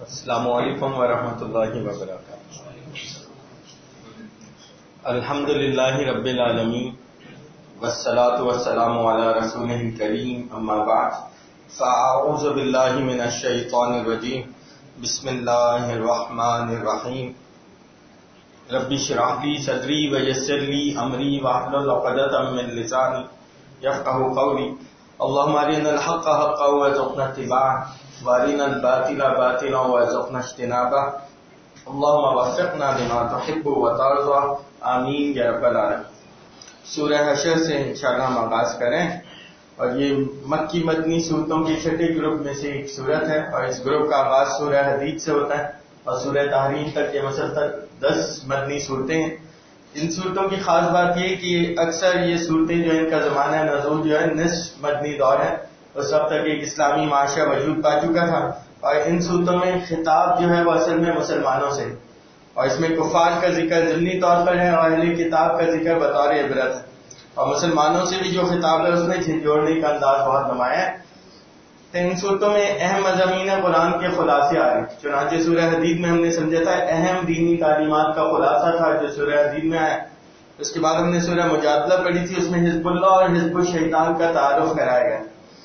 السلام علیکم ورحمۃ اللہ وبرکاتہ. الحمد للہ رب العالمین والصلاة والسلام علی رسولہ الکریم، اما بعد فاعوذ باللہ من الشیطان الرجیم. بسم اللہ الرحمن الرحیم. رب اشرح لی صدری ویسر لی امری واحلل عقدۃ من لسانی یفقهوا قولی. اللهم ارنا الحق حقا وارزقنا اتباعه وارنا الباطل باطلا وارزقنا اجتنابه. اللهم وفقنا لما تحب وترضى. آمین یا رب العالمین. سورہ حشر سے انشاءاللہ ہم آغاز کریں، اور یہ مکی مدنی صورتوں کے چھٹے گروپ میں سے ایک صورت ہے، اور اس گروپ کا آغاز سورہ حدید سے ہوتا ہے اور سورہ تحریم تک کے مسلسل 10 مدنی صورتیں ہیں. ان صورتوں کی خاص بات یہ کہ اکثر یہ صورتیں جو ان کا زمانہ نزول جو ہے نصف مدنی دور ہے. اس وقت تک ایک اسلامی معاشرہ وجود پا چکا تھا، اور ان صورتوں میں خطاب جو ہے وہ اصل میں مسلمانوں سے، اور اس میں کفار کا ذکر ضمنی طور پر ہے اور اہل کتاب کا ذکر بطور عبرت ہے. اور مسلمانوں سے بھی جو خطاب ہے اس میں جھنجھوڑنے کا انداز بہت نمایاں ہے. تو ان صورتوں میں اہم مضامین قرآن کے خلاصے آ رہے ہیں. چنانچہ سورہ حدید میں ہم نے سمجھا تھا اہم دینی تعلیمات کا خلاصہ تھا جو سورہ حدید میں آیا. اس کے بعد ہم نے سورہ مجادلہ پڑھی تھی، اس میں حزب اللہ اور حزب الشیطان کا تعارف کرایا گیا.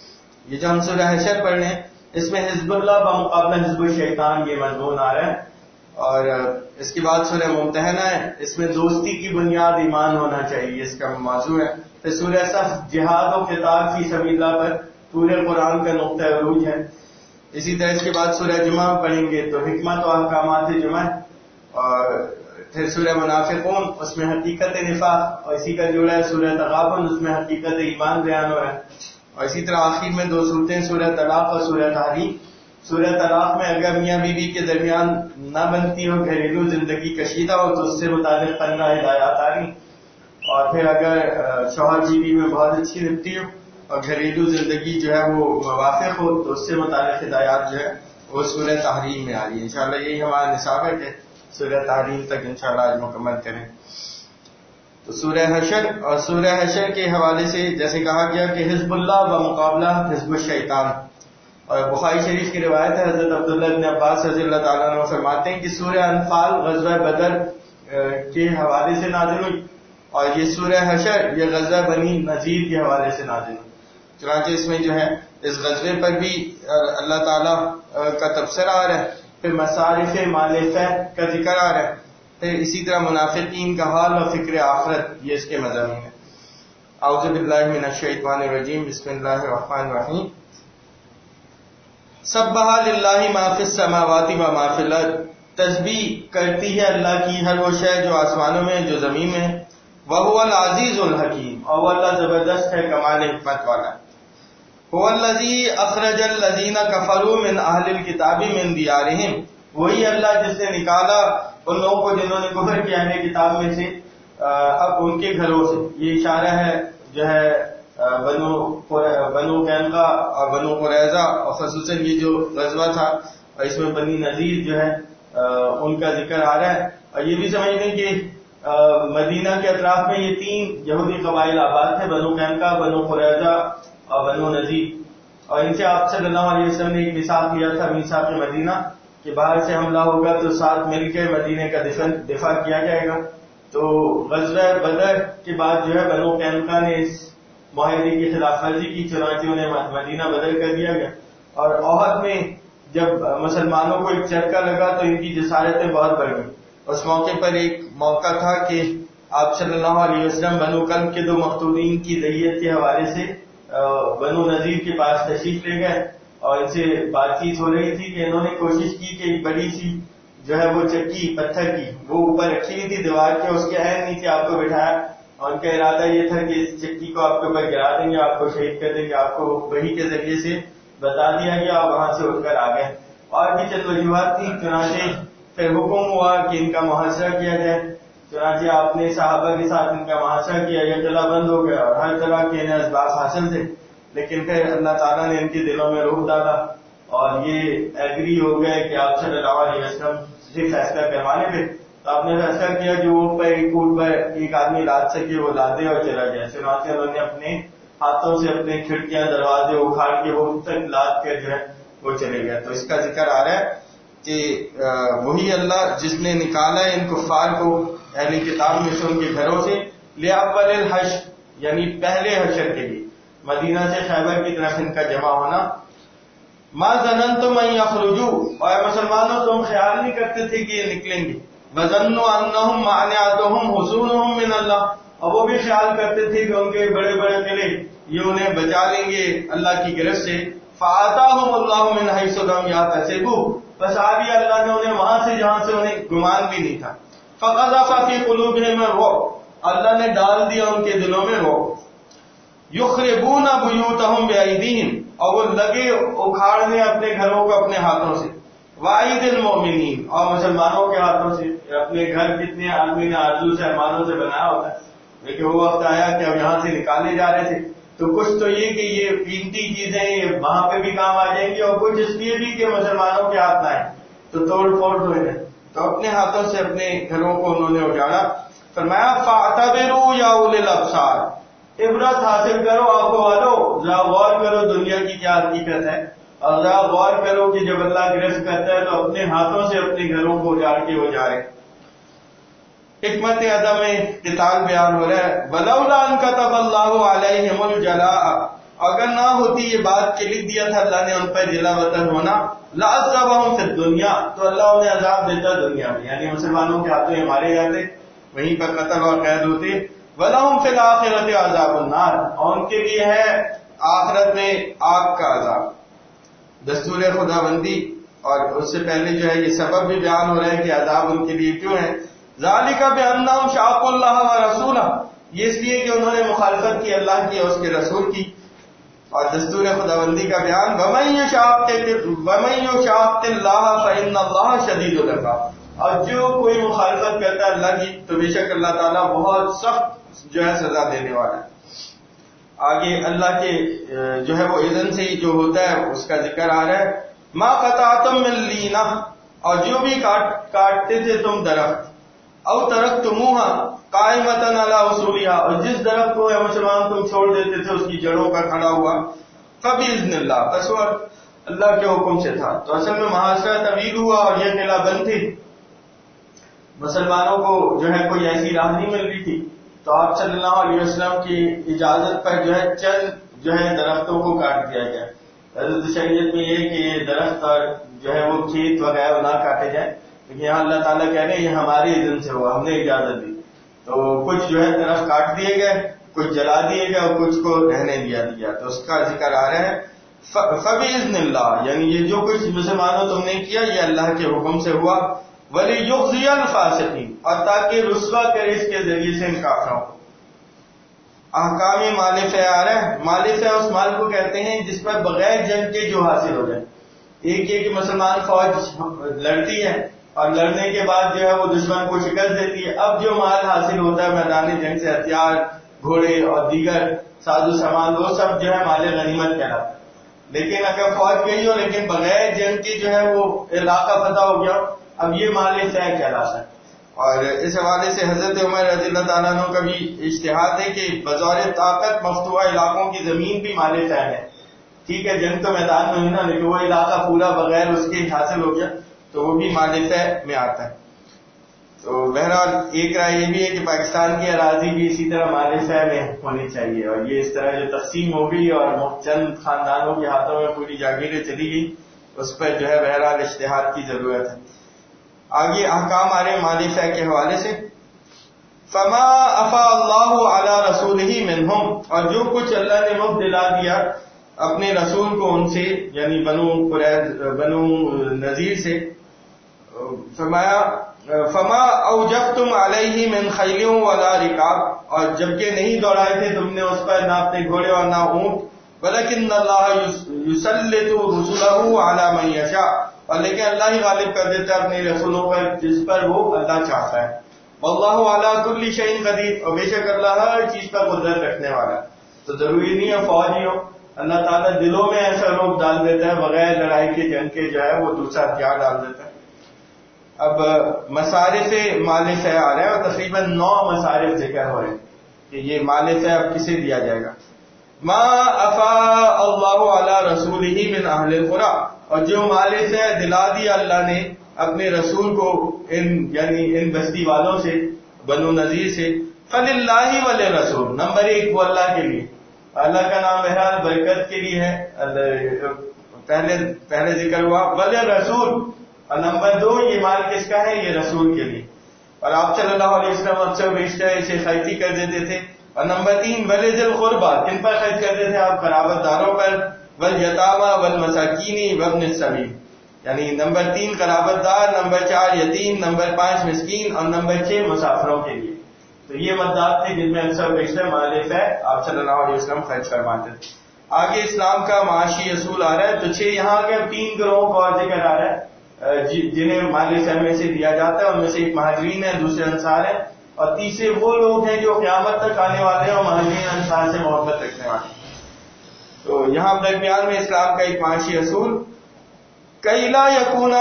یہ جو ہم سورہ حشر پڑھ رہے ہیں اس میں حزب اللہ بمقابلہ حزب الشیطان یہ مضمون آ رہا ہے. اور اس کے بعد سورہ ممتحنہ ہے، اس میں دوستی کی بنیاد ایمان ہونا چاہیے، اس کا موضوع ہے. پھر سورہ صف جہاد و قتال فی سبیل اللہ پر پورے قرآن کا نقطہ عروج ہے. اسی طرح اس کے بعد سورہ جمعہ پڑھیں گے تو حکمت و احکامات جمعہ. اور پھر سورہ منافقون، اس میں حقیقت نفاق، اور اسی کا جوڑا ہے سورہ تغابن، اس میں حقیقت ایمان بیان ہو رہا ہے. اور اسی طرح آخر میں 2 صورتیں سورہ طلاق اور سورہ تحریم. سورہ طلاق میں اگر میاں بیوی کے درمیان نہ بنتی ہو، گھریلو زندگی کشیدہ ہو تو اس سے متعلق 15 ہدایات آ رہی. اور پھر اگر شوہر بیوی میں بہت اچھی نپٹی ہو اور گھریلو زندگی جو ہے وہ موافق ہو تو اس سے متعلق ہدایات جو ہے وہ سورہ تحریم میں آ رہی ہے. انشاءاللہ یہی ہمارا نصاب ہے کہ سورہ تحریم تک انشاءاللہ آج مکمل کریں. تو سورہ حشر اور سورہ حشر کے حوالے سے جیسے کہا گیا کہ حزب اللہ بمقابلہ حزب الشیطان. اور بخاری شریف کی روایت ہے، حضرت عبداللہ بن عباس رضی اللہ تعالیٰ عنہ فرماتے ہیں کہ سورہ انفال غزوہ بدر کے حوالے سے نازل ہوئی، اور یہ سورہ حشر یہ غزوہ بنی نذیر کے حوالے سے نازل ہوئی. چنانچہ اس میں جو ہے اس غزوے پر بھی اللہ تعالیٰ کا تبصرہ آ رہا ہے. پھر مصارف مالفہ کا ذکر آ رہا ہے. پھر اسی طرح منافقین کا حال اور فکر آخرت یہ اس کے مضامین ہیں. اعوذ باللہ من الشیطان الرجیم. بسم اللہ الرحمن الرحیم. سبح للہ ما فی السماوات و ما فی الارض. تسبیح کرتی ہے اللہ کی ہر وہ شے جو آسمانوں میں جو زمین میں ہے. وہو العزیز الحکیم. اور وہ اللہ زبردست ہے، کمال حکمت والا. هو الذی اخرج الذین کفروا من اہل الکتاب من دیارہم. وہی اللہ جس نے نکالا ان لوگوں کو جنہوں نے کفر کیا اہل کتاب میں سے اب ان کے گھروں سے. یہ اشارہ ہے جو ہے بنو قینقاع اور بنو قریظہ، اور خصوصاً یہ جو غزوہ تھا اور اس میں بنی نذیر جو ہے ان کا ذکر آ رہا ہے. اور یہ بھی سمجھ لیں کہ مدینہ کے اطراف میں یہ 3 یہودی قبائل آباد تھے، بنو قینقاع، بنو قریظہ اور بنو نذیر. اور ان سے آپ صلی اللہ علیہ وسلم نے ایک میثاق لیا تھا، میثاق مدینہ، کہ باہر سے حملہ ہوگا تو ساتھ مل کے مدینے کا دفاع کیا جائے گا. تو غزوہ بدر کے بعد جو ہے بنو قینقاع نے اس معاہدے کی خلاف ورزی کی، چنانچہ انہیں مدینہ بدل کر دیا گیا. اور احد میں جب مسلمانوں کو ایک جھٹکا لگا تو ان کی جسارتیں بہت بڑھ گئیں. اس موقع پر ایک موقع تھا کہ آپ صلی اللہ علیہ وسلم بنو کلب کے 2 مقتولین کی دیت کے حوالے سے بنو نذیر کے پاس تشریف لے گئے، اور ان سے بات چیت ہو رہی تھی کہ انہوں نے کوشش کی کہ ایک بڑی سی جو ہے وہ چکی پتھر کی وہ اوپر رکھی ہوئی تھی دیوار کے، اس کے عین نیچے آپ کو بٹھایا، اور ان کا ارادہ یہ تھا کہ اس چکی کو آپ کے اوپر گرا دیں گے، آپ کو شہید کر دیں گے. آپ کو وحی کے ذریعے سے بتا دیا گیا اور وہاں سے اٹھ کر آ گئے. اور بھی چند وجوہات تھی. چنانچہ پھر حکم ہوا کہ ان کا محاصرہ کیا جائے. چنانچہ آپ نے صحابہ کے ساتھ ان کا محاصرہ کیا، یہ چلا بند ہو گیا اور ہر طرح کے انہیں اسباب حاصل تھے. لیکن پھر اللہ تعالیٰ نے ان کے دلوں میں روح ڈالا اور یہ ایگری ہو گئے کہ آپ صلی اللہ علیہ وسلم سے فیصلہ کروانے پہ. تو آپ نے فیصلہ کیا جو اونٹ پر ایک اونٹ پر ایک آدمی لاد سکے وہ لادے اور چلا جائے. چنانچہ انہوں نے اپنے ہاتھوں سے اپنے کھڑکیاں دروازے اکھاڑ کے وہ تک لاد کر جو ہے وہ چلے گئے. تو اس کا ذکر آ رہا ہے. کہ وہی اللہ جس نے نکالا ہے ان کفار کو اہل کتاب میں سے ان کے گھروں سے لأول الحشر یعنی پہلے حشر کے لیے، مدینہ سے خیبر کی طرف ان کا جمع ہونا. ما ظننتم ان یخرجوا، اور مسلمانوں تم خیال نہیں کرتے تھے کہ یہ نکلیں گے. وظنوا انہم مانعتہم حصونہم من اللہ، اور وہ بھی خیال کرتے تھے کہ ان کے بڑے بڑے قلعے یہ انہیں بچا لیں گے اللہ کی گرفت سے. فآتاہم اللہ من حیث لم یحتسبوا، بس آ دیا اللہ نے انہیں وہاں سے جہاں سے انہیں گمان بھی نہیں تھا. فقذف فی قلوبہم الرعب، اللہ نے ڈال دیا ان کے دلوں میں رعب. یخربون بیوتہم بایدیہم، اور وہ لگے اکھاڑنے اپنے گھروں کو اپنے ہاتھوں سے. وعید المومنین، اور مسلمانوں کے ہاتھوں سے. اپنے گھر کتنے آدمی نے آرزو سے ارمانوں سے بنایا ہوتا ہے، لیکن وہ وقت آیا کہ اب یہاں سے نکالے جا رہے تھے تو کچھ تو یہ کہ یہ قیمتی چیزیں یہ وہاں پہ بھی کام آ جائیں گی، اور کچھ اس لیے بھی کہ مسلمانوں کے ہاتھ نہ آئے تو توڑ پھوڑ ہوئے ہیں، تو اپنے ہاتھوں سے اپنے گھروں کو انہوں نے اجاڑا. فرمایا فاعتبروا یا اولی الابصار، عبرت حاصل کرو آنکھوں والو، ذرا غور کرو دنیا کی کیا حقیقت ہے، اور ذرا غور کرو کہ جب اللہ گرفت کرتا ہے تو اپنے ہاتھوں سے اپنے گھروں کو اجاڑ کے وہ جارے. حکمت عدم قتال بیان ہو رہا ہے. ولولا ان كتب اللہ علیہم الجلاء، اگر نہ ہوتی یہ بات کہ لکھ دیا تھا اللہ نے ان پر جلا وطن ہونا، لعذبہم فی الدنیا، تو اللہ انہیں عذاب دیتا دنیا میں، یعنی مسلمانوں کے ہاتھوں مارے جاتے، وہیں پر قتل اور قید ہوتے. وَلَهُمْ فِي الْآخِرَةِ عَذَابُ النَّارِ، اور ان کے لیے ہے آخرت میں آگ کا عذاب. دستور خدا بندی، اور اس سے پہلے جو ہے یہ سبب بھی بیان ہو رہا ہے کہ عذاب ان کے لیے کیوں ہے. ذَلِكَ بِأَنَّهُمْ شَاقُوا اللَّهَ وَرَسُولَهُ، یہ اس لیے کہ انہوں نے مخالفت کی اللہ کی اور اس کے رسول کی. اور دستور خدا بندی کا بیان وَمَن يُشَاقِّ اللَّهَ فَإِنَّ اللَّهَ شَدِيدُ الْعِقَابِ، اور جو کوئی مخالفت کرتا ہے اللہ کی تو بے شک اللہ تعالیٰ بہت سخت جو ہے سزا دینے والا ہے. آگے اللہ کے جو ہے وہ اذن سے ہی جو ہوتا ہے اس کا ذکر آ رہا ہے. ما قطعتم من لینہ، اور جو بھی کاٹتے تھے تم درخت، او ترکتموہا قائمۃ علی اصولہا، اور جس درخت کو مسلمان تم چھوڑ دیتے تھے اس کی جڑوں پر کھڑا ہوا، فباذن اللہ، بس وہ اللہ کے حکم سے تھا. تو اصل میں محاصرہ طویل ہوا اور یہ قلعہ بند تھی، مسلمانوں کو جو ہے کوئی ایسی راہ نہیں مل رہی تھی، تو آپ صلی اللہ علیہ وسلم کی اجازت پر جو ہے چند جو ہے درختوں کو کاٹ دیا گیا. حضرت شریعت میں یہ کہ یہ درخت اور جو ہے وہ کھیت وغیرہ نہ کاٹے جائیں، لیکن یہاں اللہ تعالیٰ کہہ رہے ہیں یہ ہماری اذن سے ہوا، ہم نے اجازت دی. تو کچھ جو ہے درخت کاٹ دیے گئے، کچھ جلا دیے گئے اور کچھ کو رہنے دیا گیا. تو اس کا ذکر آ رہا ہے فباذن اللہ، یعنی یہ جو کچھ مسلمانوں تم نے کیا یہ اللہ کے حکم سے ہوا. وَلِيُخْزِيَ الْفَاسِقِينَ، اور تاکہ رسوا کرے اس کے ذریعے سے ان کافروں کو. احکام مال فہ آ رہا ہے. مال فہ اس مال کو کہتے ہیں جس پر بغیر جنگ کے جو حاصل ہو جائے. ایک یہ کہ مسلمان فوج لڑتی ہے اور لڑنے کے بعد جو ہے وہ دشمن کو شکست دیتی ہے، اب جو مال حاصل ہوتا ہے میدان جنگ سے، ہتھیار، گھوڑے اور دیگر ساز و سامان، وہ سب جو ہے مال غنیمت کہلاتا ہے. لیکن اگر فوج گئی ہو لیکن بغیر جنگ کی جو ہے وہ علاقہ فتح ہو گیا، اب یہ مال فہ کہلاتا ہے. اور اس حوالے سے حضرت عمر رضی اللہ تعالیٰ عنہ کا بھی اجتہاد ہے کہ بطور طاقت مفتوحہ علاقوں کی زمین بھی مال فہ ہے. ٹھیک ہے جنگ تو میدان میں ہوئی نا، لیکن وہ علاقہ پورا بغیر اس کے حاصل ہو گیا تو وہ بھی مال فہ میں آتا ہے. تو بہرحال ایک رائے یہ بھی ہے کہ پاکستان کی اراضی بھی اسی طرح مال فہ میں ہونی چاہیے، اور یہ اس طرح جو تقسیم ہو گئی اور چند خاندانوں کے ہاتھوں میں پوری جاگیریں چلی گئی، اس پر جو ہے بہرحال اجتہاد کی ضرورت ہے. آگے احکام آ رہے مال فہ کے حوالے سے. فما افا اللہ علی رسولہ منہم، اور جو کچھ اللہ نے مفت دلا دیا اپنے رسول کو ان سے، یعنی بنو نذیر سے. فرمایا فما اوجفتم علیہ من خیل ولا رکاب، اور جبکہ نہیں دوڑائے تھے تم نے اس پر نہ اپنے گھوڑے اور نہ اونٹ. ولکن اللہ یسلط رسلہ علی من یشاء، اور لیکن اللہ ہی غالب کر دیتا ہے اپنے رسولوں پر جس پر وہ اللہ چاہتا ہے. واللہ علی کل شیء قدیر، اور بے شک اللہ ہر چیز پر قدرت رکھنے والا ہے. تو ضروری نہیں ہے فوج ہی ہو، اللہ تعالیٰ دلوں میں ایسا روک ڈال دیتا ہے بغیر لڑائی کے جنگ کے جو ہے وہ دوسرا ہتھیار ڈال دیتا ہے. اب مصارف مال فہ آ رہا ہے اور تقریباً 9 مصارف ذکر ہو رہے ہیں کہ یہ مال فہ اب کسے دیا جائے گا. ما افاء اللہ علی رسولہ من اہل القری، اور جو مال سے دلا دیا اللہ نے اپنے رسول کو ان بستی والوں سے، بنو نذیر سے، فللہ وللرسول، نمبر ایک وہ اللہ کے لیے، اللہ کا نام بہرحال برکت کے لیے ہے، پہلے ذکر ہوا وللرسول، اور نمبر دو یہ مال کس کا ہے؟ یہ رسول کے لیے، اور آپ صلی اللہ علیہ وسلم اکثر بیشتر اسے خرچی کر دیتے تھے، اور نمبر تین وذی القربی، کن پر خرچ کرتے تھے آپ؟ قرابت داروں پر، والیتامى والمساکین وابن السبیل، یعنی نمبر تین قرابت دار، نمبر چار یتیم، نمبر پانچ مسکین، اور نمبر چھ مسافروں کے لیے۔ تو یہ مدات تھے جن میں اکثر بیشتر مال فے آپ صلی اللہ علیہ وسلم خرچ فرماتے تھے۔ آگے اسلام کا معاشی اصول آ رہا ہے، تو چھ یہاں کے تین گروہوں کا ذکر آ رہا ہے جنہیں مال فے میں سے دیا جاتا ہے، ان میں سے ایک مہاجرین ہے، دوسرے انصار ہیں، اور تیسرے وہ لوگ ہیں جو قیامت تک آنے والے ہیں اور مہاجرین انصار سے محبت رکھنے والے ہیں۔ تو یہاں درمیان میں اسلام کا ایک معاشی اصول، کئی لا یکون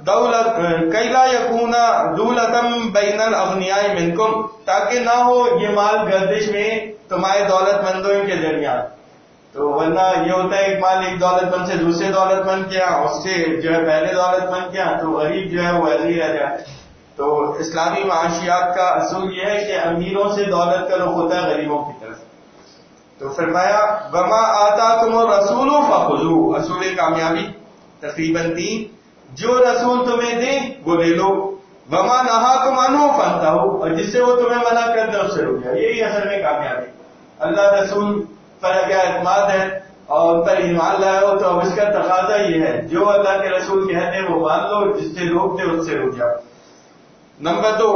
دولتم بین الاغنیاء منکم، تاکہ نہ ہو یہ مال گردش میں تمہارے دولت مندوں کے درمیان۔ تو ورنہ یہ ہوتا ہے ایک مال ایک دولت مند سے دوسرے دولت مند کیا، اس سے جو ہے پہلے دولت مند کیا، تو غریب جو ہے وہ ایسے ہی رہ جائے۔ تو اسلامی معاشیات کا اصول یہ ہے کہ امیروں سے دولت کا رخ ہوتا ہے غریبوں کی طرف۔ تو فرمایا وما آتاکم الرسول فخذوہ، اصول کامیابی تقریباً تین، جو رسول تمہیں دے وہ لے لو، وما نہاکم عنہ فانتہوا، اور جس سے وہ تمہیں منع کر دے اس سے رک جاؤ، یہی اصل میں کامیابی۔ اللہ رسول پر اگر اعتماد ہے اور ان پر ایمان لائے ہو تو اب اس کا تقاضا یہ ہے جو اللہ کے رسول کہتے ہیں وہ مان لو، جس سے روک دے اس سے رک جاؤ۔ نمبر دو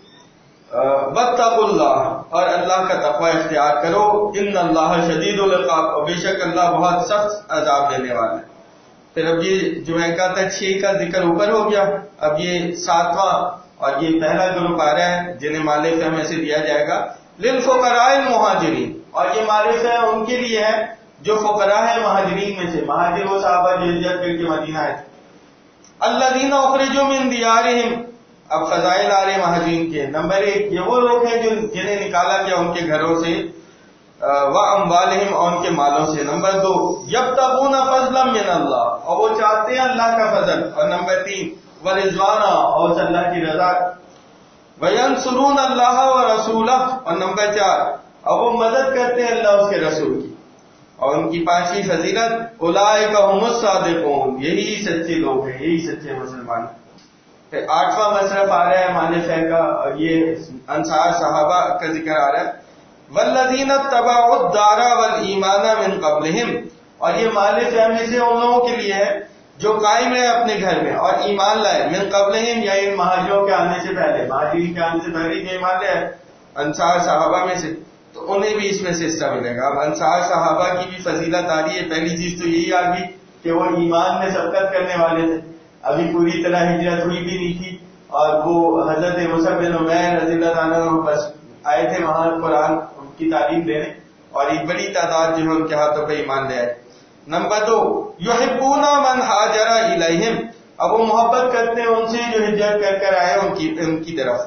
واتقوا اللہ، اور اللہ کا تقوی اختیار کرو، ان اللہ شدید العقاب، اور بے شک اللہ بہت سخت عذاب دینے والا ہے۔ پھر اب یہ جو میں کہا تھا 6 کا ذکر اوپر ہو گیا، اب یہ 7واں اور یہ پہلا گروپ آ رہا ہے جنہیں مال فے میں سے دیا جائے گا، للفقراء المہاجرین، اور یہ مال فے ان کے لیے ہے جو فقراء ہیں مہاجرین میں سے، مہاجر وہ صحابہ جو ہجرت کر کے مدینہ آئے تھے، الذین اخرجوا من دیارہم، اب فضائل آ رہے مہاجرین کے، نمبر ایک یہ وہ لوگ ہیں جو جنہیں نکالا گیا ان کے گھروں سے، وَأَمْوَالِهِمْ، اور ان کے مالوں سے، نمبر دو يَبْتَغُونَ فَضْلًا مِّنَ اللَّهِ، اور وہ چاہتے ہیں اللہ کا فضل، اور نمبر تین وَرِضْوَانًا، اور اس اللہ کی رضا، وَيَنْصُرُونَ اللَّهَ وَرَسُولَهُ، اور نمبر چار اور وہ مدد کرتے ہیں اللہ اس کے رسول کی، اور ان کی پانچویں فضیلت أُولَٰئِكَ هُمُ الصَّادِقُونَ، یہی سچے لوگ ہیں، یہی سچے مسلمان ہیں۔ پھر 8واں مصرف آ رہا ہے مال فے کا، اور یہ انصار صحابہ کا ذکر آ رہا ہے، والذین اتبعوا الدار والایمان من قبلہم، اور یہ مال فے میں سے ان لوگوں کے لیے ہے جو قائم ہے اپنے گھر میں اور ایمان لائے، من قبلہم، یا ان مہاجروں کے آنے سے پہلے، مہاجرین کے آنے سے پہلے جو ایمان لائے انصار صحابہ میں سے، تو انہیں بھی اس میں سے حصہ ملے گا۔ اب انصار صحابہ کی بھی فضیلت آ رہی ہے، پہلی چیز تو یہی آ گئی کہ وہ ایمان میں سبقت کرنے والے تھے، ابھی پوری طرح ہجرت ہوئی بھی نہیں تھی، اور وہ حضرت مصعب بن عمیر رضی اللہ عنہ بس آئے تھے وہاں قرآن کی تعلیم دینے، اور ایک بڑی تعداد جو ہے ان کے ہاتھوں پہ ایمان لے آئے۔ نمبر دو یحبون من ہاجر الیہم، اب وہ محبت کرتے ہیں ان سے جو ہجرت کر کر آئے ان کی طرف،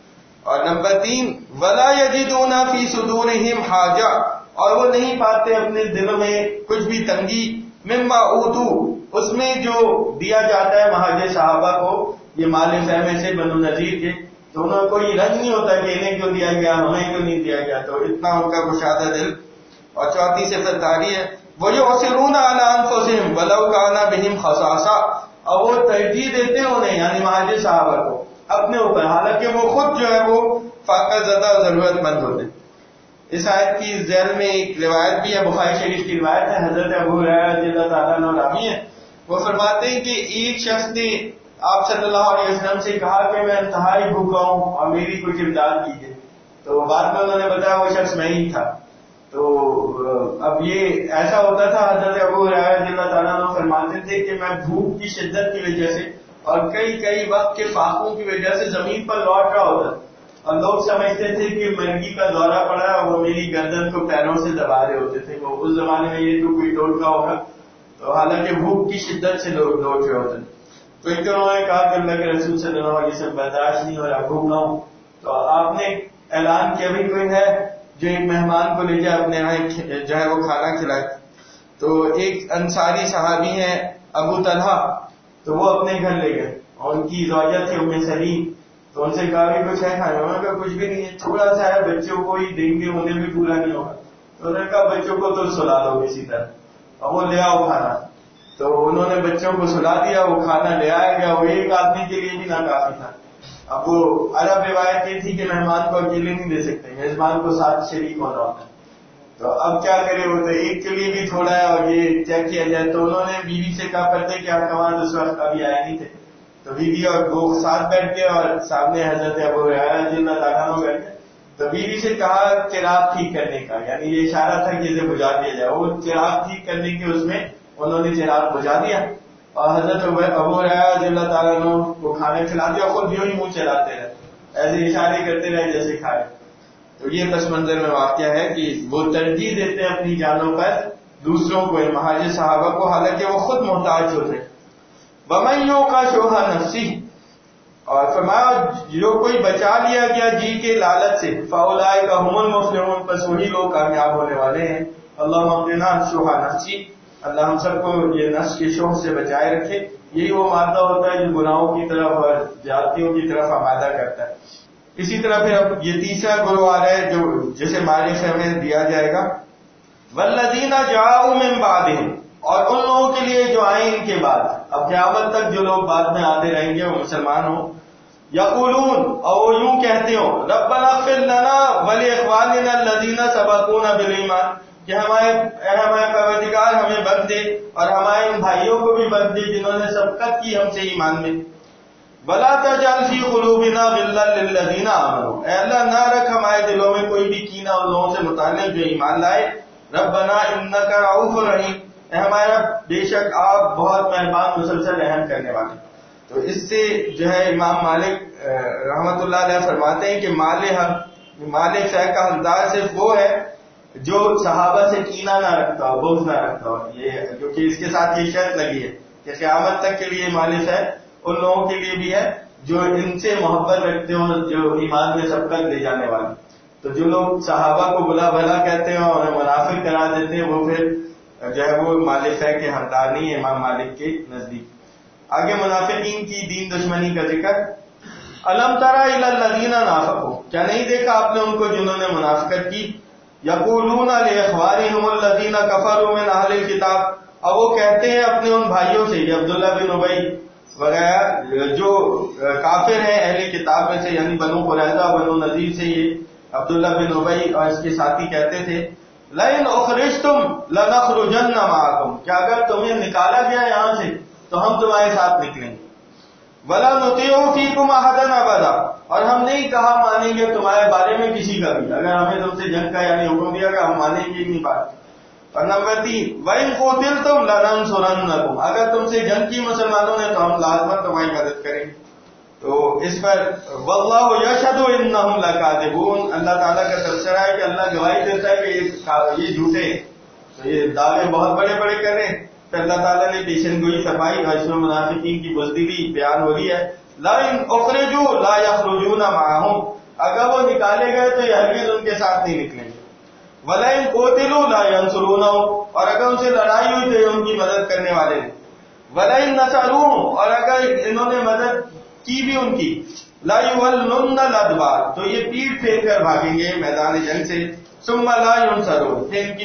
اور نمبر تین ولا یجدون فی صدورہم حاجہ، اور وہ نہیں پاتے اپنے دلوں میں کچھ بھی تنگی، مما اوتوا، اس میں جو دیا جاتا ہے مہاجر صحابہ کو یہ مال فے میں سے بنو نذیر کے، تو انہیں کوئی رنج نہیں ہوتا کہ انہیں کیوں دیا گیا ہمیں کیوں نہیں دیا گیا، تو اتنا ان کا کشادہ دل۔ اور چوتھی صفت آ رہی ہے وَيُؤْثِرُونَ عَلَىٰ أَنفُسِهِمْ وَلَوْ كَانَ بِهِمْ خَصَاصَةٌ، اور وہ ترجیح دیتے ہیں انہیں یعنی مہاجر صحابہ کو اپنے اوپر، حالانکہ وہ خود جو ہے وہ فاقہ زدہ ضرورت مند ہوتے ہیں۔ اس آیت کی ذیل میں ایک روایت بھی ہے، بخاری شریف کی روایت ہے، حضرت ابو ہریرہ رضی اللہ تعالیٰ عنہ راوی ہے، وہ فرماتے ہیں کہ ایک شخص نے آپ صلی اللہ علیہ وسلم سے کہا کہ میں انتہائی بھوکا ہوں اور میری کچھ امداد کیجیے، تو بعد میں انہوں نے بتایا وہ شخص میں ہی تھا۔ تو اب یہ ایسا ہوتا تھا، حضرت ابو ہریرہ رضی اللہ تعالیٰ عنہ فرماتے تھے کہ میں بھوک کی شدت کی وجہ سے اور کئی وقت کے فاقوں کی وجہ سے زمین پر لوٹ رہا ہوتا، اور لوگ سمجھتے تھے کہ مرگی کا دورہ پڑا ہے اور وہ میری گردن کو پیروں سے دبا رہے ہوتے تھے، وہ اس زمانے میں یہ تو کوئی ٹوٹکا ہوگا، تو حالانکہ بھوک کی شدت سے لوگ لوٹ رہے ہوتے ہیں۔ تو ایک انہوں نے کہا کہ اللہ کے رسول صلی اللہ علیہ وسلم برداشت نہیں ہو رہا، بھوک نہ ہوں، تو آپ نے اعلان کیا بھی کوئی ہے جو ایک مہمان کو لے جائے اپنے یہاں جو ہے وہ کھانا کھلائے. تو ایک انصاری صحابی ہیں ابو طلحہ، تو وہ اپنے گھر لے گئے اور ان کی زوجہ تھی ام سلیم. تو ان سے کہا بھی کچھ ہے کھانے، انہوں نے کہا کچھ بھی نہیں ہے، تھوڑا سا ہے، بچوں کو ہی دیں گے، انہیں بھی پورا نہیں ہوگا. تو انہوں نے کہا بچوں کو تو سلا دو کسی طرح اور وہ لے آؤ کھانا. تو انہوں نے بچوں کو سلا دیا، وہ کھانا لے آیا گیا، وہ ایک آدمی کے لیے بھی ناکافی تھا. اب وہ عرب روایت یہ تھی کہ مہمان کو اکیلے نہیں دے سکتے، میزبان کو ساتھ شریک ہونا ہوتا ہے. تو اب کیا کرے، وہ تو ایک کے لیے بھی تھوڑا ہے اور یہ کیا کیا جائے. تو انہوں نے بیوی سے کہا پڑتے کہ آپ کمان اس وقت ابھی آئے نہیں تھے. تو بیوی اور وہ ساتھ بیٹھ کے اور سامنے حضرت ابو ہریرہ رضی اللہ تعالیٰ عنہ بیٹھ گئے. تو بیوی سے کہا چراغ ٹھیک کرنے کا، یعنی یہ اشارہ تھا کہ اسے بجھا دیا جائے. وہ چراغ ٹھیک کرنے کے اس میں انہوں نے چراغ بجھا دیا اور حضرت ابو ہریرہ رضی اللہ تعالیٰ عنہ کو کھانے کھلا دیا، خود یوں ہی منہ چلاتے رہے، ایسے اشارے کرتے رہے جیسے کھائے. تو یہ پس منظر میں واقعہ ہے کہ وہ ترجیح دیتے ہیں اپنی جانوں پر دوسروں کو، مہاجر صحابہ کو، حالانکہ وہ خود محتاج ہوتے ہیں. وَمَن يُوقَ شُحَّ نَفْسِهِ، اور فرمایا جو کوئی بچا لیا گیا جی کے لالچ سے، فَأُولَٰئِكَ هُمُ الْمُفْلِحُونَ، پس وہی لوگ کامیاب ہونے والے ہیں. اللہم اقنا شُحَّ نَفْسِي، اللہ ہم سب کو یہ نفس کے شوق سے بچائے رکھے. یہی وہ مادہ ہوتا ہے جو گناہوں کی طرف اور زیادتیوں کی طرف آمادہ کرتا ہے. اسی طرح پھر اب یہ تیسرا گروہ آ رہا ہے جو جسے معرفت ہمیں دیا جائے گا. والذین جاءوا من بعدہم، اور ان لوگوں کے لیے جو آئیں ان کے بعد، اب قیامت تک جو لوگ بعد میں آتے رہیں گے وہ مسلمان ہوں. یقولون، اور وہ یوں کہتے ہو، ربنا اغفر لنا ولاخواننا الذین سبقونا بالایمان، کہ ہمارے پروردگار ہمیں بخش دے اور ہمارے ان بھائیوں کو بھی بخش دے جنہوں نے سبقت کی ہم سے ایمان میں. ولا تجعل فی قلوبنا غلا للذین آمنوا، اے اللہ نہ رکھ ہمارے دلوں میں کوئی بھی کینہ ان لوگوں سے متعلق جو ایمان لائے. ربنا انک رؤوف رحیم، اے ہمارا بے شک آپ بہت مہربان مسلسل رحم کرنے والے. تو اس سے جو ہے امام مالک رحمت اللہ علیہ فرماتے ہیں کہ مال فہ کا حقدار صرف وہ ہے جو صحابہ سے کینہ نہ رکھتا ہو، بغض نہ رکھتا ہو. یہ کیونکہ اس کے ساتھ یہ شرط لگی ہے کہ قیامت تک کے لیے مال فہ ان لوگوں کے لیے بھی ہے جو ان سے محبت رکھتے ہوں، جو ایمان میں سبقت لے جانے والے. تو جو لوگ صحابہ کو بلا بھلا کہتے ہیں اور منافق کرا دیتے ہیں، وہ پھر جو ہے وہ مال فہ کے حقدار نہیں ہے امام مالک کے نزدیک. آگے منافقین کی دین دشمنی کا ذکر. الم تری الی الذین نافقوا، کیا نہیں دیکھا آپ نے ان کو جنہوں نے منافقت کی. یقولون لاخوانہم الذین کفروا من اہل الکتاب، اب وہ کہتے ہیں اپنے ان بھائیوں سے، یہ عبداللہ بن ابی وغیرہ جو کافر ہیں اہل کتاب میں سے، یعنی بنو قریظہ بنو نذیر سے یہ عبداللہ بن ابی اور اس کے ساتھی کہتے تھے، لئن اخرجتم لنخرجن معکم، کہ اگر تمہیں نکالا گیا یہاں سے تو ہم تمہارے ساتھ نکلیں گے. ولا نطیع فیکم احدا ابدا، اور ہم نہیں کہا مانیں گے تمہارے بارے میں کسی کا بھی، اگر ہمیں تم سے جنگ کا یعنی حکم دیا گیا ہم مانیں گے نہیں بات. اور نمبر 3، وَإِن قُوتِلْتُمْ لَنَنصُرَنَّكُمْ، اگر تم سے جنگ کی مسلمانوں نے تو ہم لازماً تمہاری مدد کریں گے. تو اس پر وَاللَّهُ يَشْهَدُ إِنَّهُمْ لَكَاذِبُونَ، اللہ تعالیٰ کا تبصرہ ہے کہ اللہ گواہی دیتا ہے کہ یہ جھوٹے ہیں. تو یہ دعوے بہت بڑے بڑے کر رہے ہیں. پھر اللہ تعالیٰ نے پیشن گوئی فرمائی اور اس میں منافقین کی بزدلی بیان ہو رہی ہے. لَئِنْ أُخْرِجُوا لَا يَخْرُجُونَ مَعَهُمْ، اگر وہ نکالے گئے تو یہ ہرگز ان کے ساتھ نہیں نکلیں گے. وَلَئِنْ قُوتِلُوا لَا يَنْصُرُونَهُمْ، اور اگر ان سے لڑائی ہوئی تو یہ ان کی مدد کرنے والے ہیں. وَلَئِنْ نَصَرُوهُمْ، اور اگر انہوں نے مدد کی بھی ان کی، لَا يُوَلُّنَّ الْأَدْبَارَ، تو یہ پیٹ پھیر کر بھاگیں گے میدان جنگ سے. ثُمَّ لَا يُنْصَرُونَ،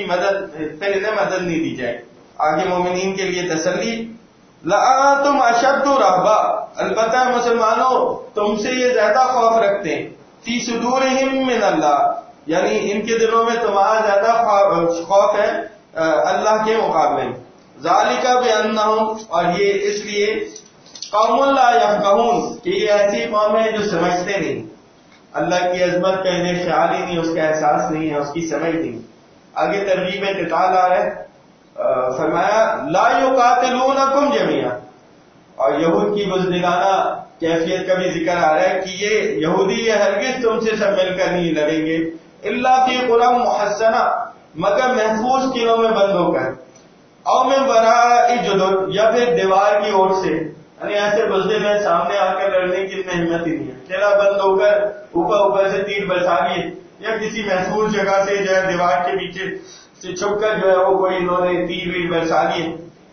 پھر انہیں مدد نہیں دی جائے. آگے مومنین کے لیے تسلی. لَأَنْتُمْ أَشَدُّ رَهْبَةً، البتہ مسلمانوں تم سے یہ زیادہ خوف رکھتے ہیں. فِي صُدُورِهِم مِّنَ اللَّهِ، یعنی ان کے دلوں میں تمہارا زیادہ خوف ہے اللہ کے مقابلے میں. ذالک بأنہم، اور یہ اس لیے قوم لا یفقہون، کہ یہ ایسی قوم ہے جو سمجھتے نہیں، اللہ کی عظمت کا انہیں خیال ہی نہیں، اس کا احساس نہیں ہے، اس کی سمجھ نہیں. آگے ترغیب قتال آ رہا ہے. فرمایا لا یقاتلونکم جمیعا، اور یہود کی بزدلانہ کیفیت کا بھی ذکر آ رہا ہے کہ یہ یہودی یہ ہرگز تم سے سب مل کر نہیں لڑیں گے. الا فی قری محصنہ، مگر محفوظ قلعوں میں بند ہو کر. او من وراء جدر، یا پھر دیوار کی اوٹ سے، یعنی ایسے بزدل میں سامنے آ کر لڑنے کی اتنی ہمت ہی نہیں ہے. قلعہ بند ہو کر اوپر سے تیر برسا لیے یا کسی محفوظ جگہ سے جو ہے دیوار کے پیچھے سے چھپ کر جو ہے وہ کوئی انہوں نے تیر ویر برسا دیے.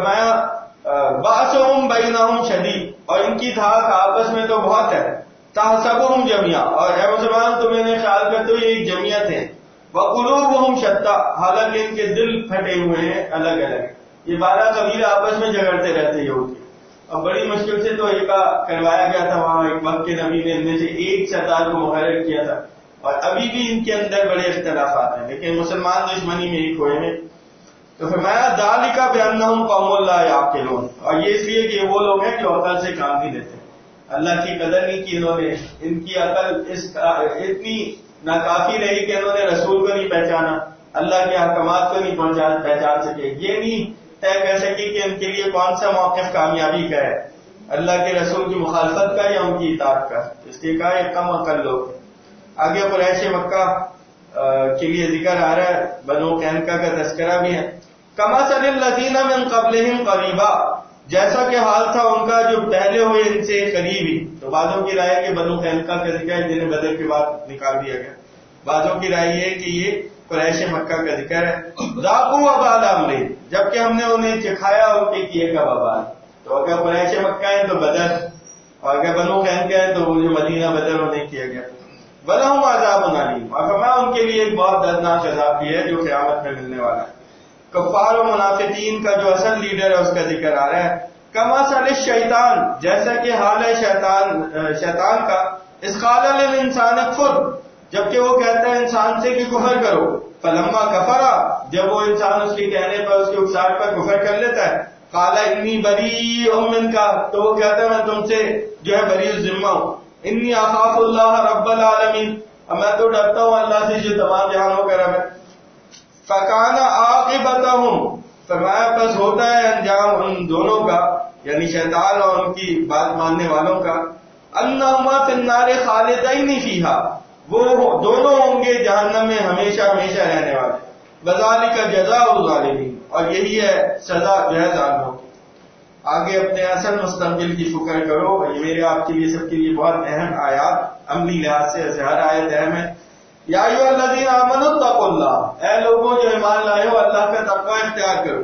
فرمایا باسہم بینہم شدید، اور ان کی دھاک آپس میں تو بہت ہے. تحسبہم جميعا، اور اے مسلمان تم انہیں خیال کرتے ہو یہ ایک جمعیت ہے. وقلوبہم شتیٰ، حالانکہ ان کے دل پھٹے ہوئے ہیں الگ الگ. یہ 12 قبیلے آپس میں جھگڑتے رہتے یہودی. اور بڑی مشکل سے تو ایک کروایا گیا تھا وہاں، ایک وقت کے نبی نے ان میں سے ایک سردار کو مقرر کیا تھا، اور ابھی بھی ان کے اندر بڑے اختلافات ہیں، لیکن مسلمان دشمنی میں ایک ہوئے ہیں. تو فرمایا ذالک بانہم قوم لا یعقلون، اور یہ اس لیے کہ وہ لوگ ہیں جو عقل سے کام نہیں لیتے. اللہ کی قدر نہیں کی انہوں نے، ان کی عقل اتنی ناکافی رہی کہ انہوں نے رسول کو نہیں پہچانا، اللہ کے احکامات کو نہیں پہچان سکے. یہ نہیں طے کر سکے کہ ان کے لیے کون سا موقف کامیابی کا ہے، اللہ کے رسول کی مخالفت کا یا ان کی اطاعت کا. اس لیے کہا یہ کم عقل لوگ. آگے قریش مکہ کے لیے ذکر آ رہا ہے، بنو قینقاع کا تذکرہ بھی ہے. کمثل الذین من قبلہم قریبا، جیسا کہ حال تھا ان کا جو پہلے ہوئے ان سے قریبی. تو بعضوں کی رائے کہ بنو قینقاع کا ذکر ہے جنہیں بدر کے بعد نکال دیا گیا. بعضوں کی رائے یہ کہ یہ قریش مکہ کا ذکر ہے. ذاقوا وبال امرہم، جبکہ ہم نے انہیں چکھایا ان کے کیے کا وبال. تو اگر قریش مکہ ہے تو بدر، اور اگر بنو قینقاع ہے تو وہ جو مدینہ بدر انہیں کیا گیا. وَلَهُمْ عَذَابٌ عَلِيمٌ، اور فرمایا ان کے لیے ایک بہت دردناک عذاب بھی ہے جو قیامت میں ملنے والا ہے. کفار و منافقین کا جو اصل لیڈر ہے اس کا ذکر آ رہا ہے. کمثل الشیطان، جیسا کہ حال ہے شیطان کا. اذ قال للانسان اکفر، جبکہ وہ کہتا ہے انسان سے کہ کفر کرو. فلما کفر، جب وہ انسان اس کے کہنے پر اس کے اکساٹ پر کفر کر لیتا ہے. قال انی بریء منک، تو وہ کہتا ہے میں تم سے جو ہے بری الذمہ ہوں. انی اخاف اللہ رب العالمین، میں تو ڈرتا ہوں اللہ سے جو تمام جہانوں کا رب ہے. فکان عاقبتہم، فرمایا پس ہوتا ہے انجام ان دونوں کا، یعنی شیطان اور ان کی بات ماننے والوں کا. انہما فی النار خالدین فیہا، وہ دونوں ہوں گے جہنم میں ہمیشہ ہمیشہ رہنے والے. وذالک جزاء الظالمین، اور یہی ہے سزا جو ہے ظالموں کی. آگے اپنے اصل مستقبل کی فکر کرو. یہ میرے آپ کے لیے سب کے لیے بہت اہم آیات، عملی لحاظ سے ہر آیت اہم ہے. یا ایھا الذین آمنوا اتقوا اللہ، اے لوگوں جو ایمان لائے ہو اللہ کا تقوی اختیار کرو.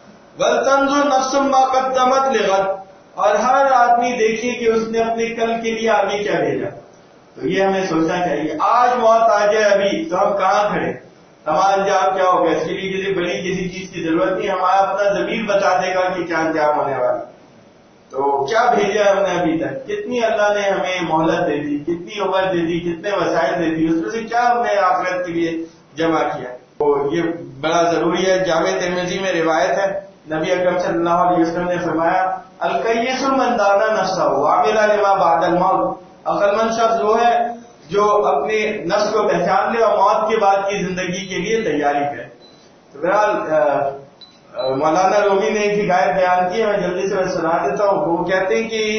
ولتنظر نفس ما قدمت لغد، اور ہر آدمی دیکھیے کہ اس نے اپنے کل کے لیے آگے کیا بھیجا. تو یہ ہمیں سوچنا چاہیے. آج موت آ جائے ابھی تو ہم کہاں کھڑے، ہمارا انجام کیا ہوگا. اس کے لیے کسی بڑی کسی چیز کی ضرورت نہیں، ہمارا اپنا ضمیر بتا دے گا کہ کیا انجام ہونے والا. تو کیا بھیجا ہم نے ابھی تک، کتنی اللہ نے ہمیں مہلت دے دی، کتنی عمر دے دی، کتنے وسائل دے دی، اس میں سے کیا ہم نے آخرت کے لیے جمع کیا. تو یہ بڑا ضروری ہے. جامع ترمذی میں روایت ہے، نبی اکرم صلی اللہ علیہ وسلم نے فرمایا الکیس من دان نفسہ وعمل لما بعد الموت، عقل مند شخص وہ ہے جو اپنے نفس کو پہچان لے اور موت کے بعد کی زندگی کے لیے تیاری کرے. تو بہرحال مولانا رومی نے ایک حکایت بیان کی، میں جلدی سے سنا دیتا ہوں. وہ کہتے ہیں کہ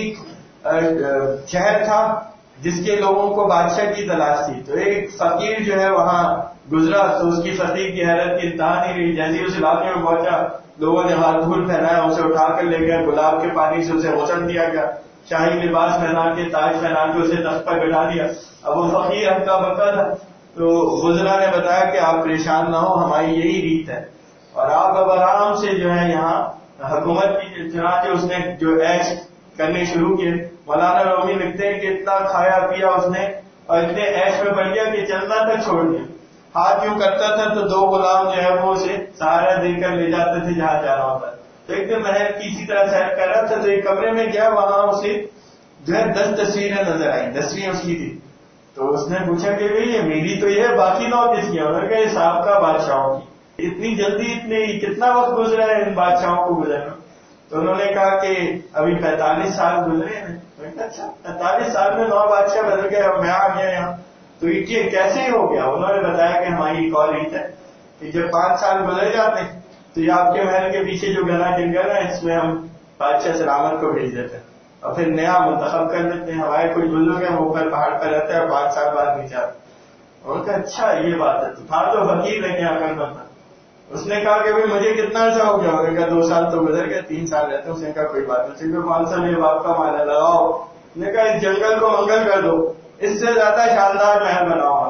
ایک شہر تھا جس کے لوگوں کو بادشاہ کی تلاش تھی. تو ایک فقیر جو ہے وہاں گزرا، تو اس کی فقیر کی حیرت کی انتہا نہیں رہی. جیسے اس علاقے میں پہنچا لوگوں نے ہاتھ دھول پھیلایا، اسے اٹھا کر لے گئے، گلاب کے پانی سے اسے غسل دیا گیا، شاہی لباس پہنا کے تاج پہنا کے اسے تخت پر بٹھا دیا. اب وہ فقیر ہکا بکا تھا. تو گزرا نے بتایا کہ آپ پریشان نہ ہو، ہماری یہی ریت ہے، اور آپ اب آرام سے جو ہے یہاں حکومت کی. چنانچہ اس نے جو عیش کرنے شروع کیے. مولانا رومی لکھتے ہیں کہ اتنا کھایا پیا اس نے اور اتنے عیش میں پڑ گیا کہ چلنا تک چھوڑ دیا. ہاتھ یوں کرتا تھا تو 2 غلام جو ہے وہ اسے سہارا دے کر لے جاتے تھے جہاں جانا ہوتا. تو ایک دن محل کی اسی طرح سیر کر رہا تھا تو ایک کمرے میں گیا، وہاں اسے جو ہے 10 تصویریں نظر آئیں، 10ویں اس کی تھی. تو اس نے پوچھا کہ بھئی یہ میری تو یہ باقی 9 کس کی؟ انہوں نے کہا یہ صاحب کا بادشاہوں کی. اتنی جلدی کتنا وقت گزرا ہے ان بادشاہوں کو گزرنا؟ تو انہوں نے کہا کہ ابھی 45 سال گزرے ہیں. اچھا 45 سال میں 9 بادشاہ بدل گئے اور میں آ گیا یہاں، تو یہ کیسے ہو گیا؟ انہوں نے بتایا کہ ہماری ایک اور ریت ہے کہ جب 5 سال گزر جاتے ہیں تو یہ آپ کے محل کے پیچھے جو گھنا جنگل ہے اس میں ہم بادشاہ سلامت کو بھیج دیتے ہیں اور پھر نیا منتخب کر لیتے ہیں. ہمارے کچھ بزرگ ہیں وہ اوپر پہاڑ پر رہتا ہے اور 5 سال بعد نیچے آتے. انہوں نے کہا اچھا یہ بات ہے. تو تھا تو فقیر لے کے آ کر بننا. اس نے کہا کہ مجھے کتنا عرصہ ہو گیا؟ انہوں نے کہا 2 سال تو گزر گئے، 3 سال رہتے. اس نے کہا کوئی بات نہیں، 5 سال میرے باپ کا مال ہے لگاؤ. نے کہا اس جنگل کو منگل کر دو، اس سے زیادہ شاندار محل بناؤ.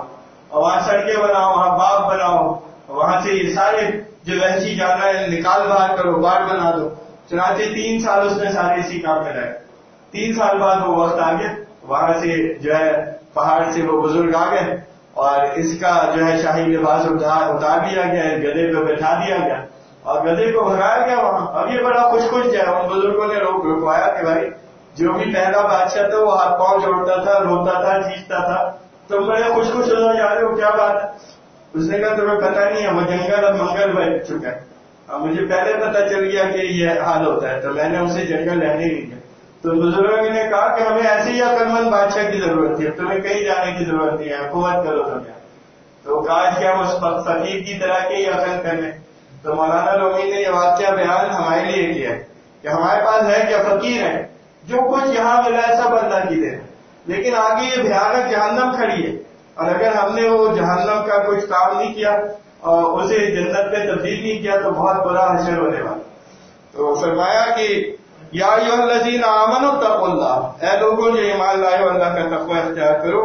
اور وہاں سڑکیں بناؤ، وہاں باغ بناؤ، وہاں سے یہ سارے جو وحشی جانور ہیں نکال باہر کرو، باغ بنا دو. چنانچہ 3 سال اس نے سارے اسی کام میں لگے. 3 سال بعد وہ وقت آ گیا، وہاں سے جو ہے پہاڑ سے وہ بزرگ آ گئے اور اس کا جو ہے شاہی لباس اتار دیا گیا، گدھے پہ بٹھا دیا گیا اور گدھے کو بھگایا گیا وہاں. اب یہ بڑا خوش خوش ہے، ان بزرگوں نے رکوایا کہ بھائی جو بھی پہلا بادشاہ تھا وہ ہاتھ پاؤں جوڑتا تھا، روتا تھا، چیختا تھا، تم بڑے خوش خوش ہونا جا رہے ہو، کیا بات ہے؟ اس نے کہا تمہیں پتہ نہیں ہے وہ جنگل اب منگل بن چکا ہے، اب مجھے پہلے پتہ چل گیا کہ یہ حال ہوتا ہے تو میں نے اسے جنگل رہنے نہیں دیا. تو بزرگوں نے کہا کہ ہمیں ایسے ہی عقل مند بادشاہ کی ضرورت تھی، اب تمہیں کہیں جانے کی ضرورت نہیں ہے، حکومت کرو تم یہاں. تو کہا کہ ہم اس فقیر کی طرح کی عقل کر لیں. تو مولانا رومی نے یہ واقعہ بیان ہمارے لیے کیا کہ ہمارے پاس ہے کیا؟ فقیر ہے، جو کچھ یہاں ملا ہے سب اللہ کی دین، لیکن آگے یہ بھیانک جہنم کھڑی ہے، اور اگر ہم نے وہ جہنم کا کچھ کام نہیں کیا اور اسے جنت میں تبدیل نہیں کیا تو بہت برا حشر ہونے والا. تو فرمایا کہ یا ایھا الذین آمنوا اتقوا اللہ، اے لوگوں جو ایمان لائے ہو اللہ کا تقوی اختیار کرو.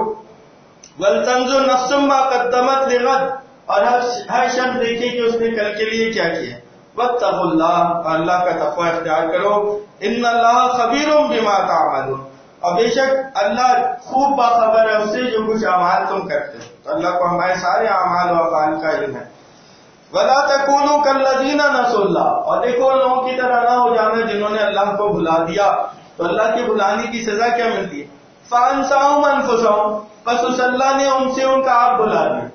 ولتنظر نفس ما قدمت لغد، اور ہر شخص دیکھے کہ اس نے کل کے لیے کیا کیا. واتقوا اللہ، اللہ کا تقوی اختیار کرو. ان اللہ خبیر بما تعملون، اور بے شک اللہ خوب باخبر ہے اس سے جو کچھ اعمال تم کرتے ہو. تو اللہ کو ہمارے سارے اعمال و افعال کا علم ہے. ولا تکونوا کالذین نسوا اللہ، اور دیکھو ان لوگوں کی طرح نہ ہو جانا جنہوں نے اللہ کو بھلا دیا. تو اللہ کے بھلانے کی سزا کیا ملتی ہے؟ فانساہم انفسہم، بس اس اللہ نے ان سے ان کا آپ بھلا دیا.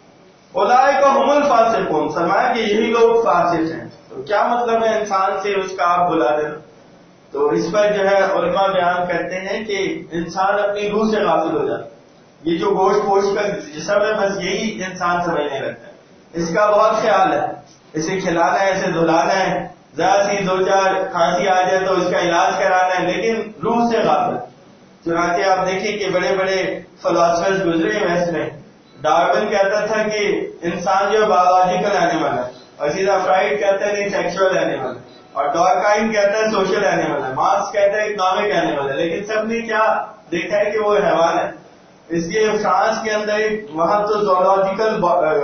اولئک هم الفاسقون، فرمایا کہ یہی لوگ فاسق ہیں. تو کیا مطلب ہے انسان سے اس کا آپ بھلا دینا؟ تو اس پر جو ہے علماء بیان کرتے ہیں کہ انسان اپنی روح سے غافل ہو جاتا ہے. یہ جو گوشت پوش کا جسم ہے بس یہی انسان سمجھنے لگتا ہے. اس کا بہت خیال ہے، اسے کھلانا ہے، اسے دھلانا ہے، ذرا سی 2-4 کھانسی آ جائے تو اس کا علاج کرانا ہے، لیکن روح سے غافل. چنانچہ آپ دیکھیں کہ بڑے بڑے فلاسفرز گزرے ہیں ویسٹ میں. ڈارون کہتا تھا کہ انسان جو بایولوجیکل اینیمل ہے، اور سیدھا فرائڈ کہتا ہے نہیں سیکشول اینیمل ہے، اور ڈارکائن کہتا ہے سوشل اینیمل ہے، مارکس کہتا ہے اکنامک اینیمل ہے. لیکن سب نے کیا دیکھا ہے کہ وہ حیوان ہے. اس لیے فرانس کے اندر وہاں تو زولوجیکل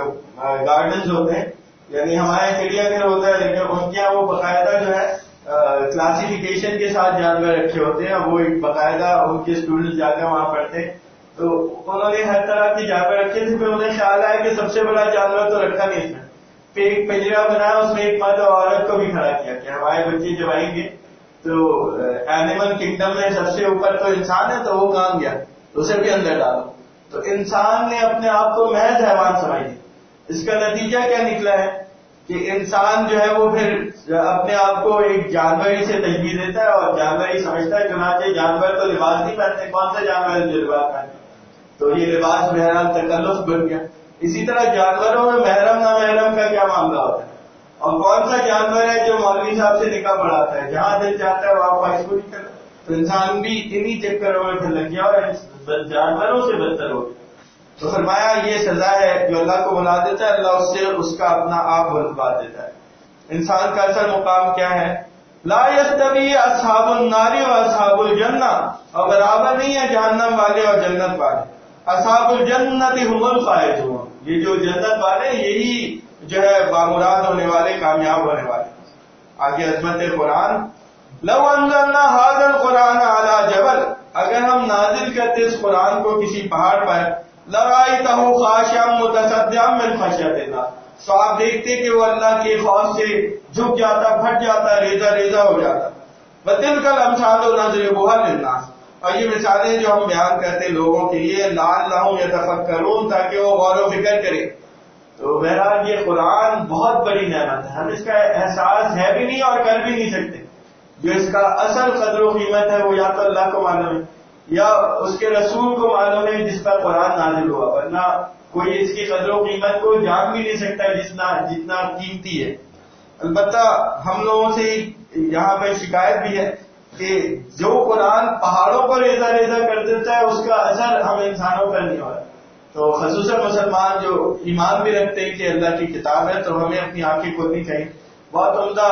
گارڈنز ہوتے ہیں، یعنی ہمارے چڑیا گھر ہوتا ہے، لیکن ان کے یہاں وہ باقاعدہ جو ہے کلاسیفیکیشن کے ساتھ جانور رکھے ہوتے ہیں. وہ ایک باقاعدہ ان کے اسٹوڈنٹس جا کر وہاں پڑھتے ہیں. تو انہوں نے ہر طرح کے جانور رکھے تھے. پھر انہیں خیال آیا کہ سب سے بڑا جانور تو رکھا نہیں اس میں، پھر ایک پنجرا بنایا، اس میں ایک مرد اور عورت کو بھی کھڑا کیا کہ ہمارے بچے جب آئیں گے تو اینیمل کنگڈم میں سب سے اوپر تو انسان ہے، تو وہ کام گیا اسے بھی اندر ڈالو. تو انسان نے اپنے آپ کو محض حیوان سمجھ لیا. اس کا نتیجہ کیا نکلا ہے کہ انسان جو ہے وہ پھر اپنے آپ کو ایک جانوری سے تشبیہ دیتا ہے اور جانوری سمجھتا ہے. چنانچہ جانور تو لباس نہیں پہنتے، کون سا جانور ہے جو لباس پہنتے؟ تو یہ لباس بہرحال تکلف بن گیا. اسی طرح جانوروں میں محرم نہ محرم کا کیا معاملہ ہوتا ہے، اور کون سا جانور ہے جو مولوی صاحب سے نکاح پڑھاتا ہے، جہاں دل چاہتا ہے وہاں خواہش پوری کرتا ہے. تو انسان بھی انہی چکروں میں پھر لگ گیا اور جانوروں سے بدتر ہو گیا. تو فرمایا یہ سزا ہے جو اللہ کو بلا دیتا ہے، اللہ اس سے اس کا اپنا آپ بلا دیتا ہے. انسان کا اصل مقام کیا ہے؟ لا یستوی اصحاب النار و اصحاب الجنہ، اور برابر نہیں ہے جہنم والے اور جنت والے. اصحاب الجنت هم الفائزون، یہ جو جنت والے یہی جو ہے بامراد ہونے والے، کامیاب ہونے والے. آگے عظمت قرآن، لو انزلنا هذا القرآن على جبل، اگر ہم نازل کرتے اس قرآن کو کسی پہاڑ پر، لرأيته خاشعا متصدعا من خشية الله، تو آپ دیکھتے کہ وہ اللہ کے خوف سے جھک جاتا، پھٹ جاتا، ریزہ ریزہ ہو جاتا. وتلك الامثال نضربها للناس، اور یہ مثالیں جو ہم بیان کرتے لوگوں کے لیے، لعلهم يتفکرون، تاکہ وہ غور و فکر کریں. تو بہرحال یہ قرآن بہت بڑی نعمت ہے، ہم اس کا احساس ہے بھی نہیں اور کر بھی نہیں سکتے. جو اس کا اصل قدر و قیمت ہے وہ یا تو اللہ کو معلوم ہے یا اس کے رسول کو معلوم ہے جس پر قرآن نازل ہوا، ورنہ کوئی اس کی قدر و قیمت کو جان بھی نہیں سکتا جتنا قیمتی ہے. البتہ ہم لوگوں سے یہاں پہ شکایت بھی ہے کہ جو قرآن پہاڑوں پر ریزہ ریزہ کر دیتا ہے اس کا اثر ہم انسانوں پر نہیں ہو رہا. تو خصوصاً مسلمان جو ایمان بھی رکھتے ہیں کہ اللہ کی کتاب ہے، تو ہمیں اپنی آنکھیں کھولنی چاہیے. بہت عمدہ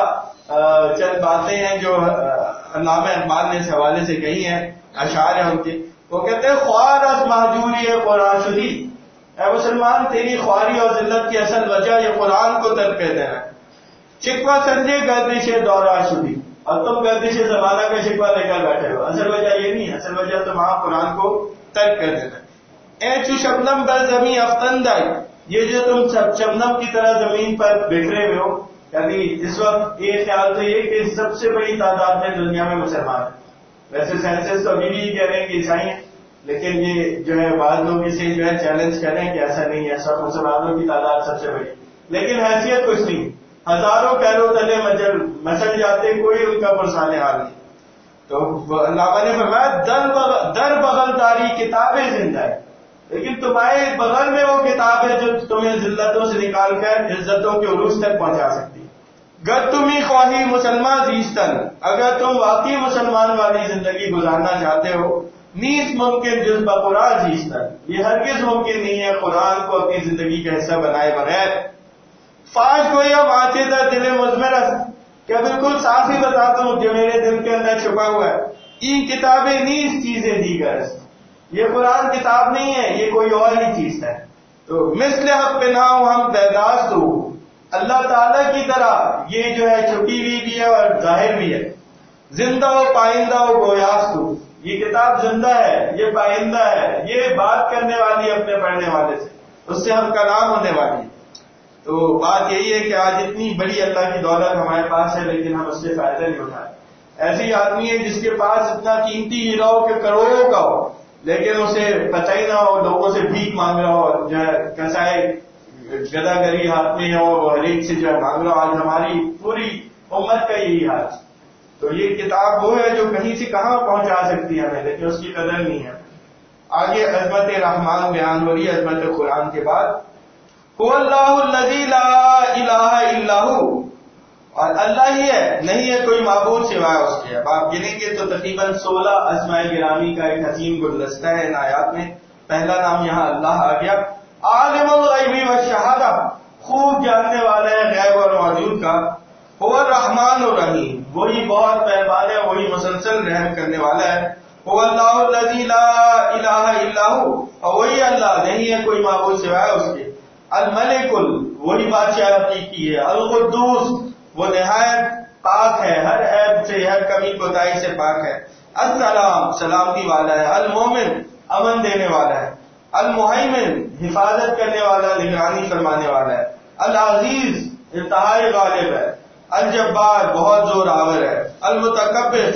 چند باتیں ہیں جو علامہ اقبال نے اس حوالے سے کہی ہیں، اشعار ہیں ان کے. وہ کہتے ہیں خوار از مہجوری قرآن شدی، اے مسلمان تیری خواری اور ذلت کی اصل وجہ یہ قرآن کو ترک کر دینا ہے. شکوہ سنجے گردش دورہ شدی، اور تم گردش زمانہ کا شکوہ لے کر بیٹھے ہو. اصل وجہ یہ نہیں، اصل وجہ تو وہاں قرآن کو ترک کر دینا ہے. اے چو شبنم بر زمین افطندائی، یہ جو تم شبنم کی طرح زمین پر بکھرے ہوئے ہو، یعنی اس وقت یہ خیال تو یہ کہ سب سے بڑی تعداد میں دنیا میں مسلمان ہیں. ویسے سینسس تو ابھی بھی کہہ رہے ہیں کہ عیسائی ہیں، لیکن یہ جو ہے بعض لوگ اسے جو ہے چیلنج کر رہے ہیں کہ ایسا نہیں ہے، ایسا مسلمانوں کی تعداد سب سے بڑی، لیکن حیثیت کچھ نہیں. ہزاروں پیروں تلے مسل جاتے، کوئی ان کا پرسان حال نہیں. تو علامہ نے فرمایا در بغل داری کتابیں زندہ ہے، لیکن تمہارے بغل میں وہ کتاب ہے جو تمہیں ذلتوں سے نکال کر عزتوں کے عروج تک پہنچا سکتی ہے. گر تمہیں خواہی مسلمان زیستن، اگر تم واقعی مسلمان والی زندگی گزارنا چاہتے ہو، نیز ممکن جز بقرآن زیستن، یہ ہرگز ممکن نہیں ہے قرآن کو اپنی زندگی کا حصہ بنائے بغیر. فاش کو یا واقع دل مزمرس، کیا بالکل صاف ہی بتاتا ہوں جو میرے دل کے اندر چھپا ہوا ہے. این کتابیں نیز چیزیں دیگر، یہ قرآن کتاب نہیں ہے، یہ کوئی اور ہی چیز ہے. تو مثل حق پہ نہ ہو ہم برداشت ہو، اللہ تعالیٰ کی طرح یہ جو ہے چھپی ہوئی بھی ہے اور ظاہر بھی ہے. زندہ ہو پائندہ ہو گویاست ہو، یہ کتاب زندہ ہے، یہ پائندہ ہے، یہ بات کرنے والی اپنے پڑھنے والے سے، اس سے ہم کلام ہونے والی ہے. تو بات یہی ہے کہ آج اتنی بڑی اللہ کی دولت ہمارے پاس ہے لیکن ہم اس سے فائدہ نہیں اٹھائے. ایسی آدمی ہے جس کے پاس اتنا قیمتی ہیرا ہو کہ کروڑوں کا ہو، لیکن اسے پتہ ہی نہ ہو، لوگوں سے بھیک مانگ رہا ہو، جو ہے کسائے گدا گری ہاتھ میں ہو، وہ ہر ایک سے جو ہے مانگ رہا ہو. آج ہماری پوری امت کا یہی حال. تو یہ کتاب وہ ہے جو کہیں سے کہاں پہنچا سکتی ہے ہمیں، لیکن اس کی قدر نہیں ہے. آگے عظمت رحمان بیان ہو رہی ہے عظمت قرآن کے بعد. هو اللہ الذی لا الہ الا ہو، اور اللہ ہی ہے، نہیں ہے کوئی معبود سوائے اس کے. اب آپ گنیں گے تو تقریباً 16 اسماء گرامی کا ایک حسین گلدستہ ہے ان آیات میں. پہلا نام یہاں اللہ آ گیا. عالم الغیب والشہادہ، خوب جاننے والا ہے غیب اور موجود کا. هو الرحمن الرحیم، وہی بہت مہربان ہے، وہی مسلسل رحم کرنے والا ہے. هو اللہ الذی لا الہ الا ہو، اور وہی اللہ، نہیں ہے کوئی معبود سوائے اس کے. الملک، وہی بادشاہ حقیقی ہے. القدوس، وہ نہایت پاک ہے، ہر عیب سے ہر کمی کوتاہی سے پاک ہے. السلام، سلامتی والا ہے. المومن، امن دینے والا ہے. المہیمن، حفاظت کرنے والا، نگرانی فرمانے والا ہے. العزیز، انتہائی غالب ہے. الجبار، بہت زور آور ہے. المتکبر،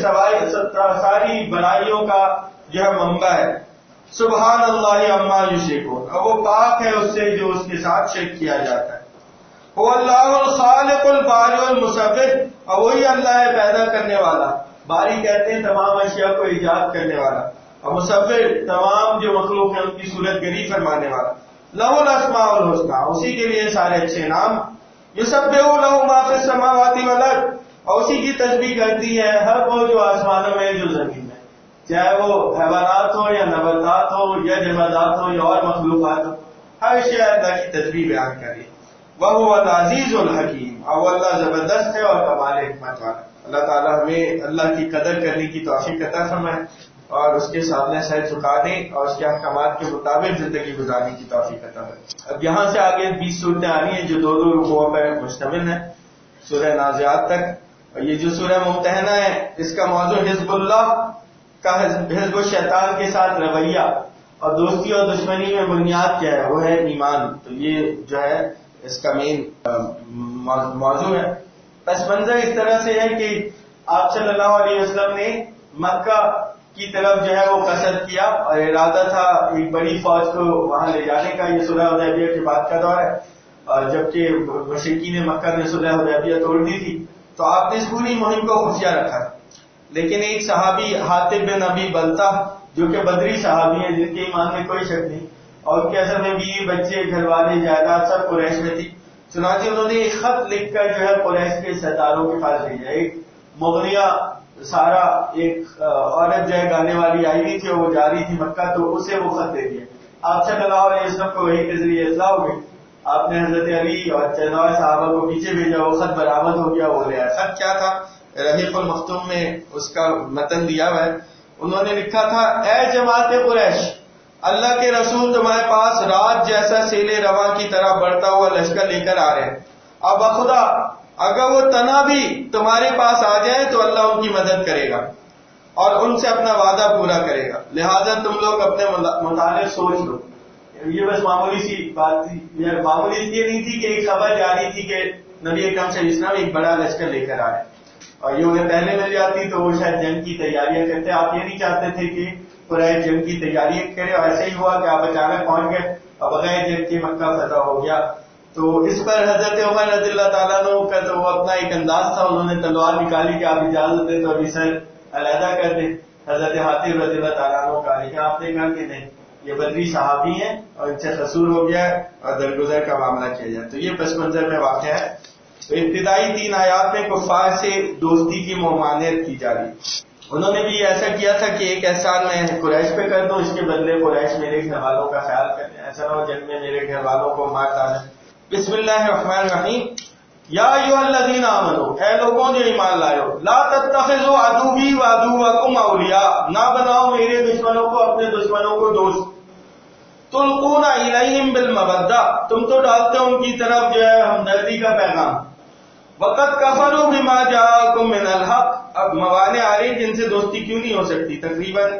ساری بڑائیوں کا جو ہے منبع ہے. سبحان اللہ عما یشرکون، اور وہ پاک ہے اس سے جو اس کے ساتھ شرک کیا جاتا ہے. وہ اللہ الخالق الباری المصور، اور وہی اللہ ہے پیدا کرنے والا. باری کہتے ہیں تمام اشیاء کو ایجاد کرنے والا، اور مصور تمام جو مخلوق ہے ان کی صورت گری فرمانے والا. لہ الاسماء الحسنی، اسی کے لیے سارے اچھے نام. یسبح لہ ما فی السماوات والارض، اور اسی کی تسبیح کرتی ہے ہر وہ جو آسمانوں میں جو زمین میں، چاہے وہ حیوانات ہو یا نباتات ہو یا جمادات ہو یا اور مخلوقات ہو، ہر شے اللہ کی تسبیح بیان کری. وَهُوَ الْعَزِيزُ الْحَكِيمُ، اور اللہ زبردست ہے اور کمال حکمت والا. اللہ تعالیٰ ہمیں اللہ کی قدر کرنے کی توفیق عطا فرمائے اور اس کے سامنے سر جھکا دیں اور اس کے احکامات کے مطابق زندگی گزارنے کی توفیق عطا فرمائے. اب یہاں سے آگے 20 صورتیں آ رہی ہیں جو 2 رکوعوں پر مشتمل ہیں، سورہ نازعات تک. اور یہ جو سورہ ممتحنہ ہے اس کا موضوع حزب اللہ کا حزب الشیطان کے ساتھ رویہ اور دوستی اور دشمنی میں بنیاد کیا ہے، وہ ہے ایمان. تو یہ جو ہے اس کا مین موضوع ہے. پس منظر اس طرح سے ہے کہ آپ صلی اللہ علیہ وسلم نے مکہ کی طرف جو ہے وہ قصد کیا اور ارادہ تھا ایک بڑی فوج کو وہاں لے جانے کا. یہ صلح حدیبیہ کے بعد کا دور ہے، اور جبکہ مشرکین مکہ نے صلح حدیبیہ توڑ دی تھی تو آپ نے اس پوری مہم کو خفیہ رکھا. لیکن ایک صحابی حاطب بن ابی بلتہ جو کہ بدری صحابی ہیں جن کے ایمان میں کوئی شک نہیں، اور ان کے اصل میں بیوی بچے گھر والے جائیداد سب قریش میں تھی. چنانچہ انہوں نے ایک خط لکھ کر جو ہے قریش کے سرداروں کے پاس بھیجا. ایک مغلیہ سارا ایک عورت جو ہے گانے والی آئی ہوئی تھی، وہ جا رہی تھی مکہ، تو اسے وہ خط دے دیا. آپ صلی اللہ علیہ وسلم کو وحی کے ذریعے اطلاع ہو گئی. آپ نے حضرت علی اور چند صحابہ کو پیچھے بھیجا، وہ خط برآمد ہو گیا، وہ لے آیا. خط کیا تھا؟ رحیق المختوم میں اس کا متن دیا ہوا ہے. انہوں نے لکھا تھا، اے جماعت قریش، اللہ کے رسول تمہارے پاس رات جیسا سیل رواں کی طرح بڑھتا ہوا لشکر لے کر آ رہے ہیں. اب خدا اگر وہ تنہا بھی تمہارے پاس آ جائے تو اللہ ان کی مدد کرے گا اور ان سے اپنا وعدہ پورا کرے گا. لہذا تم لوگ اپنے متعلق سوچ لو. یہ بس معمولی سی بات تھی. معمولی اس لیے نہیں تھی کہ ایک خبر جاری تھی کہ نبی اکرم صلی اللہ علیہ وسلم ایک بڑا لشکر لے کر آئے اور یہ انہیں پہلے مل جاتی تو وہ شاید جنگ کی تیاریاں کرتے. آپ یہ نہیں چاہتے تھے کہ قریش جنگ کی تیاری کرے اور ایسے ہی ہوا کہ آپ اچانک پہنچ گئے اور بغیر جنگ کے مکہ فتح ہو گیا. تو اس پر حضرت عمر رضی اللہ تعالیٰ عنہ کا تو وہ اپنا ایک انداز تھا. انہوں نے تلوار نکالی کہ آپ اجازت دیں تو ابھی سر علیحدہ کر دیں حضرت حاتم رضی اللہ تعالیٰ عنہ کا. لیکن آپ نے کہا کہ نہیں, یہ بدری صحابی ہیں اور ان سے قصور ہو گیا ہے اور درگزر کا معاملہ کیا جائے. تو یہ پس منظر میں واقع ہے. تو ابتدائی 3 آیات میں کفار سے دوستی کی ممانعت کی جا رہی. انہوں نے بھی ایسا کیا تھا کہ ایک احسان میں قریش پہ کر دوں, اس کے بدلے قریش میرے گھر والوں کا خیال کریں, ایسا نہ ہو جنگ میں میرے گھر والوں کو مار ڈالیں. بسم اللہ الرحمن الرحیم. یا ایھا الذین آمنوا, اے لوگوں جو ایمان لائے ہو, لا تتخذوا عدوی وعدوکم اولیاء, نہ بناؤ میرے دشمنوں کو اپنے دشمنوں کو دوست. تلقون الیہم بالمودہ, تم تو ڈالتے ہو ان کی طرف جو ہے ہمدردی کا پیغام. وقد کفروا بما جاءکم من الحق, اب موانع آ رہی جن سے دوستی کیوں نہیں ہو سکتی. تقریباً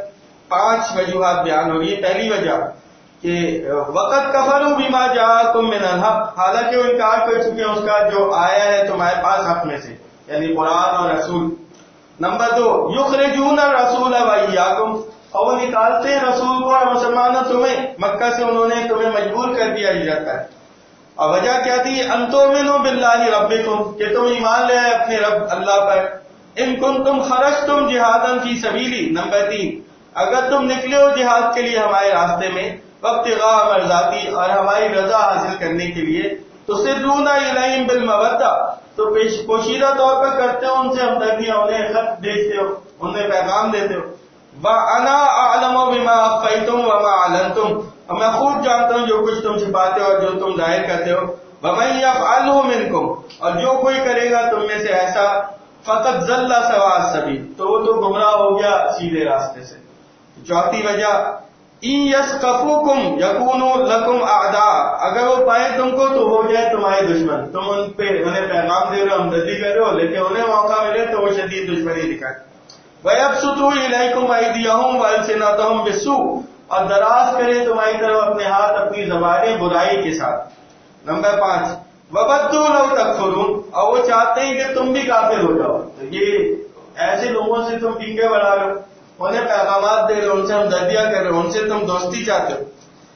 5 وجوہات بیان ہو رہی ہے. پہلی وجہ کہ وقت کفروا بما جاءکم من الحق, حالانکہ وہ انکار کر چکے ہیں اس کا جو آیا ہے تمہارے پاس حق میں سے, یعنی قرآن اور رسول. نمبر 2, یخرجون الرسول وایاکم, اور وہ نکالتے ہیں رسول کو اور مسلمانوں تمہیں مکہ سے, انہوں نے تمہیں مجبور کر دیا جاتا ہے. اور وجہ کیا تھی, ان تؤمنوا باللہ ربکم, کہ تم ایمان لے آئے اپنے رب اللہ پر. ان کنتم خرجتم جہادا فی سبیلی. نمبر 3, اگر تم نکلے ہو جہاد کے لیے ہمارے راستے میں, وابتغاء مرضاتی, اور ہماری رضا حاصل کرنے کے لیے, تسرون الیہم بالمودہ, تو پوشیدہ طور پر کرتے ہو ان سے ہمدردیاں, انہیں خط بھیجتے ہو, انہیں پیغام دیتے ہو. وَأَنَا أَعْلَمُ بِمَا أَخْفَيْتُمْ وَمَا أَعْلَنْتُمْ, اور میں خوب جانتا ہوں جو کچھ تم چھپاتے ہو اور جو تم ظاہر کرتے ہو. وَمَن يَفْعَلْهُ مِنْكُمْ, اور جو کوئی کرے گا تم میں سے ایسا, فَقَدْ ضَلَّ سَوَاءَ السَّبِيلِ, تو وہ تو گمراہ ہو گیا سیدھے راستے سے. چوتھی وجہ, إِن يَثْقَفُوكُمْ يَكُونُوا لَكُمْ أَعْدَاءَ, اگر وہ پائیں تم کو تو ہو جائے تمہارے دشمن. تم ان پہ انہیں پیغام دے رہے ہو, ہمدردی کر رہے ہو, لیکن انہیں موقع ملے تو وہ شدید دشمنی دکھائے. وَيَبْسُطُوا إِلَيْكُمْ أَيْدِيَهُمْ وَأَلْسِنَتَهُمْ بِالسُّوءِ, اور دراز کرے تمہاری طرف اپنے ہاتھ اپنی زبانیں برائی کے ساتھ. نمبر 5, وَبَدُّوا لَوْ تَكْفُرُونَ, اور وہ چاہتے ہیں کہ تم بھی کافر ہو جاؤ. تو یہ ایسے لوگوں سے تم ٹینگے بڑھا رہے ہو, انہیں پیغامات دے رہے ہو, ان سے ہمدردیاں کر رہے ہو, ان سے تم دوستی چاہتے ہو.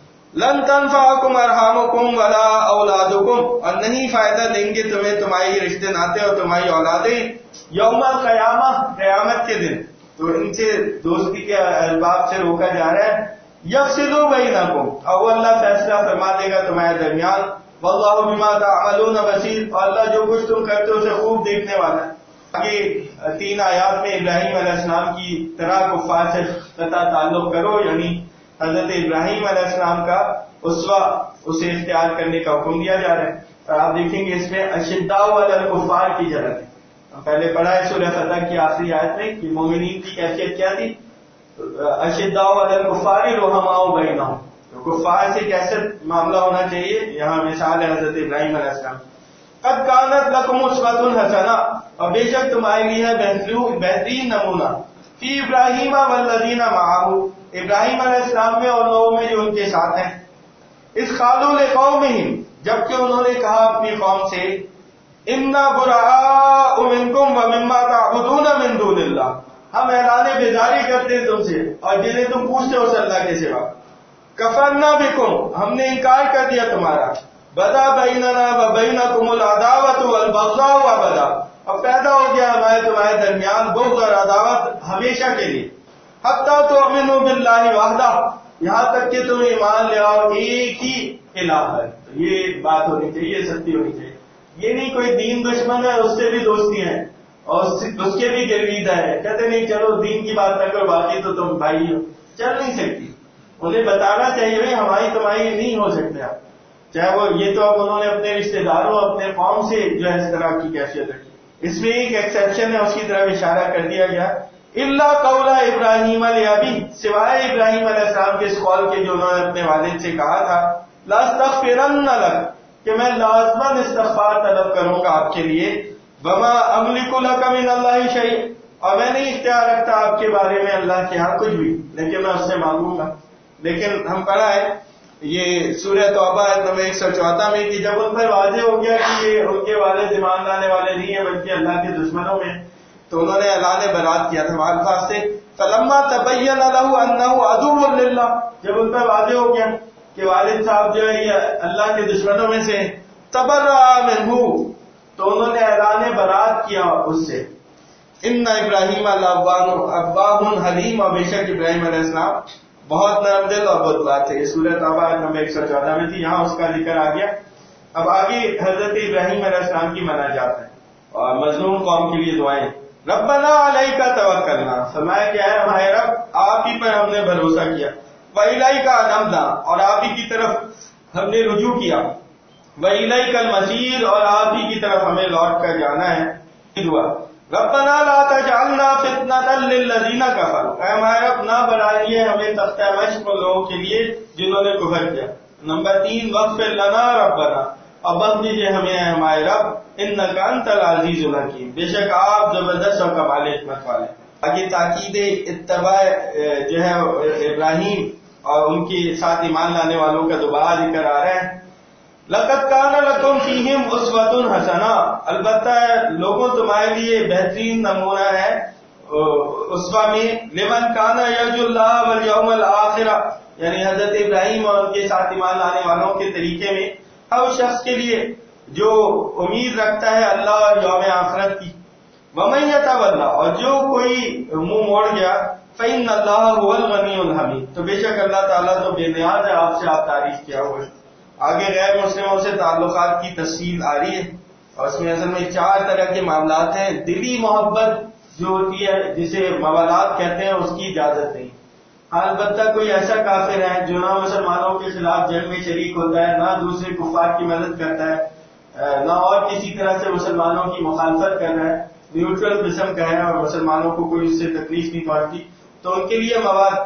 لن تنفعکم ارحامکم ولا اولادکم, اور نہیں فائدہ دیں گے تمہیں تمہاری رشتے ناتے اور تمہاری اولادیں, یوم القیامہ, قیامت کے دن. تو ان سے دوستی کے اسباب سے روکا جا رہا ہے. یفصل بینکم, اور وہ اللہ فیصلہ فرما دے گا تمہارے درمیان. واللہ بما تعملون بصیر, اور اللہ جو کچھ تم کرتے ہو اسے خوب دیکھنے والا ہے. یہ 3 آیات میں ابراہیم علیہ السلام کی طرح کفار سے قطع تعلق کرو, یعنی حضرت ابراہیم علیہ السلام کا اسوہ اسے اختیار کرنے کا حکم دیا جا رہا ہے. اور آپ دیکھیں گے اس میں اشداء علی الکفار کی ضرورت ہے. ہم پہلے پڑھا ہے سورہ فتح کی آخری آیت میں کہ مومنین کی کیفیت کیا تھی, اشداء علی الکفار رحماء بینہم, تو کفار سے کیسے معاملہ ہونا چاہیے, یہاں مثال ہے حضرت ابراہیم علیہ السلام. قد کانت لکم اسوۃ حسنہ, اور بے شک تمہارے لیے ہے بہترین نمونہ, فی ابراہیم والذین معہ, ابراہیم علیہ السلام میں اور لوگوں میں جو ان کے ساتھ ہیں. اس قالوا لقومہم, جبکہ انہوں نے کہا اپنی قوم سے, انا براء منکم ومما تعبدون من دون اللہ, ہم اعلان بیزاری کرتے ہیں تم سے اور جنہیں تم پوچھتے ہو اللہ کے سوا. کفرنا بکم, ہم نے انکار کر دیا تمہارا. بدا بیننا وبینکم العداوۃ والبغضاء ابدا, اب پیدا ہو گیا ہمارے تمہارے درمیان بغض اور عداوت ہمیشہ کے لیے. حتی تؤمنوا باللہ وحدہ, یہاں تک کہ تم ایمان لے آؤ ایک ہی الہ ہے. تو یہ بات ہونی چاہیے, سختی ہونی چاہیے. یہ نہیں کوئی دین دشمن ہے اس سے بھی دوستی ہے اور اس کے بھی گرویدہ ہے, کہتے نہیں چلو دین کی بات نہ کرو باقی تو تم بھائی ہو, چل نہیں سکتی. انہیں بتانا چاہیے بھائی ہماری تمہاری نہیں ہو سکتے آپ, چاہے وہ یہ تو اب انہوں نے اپنے رشتے داروں اپنے قوم سے جو ہے اس طرح کی کیفیت رکھی. اس میں ایک ایکسیپشن ہے, اس کی طرف اشارہ کر دیا گیا الا قول ابراہیم لابی، سوائے ابراہیم علیہ السلام کے اس قول کے جو انہوں نے اپنے والد سے کہا تھا، لاستغفرن لک، کہ میں لازماً استغفار طلب کروں گا آپ کے لیے، وما املک لک من اللہ شیء، اور میں نہیں اختیار رکھتا آپ کے بارے میں اللہ کے ہاں کچھ بھی، لیکن میں اس سے مانگوں گا۔ لیکن ہم پڑھا ہے یہ سورہ توبہ نمبر 114 میں کہ جب ان پر واضح ہو گیا کہ یہ ان کے والد ایمان لانے والے نہیں ہیں بلکہ اللہ کے دشمنوں میں، تو انہوں نے اعلان برات کیا تھا الفاظ سے، فلما تبین له انه عدو للہ، جب ان پر واضح ہو گیا کہ والد صاحب جو ہے یہ اللہ کے دشمنوں میں سے، تبرأ منہ، تو انہوں نے اعلان برات کیا اس سے۔ ان ابراہیم اوّاہ حلیم، اور بے شک ابراہیم علیہ السلام بہت نرم دل اور بردبار تھے۔ یہ سورۃ توبہ نمبر 114 میں تھی، یہاں اس کا ذکر آ گیا۔ اب آگے حضرت ابراہیم علیہ السلام کی مناجات ہے اور مظلوم قوم کے لیے دعائیں۔ ربنا علیک توکلنا، فرمایا کہ اے ہمارے رب آپ ہی پر ہم نے بھروسہ کیا، وإلیک انبنا، اور آپ ہی کی طرف ہم نے رجوع کیا، وإلیک المصیر، اور آپ ہی کی طرف ہمیں لوٹ کر جانا ہے۔ دعا ربنا لا تجعلنا فتنة للذین کفروا، اے ہمارے رب نہ بنائیے ہمیں تختہ مشق ان لوگوں کے لیے جنہوں نے کفر کیا۔ نمبر 3 واغفر لنا ربنا، اور بخش دیجیے ہمیں اے ہمارے رب، انک انت العزیز الحکیم، بے شک آپ زبردست اور کمال حکمت والے۔ آگے تاکید اتباع جو ہے ابراہیم اور ان کے ساتھ ایمان لانے والوں کا دوبارہ ذکر آ رہا ہے۔ لقد کان لکم فیہم اسوۃ حسنہ، البتہ لوگوں تمہارے لیے بہترین نمونہ ہے اسوہ میں، لمن کان یرجو اللہ والیوم الآخر، یعنی حضرت ابراہیم اور ان کے ساتھ ایمان لانے والوں کے طریقے میں ہر شخص کے لیے جو امید رکھتا ہے اللہ اور یوم آخرت کی۔ ومن یتولی، اور جو کوئی منہ موڑ گیا، فإن اللہ هو الغنی الحمید، تو بے شک اللہ تعالیٰ تو بے نیاز ہے، آپ سے آپ تعریف کیا ہوا ہے۔ آگے غیر مسلموں سے تعلقات کی تفصیل آ رہی ہے، اور اس میں اصل میں 4 طرح کے معاملات ہیں۔ دلی محبت جو ہوتی ہے جسے موالات کہتے ہیں، اس کی اجازت نہیں۔ البتہ کوئی ایسا کافر ہے جو نہ مسلمانوں کے خلاف جنگ میں شریک ہوتا ہے، نہ دوسرے کفار کی مدد کرتا ہے، نہ اور کسی طرح سے مسلمانوں کی مخالفت کر رہا ہے، نیوٹرل قسم کا ہے اور مسلمانوں کو کوئی اس سے تکلیف نہیں پہنچتی، تو ان کے لیے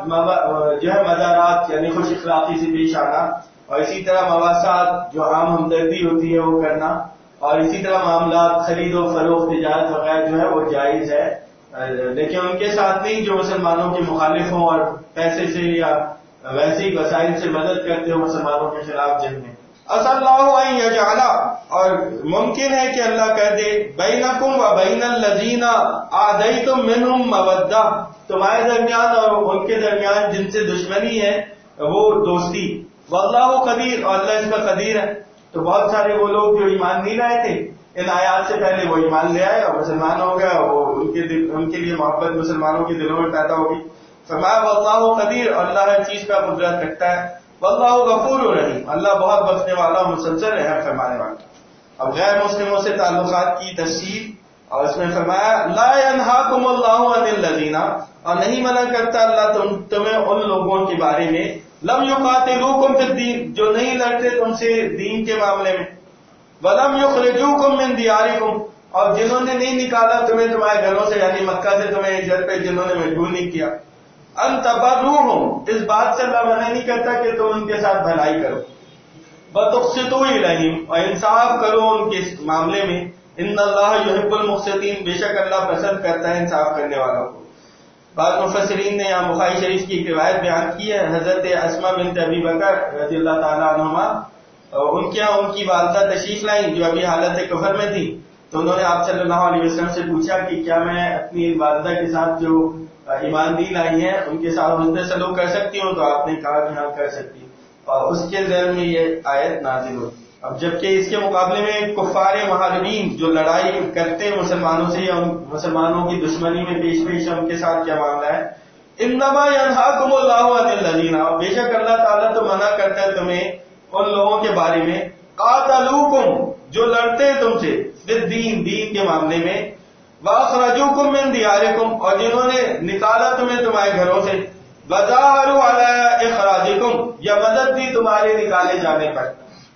جو ہے مزارات یعنی خوش اخلاقی سے پیش آنا، اور اسی طرح مواسات جو عام ہمدردی ہوتی ہے وہ کرنا، اور اسی طرح معاملات خرید و فروخت تجارت وغیرہ جو ہے وہ جائز ہے، لیکن ان کے ساتھ نہیں جو مسلمانوں کے مخالف ہوں اور پیسے سے یا ویسے ہی وسائل سے مدد کرتے ہو مسلمانوں کے خلاف جنگ میں۔ عسى اللہ ان یجعل، اور ممکن ہے کہ اللہ کہہ دے، بینکم و بین الذین عادیتم منہم مودہ، تمہارے درمیان اور ان کے درمیان جن سے دشمنی ہے وہ دوستی، واللہ قدیر، اور اللہ اس پر قدیر ہے۔ تو بہت سارے وہ لوگ جو ایمان نہیں لائے تھے ان آیات سے پہلے، وہ ایمان لے آئے اور مسلمان ہو گئے، اور وہ ان کے لیے محبت مسلمانوں کے دلوں میں پیدا ہوگی۔ فرمایا واللہ قدیر، اور اللہ ہر چیز کا قدرت رکھتا ہے، واللہ غفور رحیم، اللہ بہت بخشنے والا مسلسل رحم فرمانے والا۔ اب غیر مسلموں سے تعلقات کی تفصیل، اور اس میں فرمایا لا ینہاکم اللہ عن الذین، اور نہیں منع کرتا اللہ تمہیں ان لوگوں کے بارے میں، لم یقاتلوکم فی الدین، جو نہیں لڑتے تم سے دین کے معاملے میں، ولم یخرجوکم من دیارکم، اور جنہوں نے نہیں نکالا تمہیں تمہارے گھروں سے، یعنی مکہ سے تمہیں ہجرت پہ جنہوں نے مجبور نہیں کیا، ان تبروہم، اس بات سے اللہ منع نہیں کرتا کہ تم ان کے ساتھ بھلائی کرو، وتقسطوا الیہم، اور انصاف کرو ان کے معاملے میں، ان اللہ یحب المقسطین، بے شک اللہ پسند کرتا ہے انصاف کرنے والوں کو۔ بعض مفسرین نے یہاں بخاری شریف کی ایک روایت بیان کی ہے، حضرت اسماء بنت ابی بکر رضی اللہ تعالیٰ عنہما، ان کے یہاں ان کی والدہ تشریف لائیں جو ابھی حالت کفر میں تھی، تو انہوں نے آپ صلی اللہ علیہ وسلم سے پوچھا کہ کیا میں اپنی والدہ کے ساتھ جو ایمان نہیں لائی ہیں ان کے ساتھ حسن سلوک کر سکتی ہوں؟ تو آپ نے کہا کہ ہاں کر سکتی ہوں، اور اس کے ذیل میں یہ آیت نازل ہوئی۔ اب جبکہ اس کے مقابلے میں کفار محاربین جو لڑائی کرتے ہیں مسلمانوں سے یا مسلمانوں کی دشمنی میں پیش ان کے ساتھ کیا معاملہ ہے، انما ینہاکم اللہ عن الذین، بے شک اللہ تعالیٰ تو منع کرتا ہے تمہیں ان لوگوں کے بارے میں، قاتلوکم، جو لڑتے ہیں تم سے، بالدین، دین کے معاملے میں، واخرجوکم من دیارکم، اور جنہوں نے نکالا تمہیں تمہارے گھروں سے، وظاہروا علی اخراجکم، یا مدد دی تمہارے نکالے جانے پر،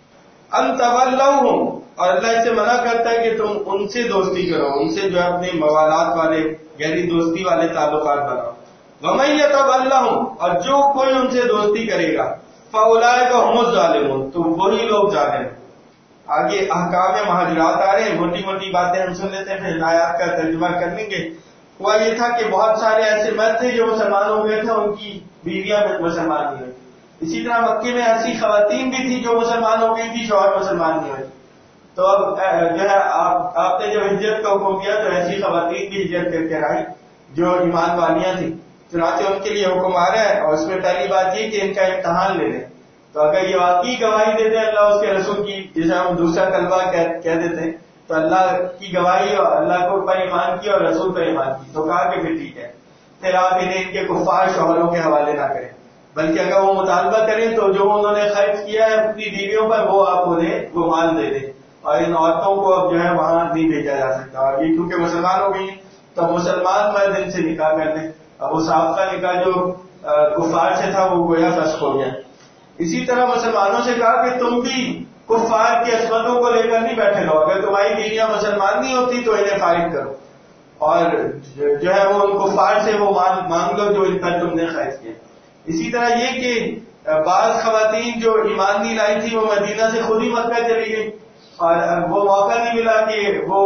ان تولوہم، اور اللہ اس سے منع کرتا ہے کہ تم ان سے دوستی کرو، ان سے جو ہے اپنے موالات والے گہری دوستی والے تعلقات بناؤ. ومن یتولہم، اور جو کوئی ان سے دوستی کرے گا، فاولئک ھم الظالمون، تو وہی لوگ ظالم. آگے احکام مہاجرات آ رہے ہیں، موٹی موٹی باتیں ہم سن لیتے ہیں پھر آیات کا ترجمہ کر لیں گے. ہوا یہ تھا کہ بہت سارے ایسے مرد تھے جو مسلمان ہو گئے تھے، ان کی بیویاں مسلمان نہیں ہوئی. اسی طرح مکے میں ایسی خواتین بھی تھی جو مسلمان ہو گئی تھی، شوہر مسلمان نہیں ہوئے. تو اب جو ہے آپ نے جب ہجرت کا حکم کیا تو ایسی خواتین بھی ہجرت کر کے آئی جو ایمان والیاں تھیں. چنانچہ ان کے لیے حکم آ رہا ہے، اور اس میں پہلی بات یہ کہ ان کا امتحان لے لیں. تو اگر یہ واقعی گواہی دیتے ہیں اللہ اس کے رسول کی، جسے ہم دوسرا کلمہ کہہ دیتے ہیں، تو اللہ کی گواہی اور اللہ کو پر ایمان کی اور رسول پر ایمان کی، تو کہا کہ پھر ٹھیک ہے، پھر آپ انہیں ان کے کفار شوہروں کے حوالے نہ کریں، بلکہ اگر وہ مطالبہ کریں تو جو انہوں نے خرچ کیا ہے اپنی بیویوں پر وہ آپ انہیں وہ مال دے دیں. اور ان عورتوں کو اب جو ہے وہاں نہیں بھیجا جا سکتا. اور یہ کیونکہ مسلمان ہو گئی ہیں تو مسلمان مرد ان سے نکاح کر لیں. اب وہ سابقہ نکاح جو کفار سے تھا وہ گویا فسخ ہو گیا. اسی طرح مسلمانوں سے کہا کہ تم بھی کفار کی عصمتوں کو لے کر نہیں بیٹھے رہو، اگر تمہاری بیویاں مسلمان نہیں ہوتی تو انہیں فارغ کرو، اور جو ہے وہ ان کفار سے وہ مانگ لو جو ان پر تم نے خرچ کیا. اسی طرح یہ کہ بعض خواتین جو ایمان نہیں لائی تھی وہ مدینہ سے خود ہی مکہ چلی گئی، اور وہ موقع نہیں ملا کہ وہ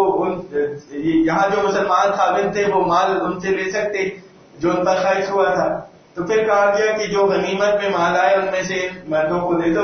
یہاں جو مسلمان ثابت تھے وہ مال ان سے لے سکتے جو ان پر خرچ ہوا تھا. تو پھر کہا گیا کہ جو غنیمت میں مال آئے ان میں سے مردوں کو دے دو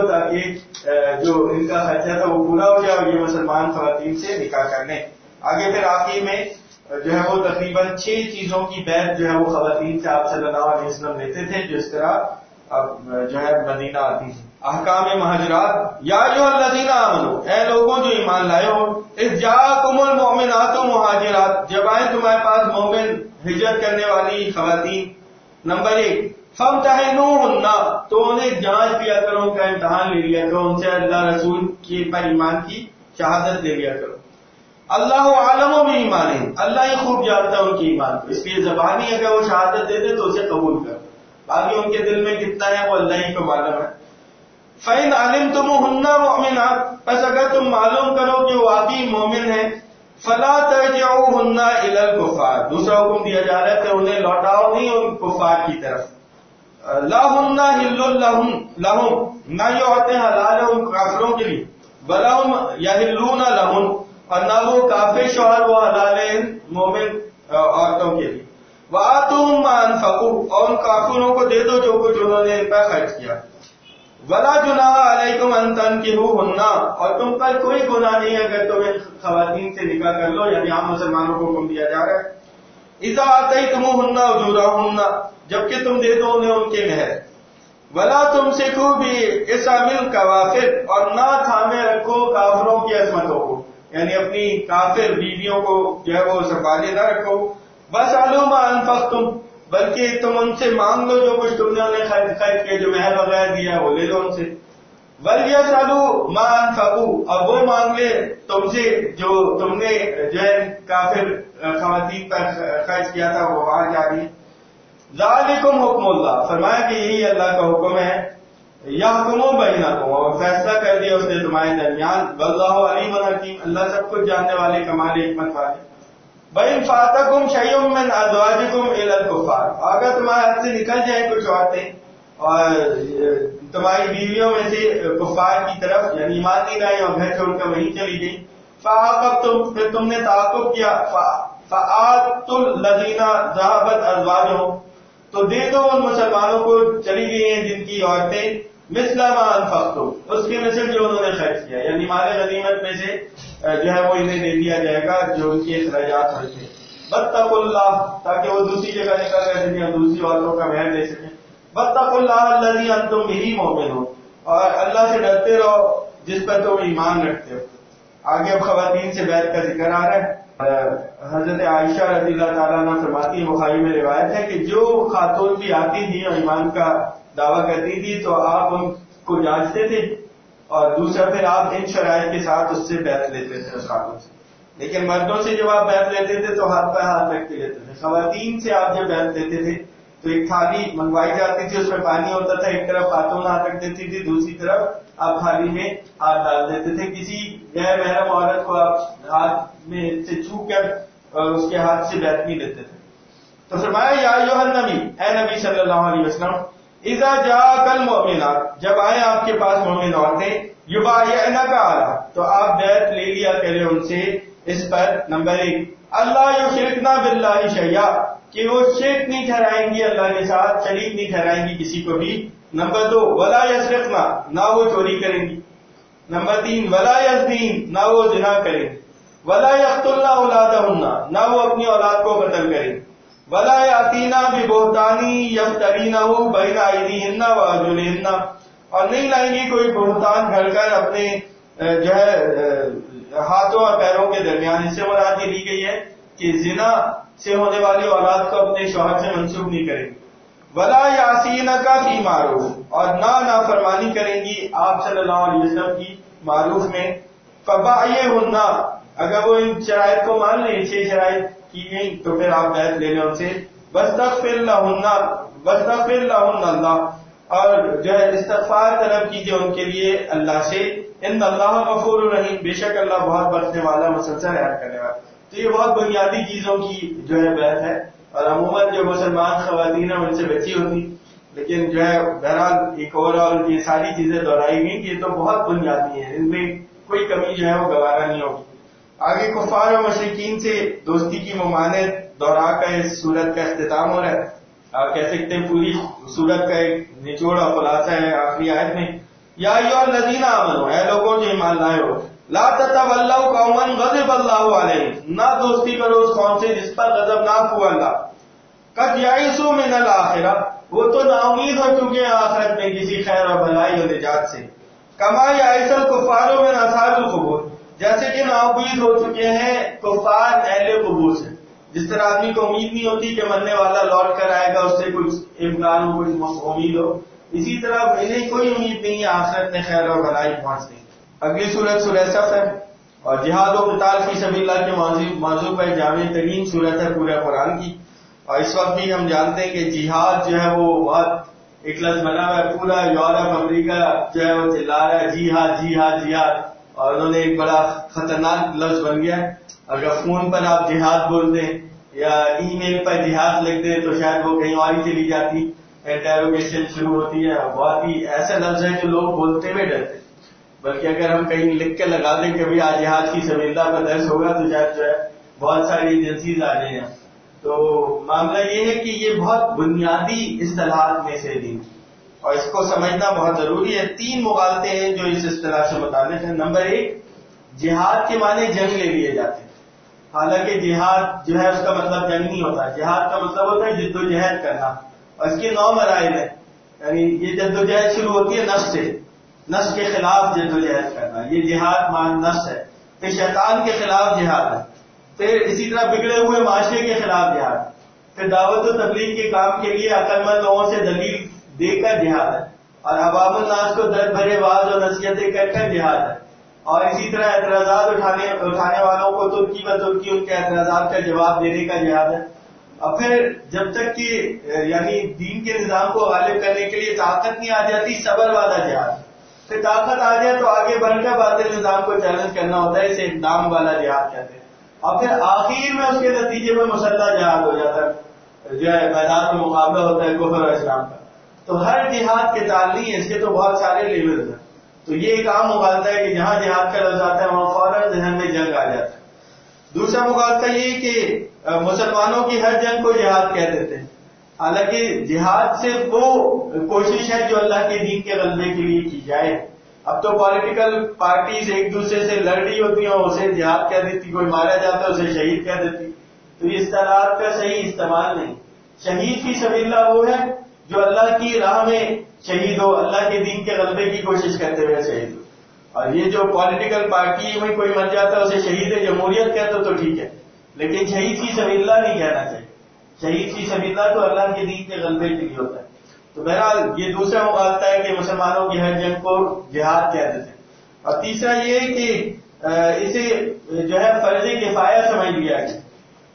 تاکہ جو ان کا خرچہ تھا وہ پورا ہو جائے اور یہ مسلمان خواتین سے نکاح کر لیں. آگے پھر آخر میں جو ہے وہ تقریباً 6 چیزوں کی بیعت جو ہے وہ خواتین سے آپ صلی اللہ علیہ وسلم لیتے تھے جو اس طرح اب جو ہے مدینہ آتی ہیں. احکام مہاجرات. یا ایھا الذین آمنو، اے لوگوں جو ایمان لائے ہو، اذ جاءکم المؤمنات مہاجرات، جب آئیں تمہارے پاس مومن ہجرت کرنے والی خواتین. نمبر 1 فامتحنوہن، تو انہیں جانچ لیا کرو، ان کا امتحان لے لیا کرو، ان سے اللہ رسول کی پر ایمان کی شہادت لے لیا کرو. اللہ عالم بایمانہم، اللہ ہی خوب جانتا ہے ان کے ایمان کو، اس لیے زبانی اگر وہ شہادت دیتے تو اسے قبول کرو، باقی ان کے دل میں کتنا ہے وہ اللہ ہی کو معلوم ہے. فَإِنْ عَلِمْتُمُوهُنَّ مُؤْمِنَاتٍ، پس اگر تم معلوم کرو کہ وہ واقعی مومن ہیں، فَلَا تَرْجِعُوهُنَّ إِلَى الْكُفَّارِ، دوسرا حکم دیا جا رہا ہے کہ انہیں لوٹاؤ نہیں ان کفار کی طرف. لَا هُنَّ حِلٌّ لَهُمْ، نہ یہ عورتیں حلال ہیں ان کافروں کے لیے، وَلَا هُمْ يَحِلُّونَ لَهُنَّ، اور نہ وہ کافر شوہر وہ حلال ہیں مومن عورتوں کے لیے. وَآتُوهُم مَّا أَنفَقُوا، اور ان کافروں کو دے دو جو کچھ انہوں نے ان پر خرچ کیا. وَلَا جُنَاحَ عَلَيْكُمْ أَن تَنكِحُوهُنَّ، اور تم پر کوئی گناہ نہیں ہے اگر تم ان خواتین سے نکاح کر لو، یعنی عام مسلمانوں کو حکم دیا جا رہا ہے. اِذَا آتَيْتُمُوهُنَّ أُجُورَهُنَّ، جبکہ تم دے دو انہیں ان کے مہر. وَلَا تُمْسِكُوا بِعِصَمِ الْكَوَافِرِ، اور نہ تھامے رکھو کافروں کی عصمتوں کو، یعنی اپنی کافر بیویوں کو جو ہے وہ سنبھالے نہ رکھو. وَاسْأَلُوا مَا أَنفَقْتُمْ، بلکہ تم ان سے مانگ لو جو کچھ تم نے انہیں خرچ کیا، جو مہر وغیرہ دیا وہ لے لو ان سے. وَلْيَسْأَلُوا مَا أَنفَقُوا، اور وہ مانگ لے تم سے جو تم نے جو ہے کافر خواتین پر خرچ کیا تھا وہ وہاں جاری ہے. ذَلِكُمْ حُکْمُ اللَّہ، فرمایا کہ یہی اللہ کا حکم ہے. یحکم بینکم، اور فیصلہ کر دیا اس نے تمہارے درمیان. واللہ علیم حکیم، اللہ سب کچھ جاننے والے کمال حکمت والے. بَإِنْ فَاتَكُمْ شَيْءٌ مِّنْ أَزْوَاجِكُمْ إِلَى الْكُفَّارِ، اگر تمہارے ہاتھ سے نکل جائیں کچھ عورتیں اور تمہاری بیویوں میں سے کفار کی طرف، یعنی ایمان نہیں لائی اور گھر چھوڑ کر وہیں چلی گئی. فَعَاقَبْتُمْ، پھر تم نے تعاقب کیا. فَآتُوا الَّذِينَ ذَهَبَتْ أَزْوَاجُهُمْ، تو دے دو ان مسلمانوں کو چلی گئی ہیں جن کی عورتیں مثل ما انفقتم، اس کے مثل جو انہوں نے خرچ کیا، یعنی مال غنیمت میں سے جو ہے وہ انہیں دے دیا جائے گا جو ان کے اخراجات ہوئے تھے. واتقوا اللہ، تاکہ وہ دوسری جگہ نکل کر سکیں اور دوسری عورتوں کا مہر دے سکیں. واتقوا اللہ الذی انتم بہ مؤمنون، اور اللہ سے ڈرتے رہو جس پر تم ایمان رکھتے ہو. آگے اب خواتین سے بیعت کا ذکر آ رہا ہے. حضرت عائشہ رضی اللہ تعالیٰ عنہ فرماتی ہیں، بخاری میں روایت ہے کہ جو خاتون بھی آتی تھی اور ایمان کا دعویٰ کرتی تھی تو آپ ان کو جانچتے تھے، اور دوسرا پھر آپ ان شرائط کے ساتھ اس سے بیعت لیتے تھے اس خاتون سے. لیکن مردوں سے جب آپ بیعت لیتے تھے تو ہاتھ پہ ہاتھ رکھ کے لیتے تھے. خواتین سے آپ جب بیعت لیتے تھے تو ایک تھالی منگوائی جاتی تھی، اس میں پانی ہوتا تھا، ایک طرف خاتون ہاتھ رکھ دیتی تھی، دوسری طرف آپ تھالی میں ہاتھ ڈال دیتے تھے، کسی غیر محرم عورت کو آپ ہاتھ میں سے چھو کر اس کے ہاتھ سے بیعت نہیں لیتے تھے۔ تو فرمایا یا ایھا النبی، اے نبی صلی اللہ علیہ وسلم، اذا جاءک المؤمنات، جب آئے آپ کے پاس مومن عورتیں، یبایعنک علی، تو آپ بیعت لے لیا کریں ان سے اس پر، نمبر 1 اللہ یشرکنا باللہ شیئا، کہ وہ شرک نہیں ٹھہرائیں گی اللہ کے ساتھ، شریک نہیں ٹھہرائیں گی کسی کو بھی، نمبر 2 ولا یسرقنا، نہ وہ چوری کریں گی، نمبر 3 ولا یزنین، نہ وہ زنا کریں گی، ولا یقتلن اولادہن، نہ وہ اپنی اولاد کو قتل کریں، ولا یاتینا ببہتان یفترینہ بین ایدیہن وارجلہن، اور نہیں لائیں گی کوئی بہتان گھڑ کر اپنے جو ہے ہاتھوں اور پیروں کے درمیان۔ اس سے مراد یہ لی گئی ہے کہ زنا سے ہونے والی اولاد کو اپنے شوہر سے منسوب نہیں کریں گی، ولا یعصینک فی معروف، اور نہ نافرمانی کریں گی آپ صلی اللہ علیہ وسلم کی معروف میں، فبایعہن، اگر وہ ان شرائط کو مان لیں، 6 شرائط کی گئی، تو پھر آپ بیعت لے لیں ان سے، واستغفر لہن اللہ، اور جو ہے استغفار طلب کیجیے ان کے لیے اللہ سے، ان اللہ غفور رحیم، بے شک اللہ بہت بخشنے والا، مسلسل رحم کرنے والا۔ تو یہ بہت بنیادی چیزوں کی جو ہے بیعت ہے، اور عموماً جو مسلمان خواتین ہیں ان سے بچی ہوتی، لیکن جو ہے بہرحال ایک اور یہ ساری چیزیں دہرائی گئی کہ یہ تو بہت بنیادی ہیں، ان میں کوئی کمی جو ہے وہ گوارا نہیں ہوگی۔ آگے کفار و مشرکین سے دوستی کی ممانعت دوہرا کر اس سورت کا اختتام ہو رہا ہے۔ آپ کہہ سکتے ہیں پوری سورت کا ایک نچوڑ اور خلاصہ ہے آخری آیت میں، یا ایھا الذین آمنوا، اے لوگوں جو ایمان لائے ہو، لا تتولوا قوما غضب اللہ علیہم، نہ دوستی کرو اس قوم سے جس پر غضبناک ہوا اللہ، قد یئسوا من الآخرہ، وہ تو نا امید ہو چکے ہیں آخرت میں کسی خیر اور بھلائی اور نجات سے، کما یئس الکفار من اصحاب القبور، جیسے کہ نا امید ہو چکے ہیں کفار اہل قبور سے۔ جس طرح آدمی کو امید نہیں ہوتی کہ مرنے والا لوٹ کر آئے گا، اس سے کچھ امکان ہو، کچھ امید ہو، اسی طرح انہیں کوئی امید نہیں ہے آخرت میں خیر اور بھلائی پہنچنے۔ اگلی سورت سورہ صف ہے، اور جہاد و قتال فی سبیل اللہ کے موضوع پر جامع ترین سورت ہے پورے قرآن کی، اور اس وقت بھی ہم جانتے ہیں کہ جہاد جو ہے وہ بہت ایک لفظ بنا ہوا ہے، پورا یورپ امریکہ جو ہے وہ چلا رہا ہے جہاد جہاد جہاد، اور انہوں نے ایک بڑا خطرناک لفظ بن گیا ہے۔ اگر فون پر آپ جہاد بول دیں یا ای میل پر جہاد لکھ دیں تو شاید وہ کہیں اور ہی چلی جاتی، انٹروگیشن شروع ہوتی ہے، اور بہت ہی ایسا لفظ ہے جو لوگ بولتے ہوئے ڈرتے، بلکہ اگر ہم کہیں لکھ کے لگا دیں کہ بھی آج جہاد کی سبیل اللہ کا درس ہوگا تو شاید جو ہے بہت ساری ایجنسیز آ جائیں۔ تو معاملہ یہ ہے کہ یہ بہت بنیادی اصطلاحات میں سے دیں، اور اس کو سمجھنا بہت ضروری ہے۔ 3 مغالطے ہیں جو اس اصطلاح سے متعلق ہیں۔ نمبر 1، جہاد کے معنی جنگ لے لیے جاتے ہیں، حالانکہ جہاد جو ہے اس کا مطلب جنگ نہیں ہوتا، جہاد کا مطلب ہوتا ہے جد و جہد کرنا، اور اس کے 9 مراحل ہیں، یعنی یہ جد و جہد شروع ہوتی ہے نفس سے، نفس کے خلاف جد و جہد کرنا، یہ جہاد مان نفس ہے، پھر شیطان کے خلاف جہاد ہے، پھر اسی طرح بگڑے ہوئے معاشرے کے خلاف جہاد، پھر دعوت و تبلیغ کے کام کے لیے عقل مند لوگوں سے دلیل دے کر جہاد ہے، اور عوام الناس کو درد بھرے واعظ اور نصیحتیں کر کر جہاد ہے، اور اسی طرح اعتراضات اٹھانے والوں کو ترکی و ترکی ان کے اعتراضات کا جواب دینے کا جہاد ہے، اور پھر جب تک کہ یعنی دین کے نظام کو غالب کرنے کے لیے طاقت نہیں آ جاتی، صبر والا جہاد، پھر طاقت آ جائے تو آگے بڑھ کر باطل نظام کو چیلنج کرنا ہوتا ہے، اسے اقدام والا جہاد کہتے ہیں، اور پھر آخر میں اس کے نتیجے میں مسلح جہاد ہو جاتا ہے، جو ہے میدان میں مقابلہ ہوتا ہے کفر اور اسلام کا۔ تو ہر جہاد کے تعلق اس کے تو بہت سارے لیولز ہیں، تو یہ ایک عام مغالطہ ہے کہ جہاں جہاد کا لفظ آتا ہے وہاں فوراً ذہن میں جنگ آ جاتا ہے۔ دوسرا مغالطہ یہ کہ مسلمانوں کی ہر جنگ کو جہاد کہہ دیتے ہیں، حالانکہ جہاد صرف وہ کوشش ہے جو اللہ کے دین کے غلبے کے لیے کی جائے۔ اب تو پولیٹیکل پارٹیز ایک دوسرے سے لڑ رہی ہوتی ہیں، اسے جہاد کہہ دیتی، کوئی مارا جاتا ہے اسے شہید کہہ دیتی، تو یہ اصطلاحات کا صحیح استعمال نہیں۔ شہید فی سبیل اللہ وہ ہے جو اللہ کی راہ میں شہید ہو، اللہ کے دین کے غلبے کی کوشش کرتے ہوئے شہید ہو، اور یہ جو پولیٹیکل پارٹی میں کوئی مر جاتا ہے اسے شہید جمہوریت کہتے تو ٹھیک ہے، لیکن شہید فی سبیل اللہ نہیں کہنا چاہیے۔ شہید فی سبیل اللہ تو اللہ کے دین کے غلبے کے لیے ہوتا ہے۔ تو بہرحال یہ دوسرا مغالطہ ہے کہ مسلمانوں کی ہر جنگ کو جہاد کہہ دیتے ہیں، اور تیسرا یہ کہ اسے جو ہے فرض کفایہ سمجھ لیا گیا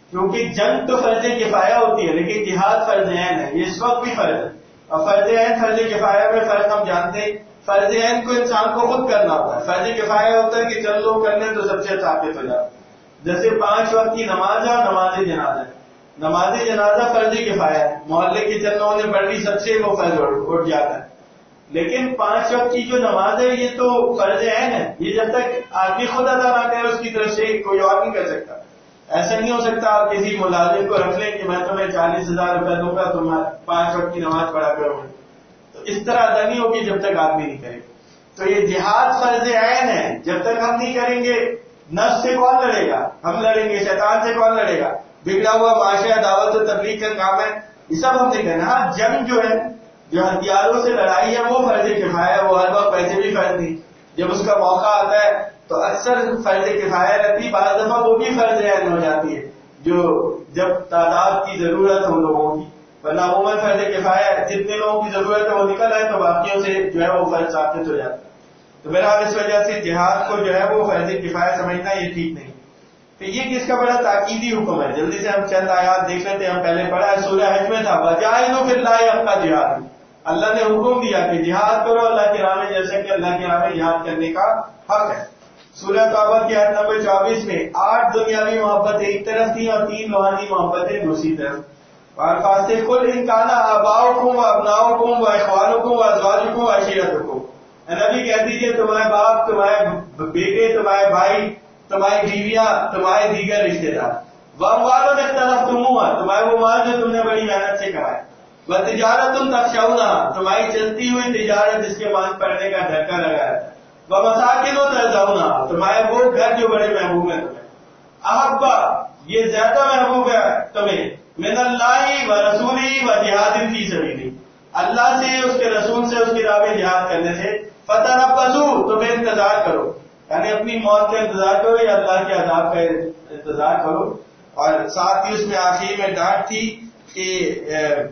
کیونکہ جنگ تو فرض کفایہ ہوتی ہے لیکن جہاد فرض عین ہے. یہ اس وقت بھی فرض ہے. اور فرض عین فرض کفایہ میں فرق ہم جانتے ہیں. فرض عین کو انسان کو خود کرنا ہوتا ہے. فرض کفایہ ہوتا ہے کہ چند لوگ کر لیں تو سب سے ثابت ہو جاتا ہے. جیسے 5 وقت کی نماز ہے اور نماز جنازہ. نماز جنازہ فرض کفایہ ہے, محلے کے چند لوگوں نے پڑھ لی سب سے وہ فرض اٹھ جاتا ہے. لیکن 5 وقت کی جو نماز ہے یہ تو فرض عین ہے. یہ جب تک آدمی خود ادا نہ کرے اس کی طرف سے کوئی اور نہیں کر سکتا. ایسا نہیں ہو سکتا آپ کسی ملازم کو رکھ لیں کہ میں تمہیں 40,000 روپے دوں گا تم 5 وقت کی نماز پڑھا کرو. تو اس طرح ادا نہیں ہوگی جب تک آدمی نہیں کرے. تو یہ جہاد فرض عین ہے. جب تک ہم نہیں کریں گے نفس سے کون لڑے گا؟ ہم لڑیں گے. شیطان سے کون لڑے گا؟ بگڑا ہوا معاشرہ دعوت و تبلیغ کا کام ہے, یہ سب ہم نے کرنا. ہاں جنگ جو ہے, جو ہتھیاروں سے لڑائی ہے وہ فرض کفایہ ہے. وہ ہر وقت ویسے بھی فرض نہیں. جب اس کا موقع آتا ہے تو اکثر فرض کفایہ رہتی, بعض دفعہ وہ بھی فرض عین ہو جاتی ہے جو جب تعداد کی ضرورت ہو لوگوں کی. ورنہ عموماً فرض کفایہ جتنے لوگوں کی ضرورت ہے وہ نکل آئے تو باقیوں سے جو ہے وہ فرض ثابت ہو جاتا ہے. تو بہرحال اس وجہ سے جہاد کو جو ہے وہ فرض کفایہ سمجھنا یہ ٹھیک نہیں. تو یہ کس کا بڑا تاکیدی حکم ہے. جلدی سے ہم چند آیات دیکھ لیتے ہیں. ہم پہلے پڑھا ہے سورہ حج میں تھا وجاہدوا فی اللہ حق جہاد. اللہ نے حکم دیا کہ جہاد کرو اللہ کی راہ میں جیسے کہ اللہ کی راہ میں جہاد کرنے کا حق ہے. سورہ توبہ کی آیت نمبر 24 میں 8 دنیاوی محبتیں ایک طرف تھیں اور 3 روحانی محبتیں دوسری طرف. اور فاستے قل ان کان آباؤکم و ابناؤکم و اخوانکم و ازواجکم و عشیرتکم. نبی کہہ دیجیے تمہارے باپ, تمہارے بیٹے, تمہارے بھائی, تمہاری بیویاں, تمہارے دیگر رشتے دار. واموال اختلفتموہا, تمہارے وہ مال جو تم نے بڑی محنت سے کمائے. وتجارت تخشونہا, تمہاری چلتی ہوئی تجارت جس کے مان پڑنے کا دھکا لگا رہتا ہے. ومساکن ترضونہا, تمہارے وہ گھر جو بڑے محبوب ہیں تمہیں. احبا, یہ زیادہ محبوب ہے تمہیں, من اللہ و رسولہ و جہاد فی سبیلہ, اللہ سے, اس کے رسول سے, اس کی راہ میں جہاد کرنے سے. فتربصوا, تمہیں انتظار کرو, یعنی اپنی موت کا انتظار کرو یا اللہ کے عذاب کا انتظار کرو. اور ساتھ ہی اس میں آخری میں ڈانٹ تھی کہ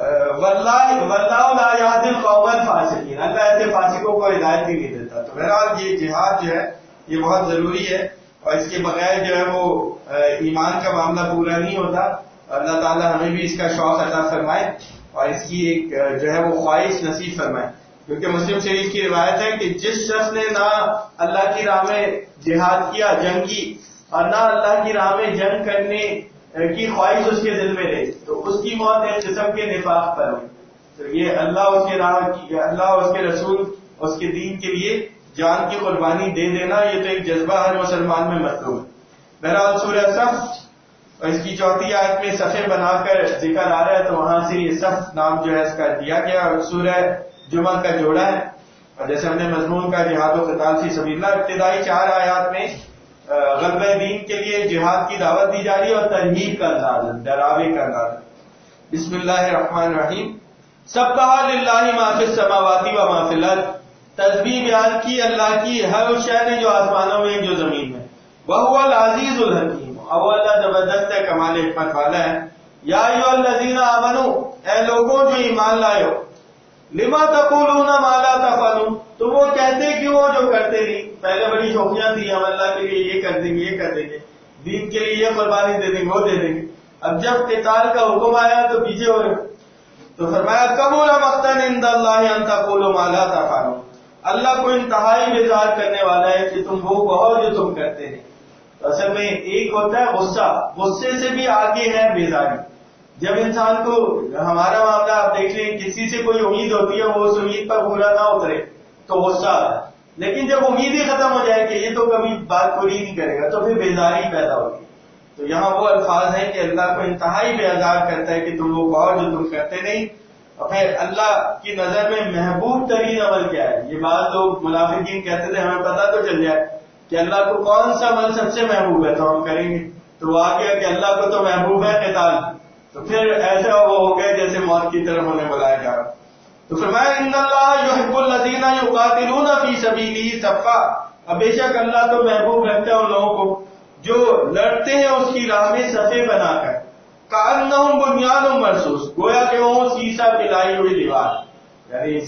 واللہ لا یہدی القوم الفاسقین, اللہ ایسے فاسقوں کو ہدایت ہی نہیں دیتا. تو بہرحال یہ جہاد جو ہے یہ بہت ضروری ہے اور اس کے بغیر جو ہے وہ ایمان کا معاملہ پورا نہیں ہوتا. اللہ تعالیٰ ہمیں بھی اس کا شوق عطا فرمائے اور اس کی ایک جو ہے وہ خواہش نصیب فرمائے. کیونکہ مسلم شریف کی روایت ہے کہ جس شخص نے نہ اللہ کی راہ میں جہاد کیا, جنگ کی, اور نہ اللہ کی راہ میں جنگ کرنے کی خواہش اس کے دل میں رہی, تو اس کی موت ایک قسم کے نفاق پر ہوئی. تو یہ اللہ اس کے راہ کی, اللہ اس کے رسول, اس کے دین کے لیے جان کی قربانی دے دینا, یہ تو ایک جذبہ ہر مسلمان میں مطلوب ہے. بہرحال سورہ صف اور اس کی 4 آیت میں صفیں بنا کر ذکر آ رہا ہے, تو وہاں سے یہ صف نام جو ہے اس کا دیا گیا. اور سورہ جمعہ کا جوڑا ہے. اور جیسے ہم نے مضمون کا جہاد و قتال فی سبیل اللہ, ابتدائی 4 آیات میں غلبہ دین کے لیے جہاد کی دعوت دی جا رہی ہے اور ترہیب کا انداز, ڈراوے کا انداز. بسم اللہ الرحمن الرحیم. سبح للہ ما فی السماوات و ما فی الارض, تسبیح بیان کی اللہ کی ہر اس شے نے جو آسمانوں میں جو زمین میں. وہو العزیز الحکیم, اور وہ اللہ زبردست ہے, کمال حکمت والا ہے. یا ایھا الذین آمنوا, اے لوگوں جو ایمان لائے ہو, لما تقولون ما لا تفعلون, تم وہ کہتے کیوں ہو جو کرتے نہیں. پہلے بڑی شوقیاں تھی, ہم اللہ کے لیے یہ کر دیں گے, یہ کر دیں گے, دین کے لیے یہ قربانی دے دیں گے, وہ دے دیں گے. اب جب قتال کا حکم آیا تو پیچھے ہو گئے. تو فرمایا کبر مقتا عند اللہ ان تقولوا ما لا تفعلون, اللہ کو انتہائی بیزار کرنے والا ہے کہ تم وہ کہو جو تم کرتے ہیں. اصل میں ایک ہوتا ہے غصہ, غصے سے بھی آگے ہے بیزاری. جب انسان کو, ہمارا معاملہ آپ دیکھ لیں, کسی سے کوئی امید ہوتی ہے, وہ اس امید پر پورا نہ اترے تو غصہ آتا ہے. لیکن جب امید ہی ختم ہو جائے کہ یہ تو کبھی بات پوری نہیں کرے گا, تو پھر بیزاری پیدا ہوگی. تو یہاں وہ الفاظ ہیں کہ اللہ کو انتہائی بیزار کرتا ہے کہ تم وہ کہو جو تم کرتے نہیں. اور پھر اللہ کی نظر میں محبوب ترین عمل کیا ہے, یہ بات لوگ منافقین کہتے تھے, ہمیں پتہ تو چل جائے کہ اللہ کو کون سا عمل سب سے محبوب ہے تو ہم کریں گے. تو وہ آ گیا کہ اللہ کو تو محبوب ہے قتال, تو پھر ایسا وہ ہو گئے جیسے موت کی طرف انہیں بلایا جا رہا. تو فرمایا ان اللہ یحب الذین یقاتلون فی سبیلہ صفا, اب بے شک اللہ تو محبوب رکھتا ہے ان لوگوں کو جو لڑتے ہیں اس کی راہ میں صفیں بنا کر. کأنہم بنیان مرصوص, گویا کہ وہ سیسا پلائی ہوئی دیوار, یعنی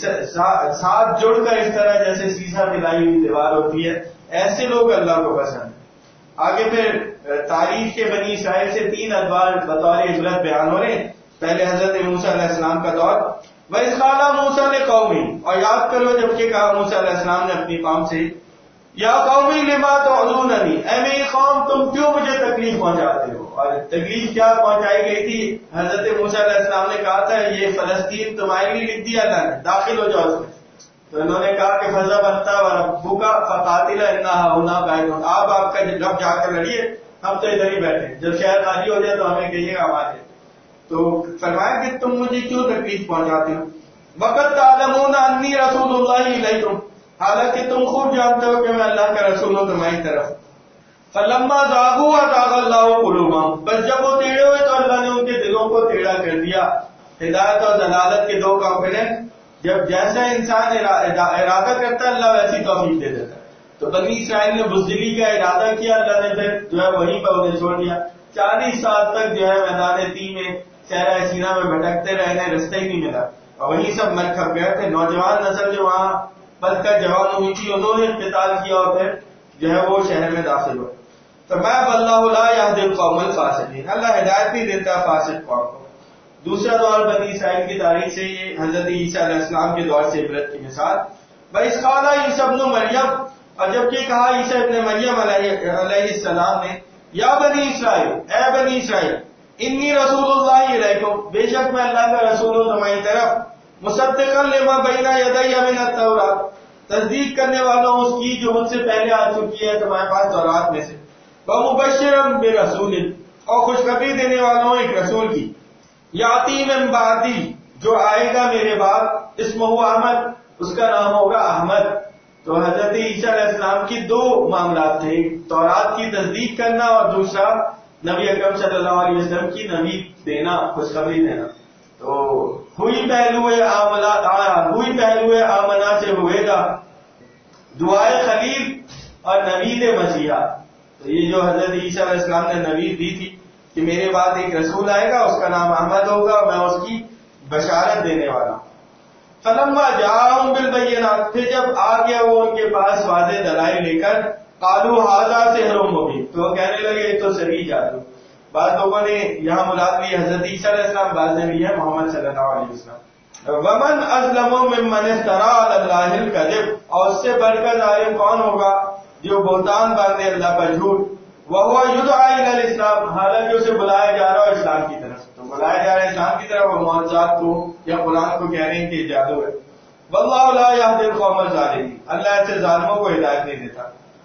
ساتھ جڑ کر اس طرح جیسے سیسا پلائی ہوئی دیوار ہوتی ہے, ایسے لوگ اللہ کو پسند. آگے پھر تاریخ کے بنی اسرائیل سے 3 ادوار بطور عبرت بیان ہو رہے ہیں. پہلے حضرت موسیٰ علیہ السلام کا دور. وَإِذْ قَالَ مُوسَىٰ لِقَوْمِهِ، اور یاد کرو جب کہ کہا موسیٰ علیہ السلام نے اپنی قوم سے، یا قومی لما تعذوننی، اے میری قوم تم کیوں مجھے تکلیف پہنچاتے ہو. اور تکلیف کیا پہنچائی گئی تھی؟ حضرت موسیٰ علیہ السلام نے کہا تھا یہ فلسطین تمہارے لیے لکھ دیا اللہ نے، داخل ہو جاؤ اس میں. تو انہوں نے کہا کہ فضب انت وربک فقاتلا انا ہاہنا قاعدون، آپ کا رب جا کر لڑیے، ہم تو ادھر ہی بیٹھے، جب شہر خالی ہو جائے تو ہمیں کہیے گا ہمارے. تو فرمایا کہ تم مجھے کیوں تکلیف پہنچاتے ہو. وقت تعلمون انی رسول اللہ الیکم، حالانکہ تم خوب جانتے ہو کہ میں اللہ کا رسول ہوں تمہاری طرف. فلما زاغوا ازاغ اللہ قلوبہم، بس جب وہ ٹیڑھے ہوئے تو اللہ نے ان کے دلوں کو ٹیڑھا کر دیا. ہدایت اور ضلالت کے 2 کمپوننٹ، جب جیسا انسان ارادہ کرتا ہے اللہ ویسی توفیق دے دیتا ہے. تو بنی اسرائیل نے بزدلی کا ارادہ کیا، اللہ نے پھر جو ہے وہیں پر انہیں چھوڑ دیا. 40 سال تک جو ہے میدان تی میں صحرا سینا میں بھٹکتے رہے، رستہ ہی نہیں ملا، اور وہیں سب مر کھپ گئے تھے. نوجوان نسل جو وہاں پل کر جوان ہوئی تھی انہوں نے قتال کیا اور پھر جو ہے وہ شہر میں داخل ہوئے. فرمایا واللہ لا یہدی القوم الفاسقین، اللہ ہدایت نہیں دیتا فاسق قوم کو. دوسرا دور بنی اسرائیل کی تاریخ سے یہ حضرت عیسیٰ علیہ السلام کے دور سے عبرت کی مثال. وَإِذْ قَالَ عِیسیٰ ابْنُ مَرْیَم، اور جب یہ کہا عیسیٰ ابن مریم علیہ السلام نے، یا بنی اسرائیل، اے بنی اسرائیل، انی رسول اللہ علیکم، بے شک میں اللہ کا رسول ہوں تمہاری طرف، مصدقا لما بین یدی من التوراۃ، تصدیق کرنے والا ہوں اس کی جو مجھ سے پہلے آ چکی ہے تمہارے پاس تورات میں سے، ومبشرا برسول، اور خوشخبری دینے والا ہوں ایک رسول کی، یاتی من بعدی، جو آئے گا میرے بعد، اسمہ احمد، اس کا نام ہوگا احمد. تو حضرت عیسیٰ علیہ السلام کی 2 معاملات تھے، ایک تورات کی تصدیق کرنا اور دوسرا نبی اکرم صلی اللہ علیہ وسلم کی نوید دینا، خوشخبری دینا. تو ہوئی پہلو آمنا سے ہوئے گا دعائے خلیل اور نوید مسیحا. تو یہ جو حضرت عیسیٰ علیہ السلام نے نوید دی تھی کہ میرے بعد ایک رسول آئے گا، اس کا نام احمد ہوگا، میں اس کی بشارت دینے والا ہوں. فلما جاءہم بالبینات، پھر جب آ گیا وہ ان کے پاس واضح دلائل لے کر، قالوا ھذا سحر مبین، تو وہ کہنے لگے یہ تو صریح جادو. بعض لوگوں نے یہاں مراد لی حضرت عیسیٰ علیہ السلام، بعض نے لی ہے محمد صلی اللہ علیہ وسلم. ومن اظلم ممن افترى علی اللہ الکذب، اور اس سے بڑھ کر ظالم کون ہوگا جو بہتان باندھے اللہ پر جھوٹ. وہو یدعی الی الاسلام، حالانکہ اسے بلایا جا رہا ہے اسلام کی طرف. تو بلایا جا رہا ہے اسلام کی طرف، وہ معجزات کو یا قرآن کو کہہ رہے ہیں کہ جادو ہے. واللہ لا یہدی القوم الظالمین، اللہ ایسے ظالموں کو ہدایت نہیں دیتا.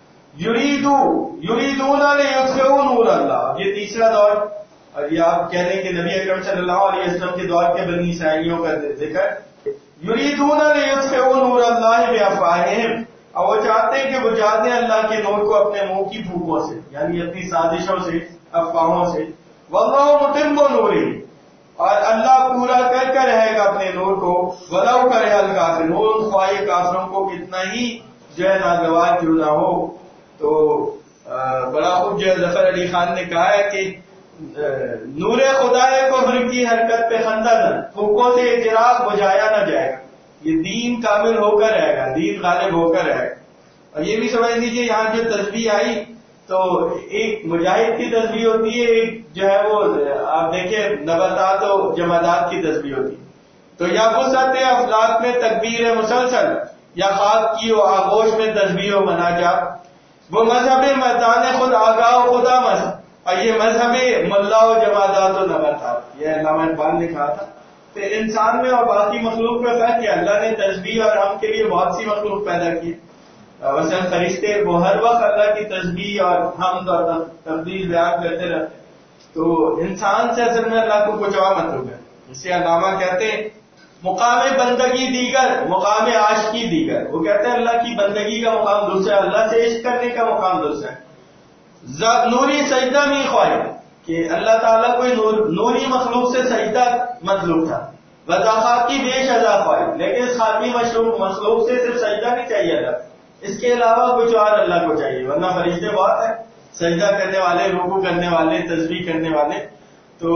یریدون لیطفئوا نور اللہ، یہ تیسرا دور. اور یہ آپ کہہ رہے ہیں کہ نبی اکرم صلی اللہ علیہ وسلم کے دور کے بنی اسرائیلیوں کا ذکر. یریدون لیطفئوا نور اللہ بافواہہم، اور وہ چاہتے ہیں کہ بجھا دیں اللہ کے نور کو اپنے منہ کی پھوکوں سے، یعنی اپنی سازشوں سے، افواہوں سے. واللہ متم نورہ، اور اللہ پورا کر کر رہے گا اپنے نور کو. ولو کرہ الکافرون، خواہ کافروں کو کتنا ہی جو ہے ناگوار کیوں نہ ہو. تو بڑا خوب جو ہے ظفر علی خان نے کہا ہے کہ نور خدا کفر کی حرکت پہ خندہ، پھوکوں سے یہ چراغ بجھایا نہ جائے گا. یہ دین کامل ہو کر رہے گا، دین غالب ہو کر رہے گا. اور یہ بھی سمجھ لیجیے یہاں جو تسبیح آئی تو ایک مجاہد کی تسبیح ہوتی ہے، ایک جو ہے وہ آپ دیکھیں نباتات و جمادات کی تسبیح ہوتی ہے. تو یا وسعت افلاک میں تکبیر مسلسل، یا خاک کی و آغوش میں تسبیح و مناجات. وہ مذہب مردان خود آگاہ و خدا مذہب، اور یہ مذہب ملا و جمادات و نباتات. یہ علامہ اقبال نے کہا تھا کہ انسان میں اور باقی مخلوق میں فرق کیا. اللہ نے تسبیح اور ہم کے لیے بہت سی مخلوق پیدا کی. مثلا فرشتے وہ ہر وقت اللہ کی تسبیح اور حمد اور تقدیس بیان کرتے رہتے. تو انسان سے اصل میں اللہ کو کچھ اور مطلب ہے. اس سے علامہ کہتے ہیں مقام بندگی دیگر، مقام عاشقی دیگر. وہ کہتے ہیں اللہ کی بندگی کا مقام دوسرا، اللہ سے عشق کرنے کا مقام دوسرا ہے. نوری سجدہ میں خواہی، کہ اللہ تعالیٰ کوئی نوری مخلوق سے سجدہ مطلوب تھا. وضاحت کی بے شزا خواہی، لیکن اس خاکی مخلوق سے صرف سجدہ نہیں چاہیے اللہ، اس کے علاوہ کچھ اور اللہ کو چاہیے. ورنہ فرشتے بہت ہیں سجدہ کرنے والے، رکوع کرنے والے، تسبیح کرنے والے. تو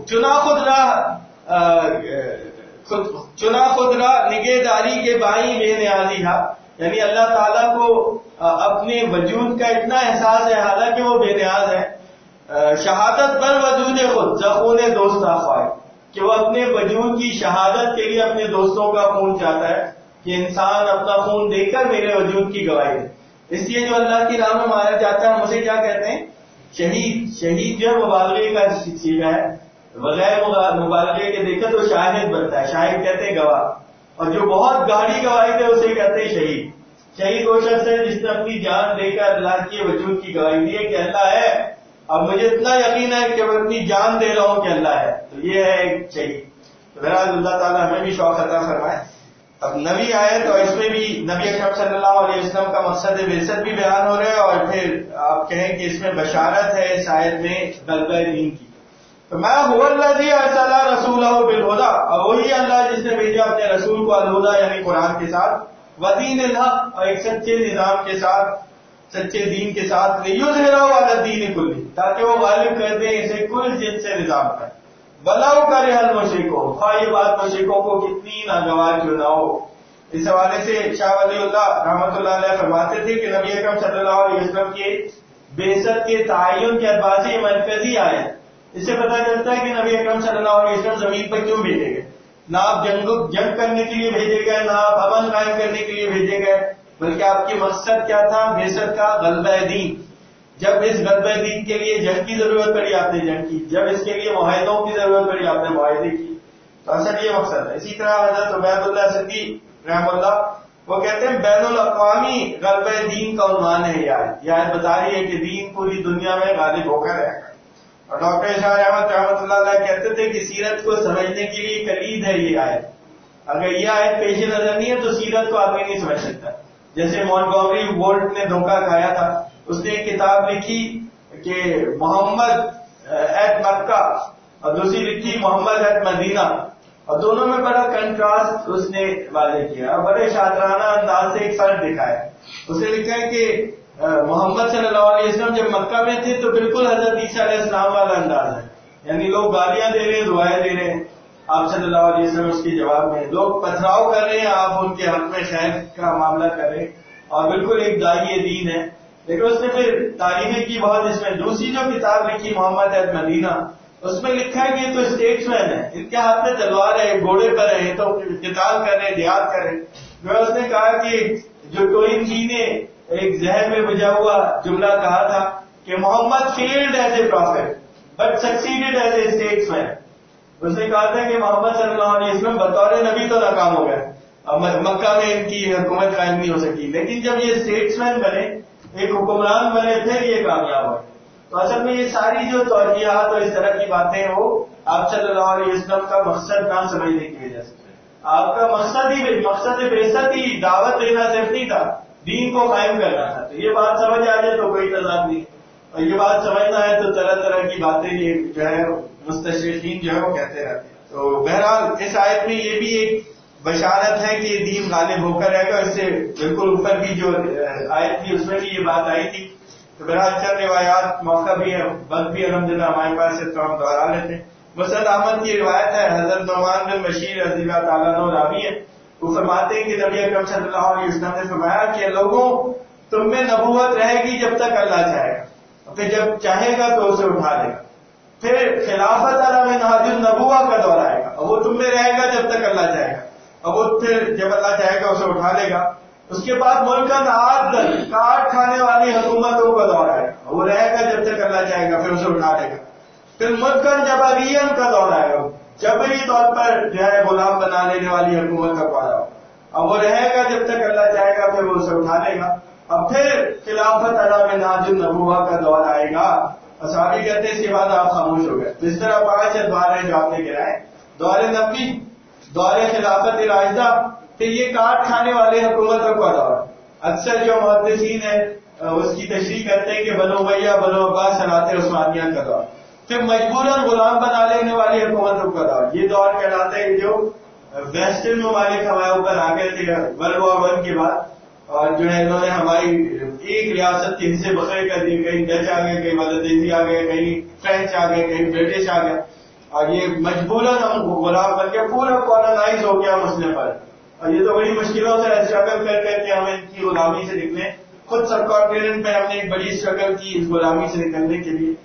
چنا خود را نگہداری کے بائیں بے نیازی ہا، یعنی اللہ تعالیٰ کو اپنے وجود کا اتنا احساس ہے حالانکہ وہ بے نیاز ہے. شہادت پر وجود خود زخون دوست خواہ، کہ وہ اپنے وجود کی شہادت کے لیے اپنے دوستوں کا خون چاہتا ہے کہ انسان اپنا خون دے کر میرے وجود کی گواہی دے. اس لیے جو اللہ کی راہ میں مارا جاتا ہے ہم اسے کیا کہتے ہیں؟ شہید. شہید جو ہے مبالغے کا سیگا ہے، بغیر مبالغے کے دیکھے تو شاہد بنتا ہے، شاہد کہتے ہیں گواہ، اور جو بہت گاڑی گواہی دے اسے کہتے ہیں شہید. شہید وہ شخص ہے جس نے اپنی جان دے کر اللہ کے وجود کی گواہی دی ہے کہ اللہ ہے، اب مجھے اتنا یقین ہے کہ میں اپنی جان دے رہا ہوں کہ اللہ ہے. تو یہ ہے ایک شہید. بہرحال اللہ تعالیٰ ہمیں بھی شوق عطا فرمائے. اب نبی آئے تو اس میں بھی نبی اکرم صلی اللہ علیہ وسلم کا مقصد بعثت بھی بیان ہو رہا ہے، اور پھر آپ کہیں کہ اس میں بشارت ہے اس آیت میں غلبہ دین کی. تو میں هو الذی ارسل رسولہ بالہدی، اور وہی اللہ جس نے بھیجا اپنے رسول کو الہدی یعنی قرآن کے ساتھ، ودین الحق، اور ایک سچے نظام کے ساتھ، سچے دین کے ساتھ، لیظہرہ علی الدین کلہ، تاکہ وہ غالب کر دیں اسے کل جن سے نظام پر، وَلَوْ كَرِهَ الْمُشْرِكُونَ، خواہ یہ بات مشرکوں کو کتنی ناگوار کیوں نہ ہو. اس حوالے سے شاہ ولی اللہ رحمۃ اللہ علیہ فرماتے تھے کہ نبی اکرم صلی اللہ علیہ وسلم کے بعثت کے تعین کے اعتبار سے یہ مرکزی آیا ہے. اس سے پتہ چلتا ہے کہ نبی اکرم صلی اللہ علیہ وسلم زمین پر کیوں بھیجے گئے. نہ آپ جنگ کرنے کے لیے بھیجے گئے، نہ آپ امن قائم کرنے کے لیے بھیجے گئے، بلکہ آپ کی مقصد کیا تھا؟ بعثت کا غلبہ دین. جب اس غلبہ دین کے لیے جنگ کی ضرورت پڑی آپ نے جنگ کی، جب اس کے لیے معاہدوں کی ضرورت پڑی آپ نے معاہدے کی. تو اصل یہ مقصد ہے. اسی طرح حضرت عبید اللہ سندھی رحم اللہ وہ کہتے ہیں بین الاقوامی غلبہ دین کا عنوان ہے. یہ آیت بتا رہی ہے کہ دین پوری دنیا میں غالب ہو کر رہے گا. اور ڈاکٹر شاہ احمد رحمۃ اللہ علیہ کہتے تھے کہ سیرت کو سمجھنے کے لیے کلید ہے یہ آیت. اگر یہ آیت پیش نظر نہیں ہے تو سیرت کو آدمی نہیں سمجھ سکتا. جیسے مونٹگومری وولٹ نے دھوکہ کھایا تھا، اس نے ایک کتاب لکھی کہ محمد ایٹ مکہ، اور دوسری لکھی محمد ایٹ مدینہ، اور دونوں میں بڑا کنٹراسٹ اس نے واضح کیا اور بڑے شاطرانہ انداز سے ایک فرق دکھایا. اس نے لکھا ہے کہ محمد صلی اللہ علیہ وسلم جب مکہ میں تھے تو بالکل حضرت عیسیٰ علیہ السلام والا انداز ہے، یعنی لوگ گالیاں دے رہے ہیں، دعائیں دے رہے ہیں، آپ صلی اللہ علیہ وسلم اس کے جواب میں لوگ پتھراؤ کر رہے ہیں، آپ ان کے حق میں خیر کا معاملہ کر رہے ہیں، اور بالکل ایک داعی دین ہے. لیکن اس نے پھر تعریفیں کی بہت. اس میں دوسری جو کتاب لکھی محمد ایٹ مدینہ، اس میں لکھا ہے کہ یہ تو اسٹیٹس مین ہے، ان کے ہاتھ میں تلوار ہے، گھوڑے پر ہے، تو قتال کر رہے، جہاد کر رہے. جو اس نے کہا کہ جو ٹوئن جی نے ایک ذہن میں بجا ہوا جملہ کہا تھا کہ Muhammad failed as a prophet but succeeded as a statesman. اس نے کہا تھا کہ محمد صلی اللہ علیہ وسلم بطور نبی تو ناکام ہو گئے، مکہ میں ان کی حکومت قائم نہیں ہو سکی، لیکن جب یہ اسٹیٹس مین بنے، ایک حکمران بنے، پھر یہ کامیاب ہوئے. تو اصل میں یہ ساری جو توجیہات اور اس طرح کی باتیں ہیں وہ آپ صلی اللہ علیہ وسلم کا مقصد نہ سمجھنے کی وجہ سے. آپ کا مقصد بعثت ہی دعوت دینا صرف نہیں تھا، دین کو قائم کرنا تھا. تو یہ بات سمجھ آ جائے تو کوئی تضاد نہیں، اور یہ بات سمجھنا ہے تو طرح طرح کی باتیں یہ جو ہے مستشرقین جو ہے وہ کہتے رہتے ہیں. تو بہرحال اس آیت میں یہ بھی ایک بشارت ہے کہ یہ دین غالب ہو کر رہے گا. اس سے بالکل اوپر بھی جو آیت تھی اس میں بھی یہ بات آئی تھی. تو بہرحال چند روایات موقع بھی ہے، وقت بھی الحمدللہ ہمارے پاس ہے تو ہم دوہرا لیتے ہیں. مسند احمد کی روایت ہے، حضرت نعمان بن بشیر رضی اللہ تعالیٰ عنہ راوی ہے، وہ فرماتے ہیں کہ نبی اکرم صلی اللہ علیہ وسلم نے فرمایا کہ لوگوں تم میں نبوت رہے گی جب تک اللہ چاہے گا، پھر جب چاہے گا تو اسے اٹھا لے گا. پھر خلافت علی منہاج النبوہ کا دور آئے گا، اور وہ تم میں رہے گا جب تک اللہ چاہے گا، اور وہ پھر جب اللہ چاہے گا اسے اٹھا لے گا. اس کے بعد ملکن عادل، کاٹ کھانے والی حکومتوں کا دور آئے گا، وہ رہے گا جب تک اللہ چاہے گا، پھر اسے اٹھا لے گا. پھر ملکن جبرین کا دور آئے گا، جبری طور پر جو ہے غلام بنا لینے والی حکومت کا پایا ہو، اب وہ رہے گا جب تک اللہ چاہے گا، پھر وہ اسے اٹھا لے گا. اب پھر خلافت علی منہاج النبوہ کا دور آئے گا. صحابی کہتے ہیں اس کے بعد آپ خاموش ہو گئے. تو اس طرح 5 ادوار ہیں جو آپ نے گرائے، دور نبوی، دور خلافت راشدہ، پھر یہ کاٹ کھانے والے حکومتوں کا دور. اکثر جو محدثین ہیں اس کی تشریح کرتے ہیں کہ بنو امیہ، بنو عباس، صنعت عثمانیہ کا دور، پھر مجبوراً غلام بنا لینے والی حکومتوں کا دور. یہ دور کہلاتا ہے جو ویسٹرن ممالک ہمارے اوپر آ گئے تھے ورلڈ وار 1 کے بعد، اور جو ہے انہوں نے ہماری ایک ریاست کے حصے بکھرے کر دیے، کہیں ڈچ آ گئے، کہیں مددیسی آ گئے، کہیں فرینچ آ گئے، کہیں برٹش آ گئے، اور یہ مجبوراً ہم غلام بن کے پورا کالونائز ہو گیا مسئلے پر. اور یہ تو بڑی مشکلوں سے اسٹرگل کر کے ہمیں ان کی غلامی سے نکلے. خود سب کانٹیننٹ پہ ہم نے ایک بڑی اسٹرگل کی اس غلامی سے نکلنے کے لیے.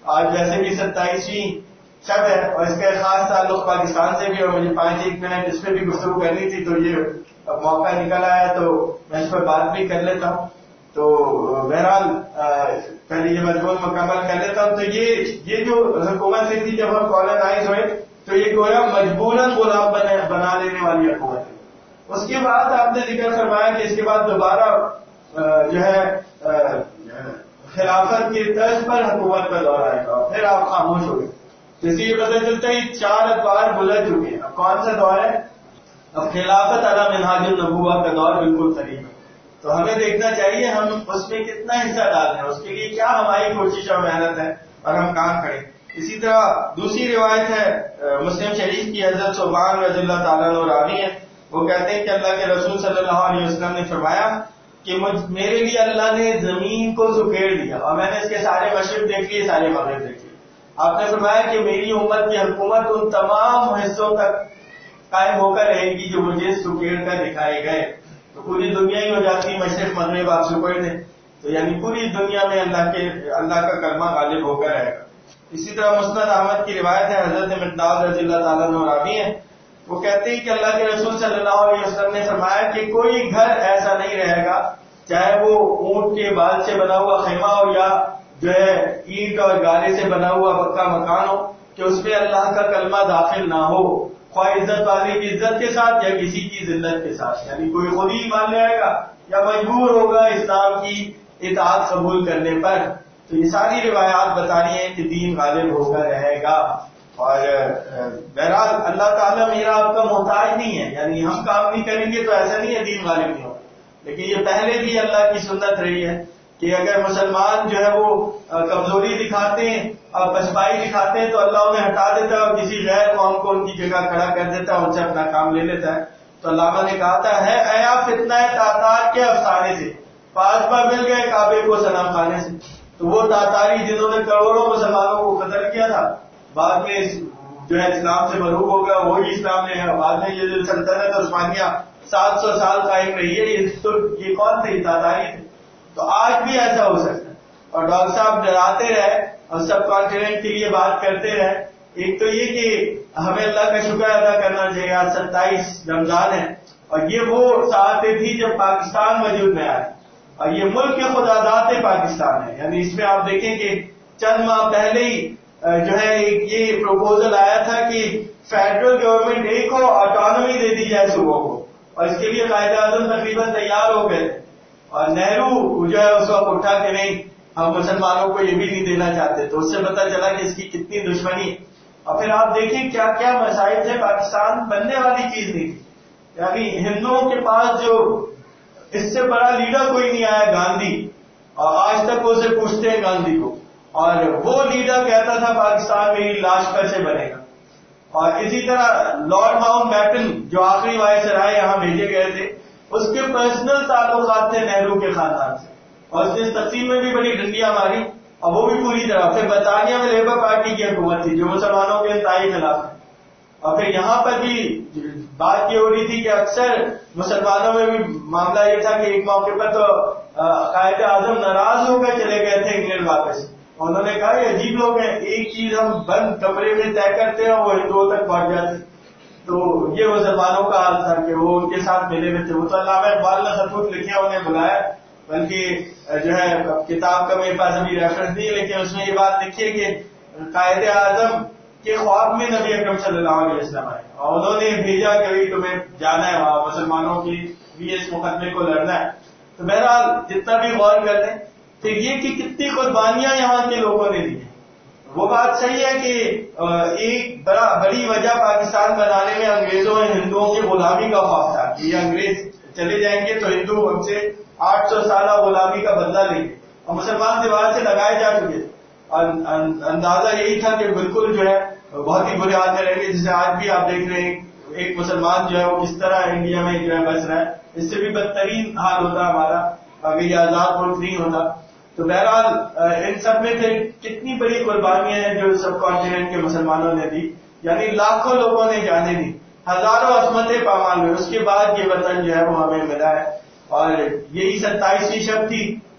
آج ویسے بھی 27ویں شب ہے اور اس کا ایک خاص تعلق پاکستان سے بھی، اور مجھے 5-1 منٹ اس پہ بھی گفتگو کرنی تھی، تو یہ موقع نکل آیا تو میں اس پر بات بھی کر لیتا ہوں. تو بہرحال پہلے یہ مضمون مکمل کر لیتا ہوں. تو یہ جو حکومت سے تھی جب ہم کالونائز ہوئے تو یہ گویا مجبوراً غلام بنا لینے والی حکومت ہے. اس کے بعد آپ نے ذکر فرمایا کہ اس کے بعد دوبارہ جو ہے خلافت کے طرز پر حکومت کا دور آئے گا، پھر آپ خاموش ہو گئے. تو اسی لیے پتہ چلتا ہے یہ 4 ادوار گزر چکے ہیں. اب کون سا دور ہے؟ اب خلافت علی منہاج النبوہ کا دور بالکل قریب ہے. تو ہمیں دیکھنا چاہیے ہم اس میں کتنا حصہ ڈال رہے ہیں، اس کے لیے کیا ہماری کوشش اور محنت ہے اور ہم کام کریں. اسی طرح دوسری روایت ہے مسلم شریف کی، حضرت ثوبان رضی اللہ تعالیٰ عنہ راوی ہے. وہ کہتے ہیں کہ اللہ کے رسول صلی اللہ علیہ وسلم نے فرمایا کہ میرے لیے اللہ نے زمین کو سکیڑ دیا اور میں نے اس کے سارے مشرق دیکھ لیے، سارے مغرب دیکھ لیے. آپ نے فرمایا کہ میری امت کی حکومت ان تمام حصوں تک قائم ہو کر رہے گی جو مجھے سکیڑ کر دکھائے گئے. تو پوری دنیا ہی ہو جاتی، مشرق مغرب آپ سکیڑ دیں تو یعنی پوری دنیا میں اللہ کا کلمہ غالب ہو کر رہے گا. اسی طرح مسند احمد کی روایت ہے، حضرت مقداد رضی اللہ تعالیٰ عنہ راوی ہیں. وہ کہتے ہیں کہ اللہ کے رسول صلی اللہ علیہ وسلم نے فرمایا کہ کوئی گھر ایسا نہیں رہے گا، چاہے وہ اونٹ کے بال سے بنا ہوا خیمہ ہو یا جو ہے اینٹ اور گارے سے بنا ہوا پکا مکان ہو، کہ اس میں اللہ کا کلمہ داخل نہ ہو، خواہ عزت والے کی عزت کے ساتھ یا کسی کی ذلت کے ساتھ. یعنی کوئی خود ہی مان لے آئے گا یا مجبور ہوگا اسلام کی اطاعت قبول کرنے پر. تو یہ ساری روایات بتا رہی ہیں کہ دین غالب ہو کر رہے گا. اور بہرحال اللہ تعالیٰ میرا آپ کا محتاج نہیں ہے، یعنی ہم کام نہیں کریں گے تو ایسا نہیں ہے دین غالب نہیں ہوگا. لیکن یہ پہلے بھی اللہ کی سنت رہی ہے کہ اگر مسلمان جو ہے وہ کمزوری دکھاتے ہیں اور پسپائی دکھاتے ہیں تو اللہ انہیں ہٹا دیتا ہے اور کسی غیر قوم کو ان کی جگہ کھڑا کر دیتا ہے، ان سے اپنا کام لے لیتا ہے. تو علامہ نے کہا تھا ہے ایا فتنہ تاتار کے افسانے سے، 5 بار مل گئے کعبے کو صنم خانے سے. تو وہ تاتاری جنہوں نے کروڑوں مسلمانوں کو قتل کیا تھا، بعد میں جو ہے اسلام سے مرعوب ہو گیا، وہی اسلام نے ہے. بعد میں یہ سلطنت عثمانیہ 700 سال قائم رہی ہے، یہ کون تھے؟ یہ تاتاری تھے. تو آج بھی ایسا ہو سکتا ہے. اور ڈاکٹر صاحب ڈراتے رہے اور سب کانٹیننٹ کے لیے بات کرتے رہے. ایک تو یہ کہ ہمیں اللہ کا شکر ادا کرنا چاہیے، آج 27 رمضان ہے اور یہ وہ ساعتیں تھی جب پاکستان وجود میں آیا اور یہ ملک کے خدادات پاکستان ہے. یعنی اس میں آپ دیکھیں کہ چند ماہ پہلے ہی جو ہے یہ پروپوزل آیا تھا کہ فیڈرل گورنمنٹ ایک ہو، آٹونومی دے دی جائے صوبوں کو، اور اس کے لیے قائد اعظم تقریباً تیار ہو گئے. اور نہرو جو ہے اس وقت اٹھا کہ نہیں ہم مسلمانوں کو یہ بھی نہیں دینا چاہتے. تو اس سے پتہ چلا کہ اس کی کتنی دشمنی. اور پھر آپ دیکھیں کیا کیا مسائل تھے، پاکستان بننے والی چیز نہیں تھی. یعنی ہندوؤں کے پاس جو اس سے بڑا لیڈر کوئی نہیں آیا، گاندھی، اور آج تک وہ اسے پوچھتے ہیں گاندھی کو، اور وہ لیڈر کہتا تھا پاکستان میری لاش پر سے بنے گا. اور اسی طرح لارڈ ماؤنٹ بیٹن جو آخری وائسرائے یہاں بھیجے گئے تھے، اس کے پرسنل تعلقات تھے نہرو کے خاندان سے، اور اس نے اس تقسیم میں بھی بڑی ڈنڈیاں ماری اور وہ بھی پوری طرح. پھر برطانیہ میں لیبر پارٹی کی حکومت تھی جو مسلمانوں کے انتہائی خلاف ہے. اور پھر یہاں پر بھی بات یہ ہو رہی تھی کہ اکثر مسلمانوں میں بھی معاملہ یہ تھا کہ ایک موقع پر تو قائد اعظم ناراض ہو کر چلے گئے تھے انگلینڈ واپس. انہوں نے کہا یہ عجیب لوگ ہیں، ایک چیز ہم بند کمرے میں طے کرتے ہیں اور وہ ہندوؤں تک پہنچ جاتے. تو یہ مسلمانوں کا حال تھا کہ وہ ان کے ساتھ ملے ہوئے تھے. وہ تو علامہ اقبال نے خطوط لکھے انہیں بلایا، بلکہ جو ہے کتاب کا میرے پاس ابھی ریفرنس نہیں، لیکن اس میں یہ بات لکھی ہے کہ قائد اعظم کے خواب میں نبی اکرم صلی اللہ علیہ وسلم آئے اور انہوں نے بھیجا کہ تمہیں جانا ہے وہاں، مسلمانوں کی بھی اس مقدمے کو لڑنا ہے. تو بہرحال جتنا بھی غور کر لیں پھر یہ کہ کتنی قربانیاں یہاں کے لوگوں نے دی. وہ بات صحیح ہے کہ ایک بڑی وجہ پاکستان بنانے میں انگریزوں اور ہندوؤں کی غلامی کا خوف تھا کہ یہ انگریز چلے جائیں گے تو ہندو ہم سے 800 سالہ غلامی کا بدلہ لیں گے، اور مسلمان دیوار سے لگائے جا چکے. اور اندازہ یہی تھا کہ بالکل جو ہے بہت ہی برے حال میں رہیں گے، جسے آج بھی آپ دیکھ رہے ہیں ایک مسلمان جو ہے وہ کس طرح انڈیا میں جو ہے بس رہا ہے. اس سے بھی بدترین حال ہوتا ہمارا اگر یہ آزاد ملک نہیں ہوتا. تو بہرحال ان سب میں سے کتنی بڑی قربانیاں ہیں جو سب کانٹیننٹ کے مسلمانوں نے دی. یعنی لاکھوں لوگوں نے جانیں دی، ہزاروں عصمتیں پامال ہوئی، اس کے بعد یہ وطن جو ہے وہ ہمیں ملا ہے. اور یہی 27ویں شب تھی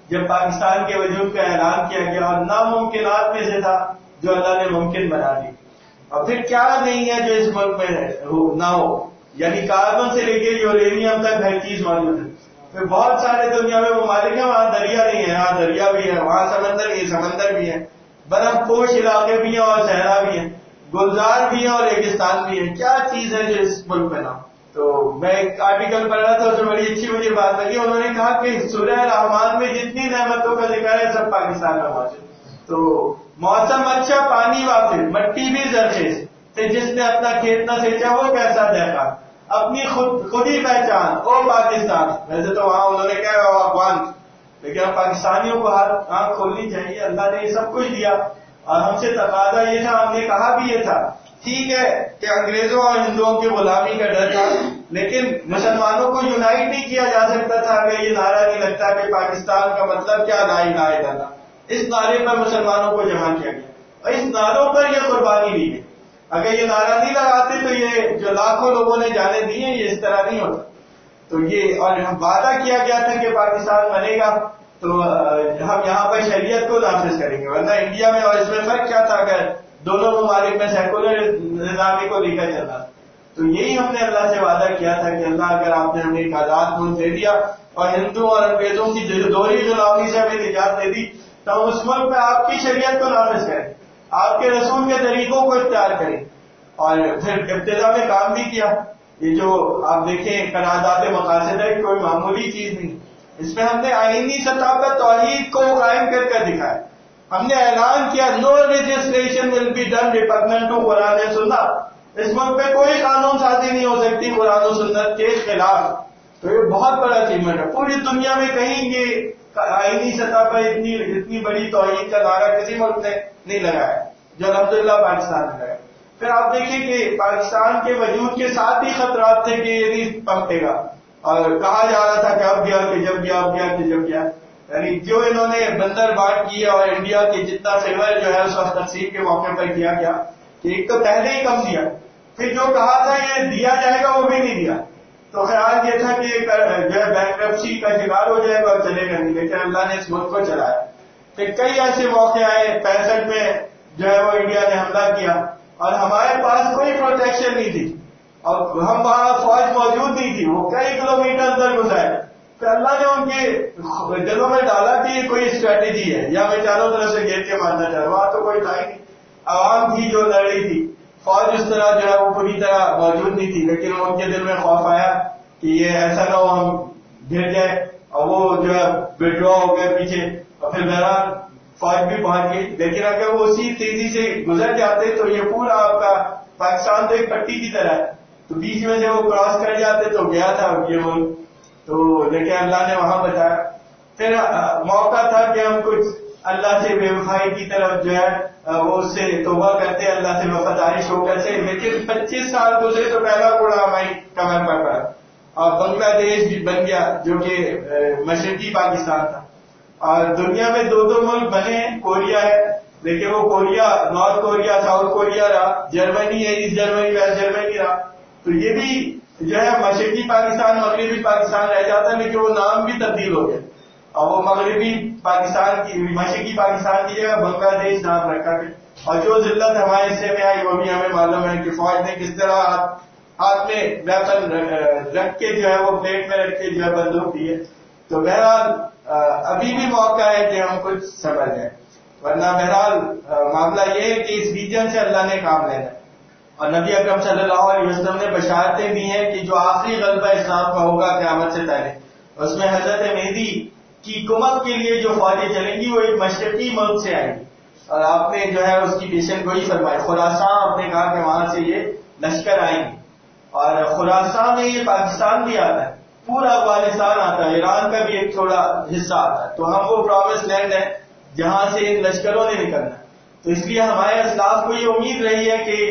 جب پاکستان کے وجود کا اعلان کیا گیا اور ناممکنات میں سے تھا جو اللہ نے ممکن بنا دی. اور پھر کیا نہیں ہے جو اس ملک میں نہ ہو، یعنی کاربن سے لے کے یورینیم تک ہر چیز موجود ہے. پھر بہت سارے دنیا میں ممالک ہیں وہاں دریا نہیں ہے، یہاں دریا بھی ہے، وہاں سمندر بھی ہے، سمندر بھی ہے، برف پوش علاقے بھی ہیں اور صحرا بھی ہیں، گلزار بھی ہیں اور ریگستان بھی ہے. کیا چیز ہے جو اس ملک میں نہ ہو؟ تو میں ایک آرٹیکل پڑھ رہا تھا، اس میں بڑی اچھی مجھے بات لگی. انہوں نے کہا کہ سورہ رحمان میں جتنی نعمتوں کا ذکر ہے سب پاکستان میں موجود. تو موسم اچھا، پانی وافر، مٹی بھی زرخیز، کہ جس نے اپنا کھیت نہ سینچا وہ کیسا دیکھا، اپنی خودی پہچان او پاکستان. ویسے تو وہاں انہوں نے کہا افغان، لیکن پاکستانیوں کو ہر آنکھ کھولنی چاہیے. اللہ نے یہ سب کچھ دیا اور ہم سے تقاضا یہ تھا، ہم نے کہا بھی یہ تھا. ٹھیک ہے کہ انگریزوں اور ہندوؤں کی غلامی کا ڈر تھا، لیکن مسلمانوں کو یونائٹ نہیں کیا جا سکتا تھا اگر یہ نعرہ نہیں لگتا کہ پاکستان کا مطلب کیا، لا الہ الا اللہ. اس نعرے پر مسلمانوں کو جمع کیا گیا اور اس نعروں پر یہ قربانی دی گئی. اگر یہ نعرہ نہیں لگاتے تو یہ جو لاکھوں لوگوں نے جانے دی ہیں یہ اس طرح نہیں ہوتا. تو یہ اور وعدہ کیا گیا تھا کہ پاکستان بنے گا تو ہم یہاں پر شریعت کو نافذ کریں گے، ورنہ انڈیا میں اور اس میں فرق کیا تھا اگر دونوں ممالک میں سیکولر نظامی کو لے کر چلنا. تو یہی ہم نے اللہ سے وعدہ کیا تھا کہ اللہ اگر آپ نے ہمیں ایک آزاد ملک دے دیا اور ہندو اور انگریزوں کی دوہری غلامی سے ہمیں نجات دے دی تو ہم اس ملک میں آپ کی شریعت کو نافذ کریں، آپ کے رسول کے طریقوں کو اختیار کریں. اور پھر ابتدا میں کام بھی کیا. یہ جو آپ دیکھیں قرارداد مقاصد ہے کوئی معمولی چیز نہیں، اس میں ہم نے آئینی سطح پر توحید کو قائم کر کے دکھایا. ہم نے اعلان کیا no legislation will be done repugnant to Quran و سنت. اس ملک پہ کوئی قانون سازی نہیں ہو سکتی قرآن و سنت کے خلاف. تو یہ بہت بڑا اچیومنٹ ہے. پوری دنیا میں کہیں یہ آئینی سطح پر اتنی بڑی توحید کا نعرہ کسی ملک نے نہیں لگایا جو الحمدللہ پاکستان نے لگایا. پھر آپ دیکھیں کہ پاکستان کے وجود کے ساتھ ہی خطرات تھے کہ یہ نہیں پنپے گا اور کہا جا رہا تھا کہ اب گیا کہ جب گیا، اب گیا کہ جب گیا. یعنی جو انہوں نے بندر بانٹ کیا اور انڈیا کے جتنا فیور جو ہے اس وقت تقسیم کے موقع پر کیا گیا کہ ایک تو پہلے ہی کم دیا، پھر جو کہا تھا یہ دیا جائے گا وہ بھی نہیں دیا. تو خیال یہ تھا کہ جو ہے بینکرپسی کا شکار ہو جائے گا اور چلے گا نہیں، لیکن اللہ نے اس ملک کو چلایا. پھر کئی ایسے موقع آئے 65 میں جو ہے وہ انڈیا نے حملہ کیا اور ہمارے پاس کوئی پروٹیکشن نہیں تھی اور ہم وہاں فوج موجود نہیں تھی، وہ کئی کلومیٹر اندر گزرے. پھر اللہ نے ان کے دلوں میں ڈالا کہ یہ کوئی اسٹریٹجی ہے یا میں چاروں طرف سے گھیر کے مارنا چاہ رہا ہوں. وہاں تو کوئی تھا ہی نہیں، عوام تھی جو لڑ رہی تھی، فوج اس طرح جو ہے وہ پوری طرح موجود نہیں تھی. لیکن ان کے دل میں خوف آیا کہ یہ ایسا نہ ہو ہم گر جائے اور وہ جو ہے وڈرا ہو گئے پیچھے. اور پھر بہرحال فوج بھی پہنچ گئی، لیکن اگر وہ اسی تیزی سے گزر جاتے تو یہ پورا آپ کا پاکستان تو ایک پٹی کی طرح ہے، تو بیچ میں سے وہ کراس کر جاتے تو گیا تھا یہ ملک. تو لیکن اللہ نے وہاں بچایا. پھر موقع تھا کہ ہم کچھ اللہ سے بے وفائی کی طرف جو ہے وہ اس سے توبہ کرتے اللہ سے وفاداری شو کر سے، لیکن 25 سال گزرے تو پہلا کوڑا ہماری کمر پر پڑا اور بنگلہ دیش بھی بن گیا جو کہ مشرقی پاکستان تھا. اور دنیا میں 2 ملک بنے ہیں، کوریا ہے لیکن وہ Korea North Korea South Korea رہا، جرمنی ہے ایسٹ جرمنی ویسٹ جرمنی رہا. تو یہ بھی جو ہے مشرقی پاکستان مغربی پاکستان رہ جاتا ہے، لیکن وہ نام بھی تبدیل ہو گیا اور وہ مغربی پاکستان کی مشرقی پاکستان کی جگہ بنگلہ دیش نام رکھا گیا. اور جو ذلت ہمارے حصے میں آئی وہ بھی ہمیں معلوم ہے کہ فوج نے کس طرح ہاتھ میں ویپن رکھ کے جو ہے وہ پلیٹ میں رکھ کے جو ہے بندوق دی ہے. تو بہرحال ابھی بھی موقع ہے کہ ہم کچھ سمجھ جائیں، ورنہ بہرحال معاملہ یہ ہے کہ اس ریجن سے اللہ نے کام لینا ہے. اور نبی اکرم صلی اللہ علیہ وسلم نے بشارتیں دی ہیں کہ جو آخری غلبہ اسلام کا ہوگا قیامت سے پہلے، اس میں حضرت مہدی کی کمک کے لیے جو فوجیں چلیں گی وہ ایک مشرقی ملک سے آئیں گی. اور آپ نے جو ہے اس کی پیشن گوئی فرمائی. خراسان آپ نے کہا کہ وہاں سے یہ لشکر آئیں گے اور خراسان میں یہ پاکستان بھی آتا ہے، پورا افغانستان آتا ہے، ایران کا بھی ایک تھوڑا حصہ آتا ہے. تو ہم وہ پرومس لینڈ ہے جہاں سے ان لشکروں نے نکلنا. تو اس لیے ہمارے اسلاف کو یہ امید رہی ہے کہ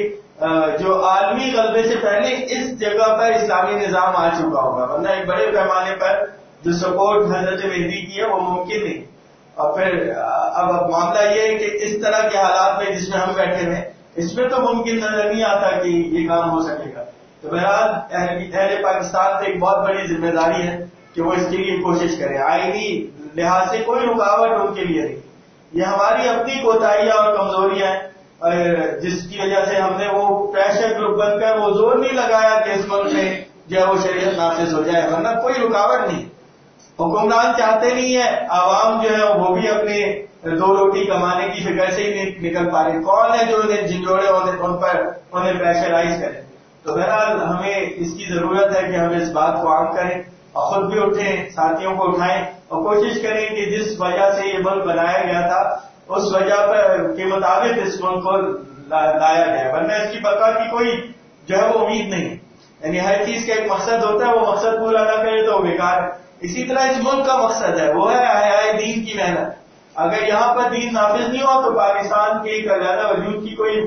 جو عالمی غلبے سے پہلے اس جگہ پر اسلامی نظام آ چکا ہوگا، ورنہ ایک بڑے پیمانے پر جو سپورٹ حضرت مہدی کی ہے وہ ممکن نہیں. اور پھر اب معاملہ یہ ہے کہ اس طرح کے حالات میں جس میں ہم بیٹھے ہوئے اس میں تو ممکن نظر نہیں آتا کہ یہ کام ہو سکے گا. تو بہرحال اہل پاکستان سے ایک بہت بڑی ذمہ داری ہے کہ وہ اس کے لیے کوشش کریں. آئینی لحاظ سے کوئی رکاوٹ ان کے لیے نہیں. یہ ہماری اپنی کوتاہیاں اور کمزوریاں ہیں جس کی وجہ سے ہم نے وہ پریشر گروپ بن کر وہ زور نہیں لگایا کہ اس ملک میں جو ہے وہ شریعت نافذ ہو جائے, ورنہ کوئی رکاوٹ نہیں. حکمران چاہتے نہیں ہے, عوام جو ہے وہ بھی اپنے دو روٹی کمانے کی فکر سے ہی نہیں نکل پا رہے. کون ہے جو انہیں جھنجھوڑے ان پر انہیں پریشرائز کرے؟ تو بہرحال ہمیں اس کی ضرورت ہے کہ ہم اس بات کو عام کریں اور خود بھی اٹھیں, ساتھیوں کو اٹھائیں اور کوشش کریں کہ جس وجہ سے یہ ملک بنایا گیا تھا اس وجہ کے مطابق اس ملک کو لایا جائے, ورنہ اس کی بقا کی کوئی جو ہے وہ امید نہیں. یعنی ہر چیز کا ایک مقصد ہوتا ہے, وہ مقصد پورا نہ کرے تو بیکار ہے. اسی طرح اس ملک کا مقصد ہے وہ ہے احیاء دین کی محنت. اگر یہاں پر دین نافذ نہیں ہو تو پاکستان کے ایک علیحدہ وجود کی کوئی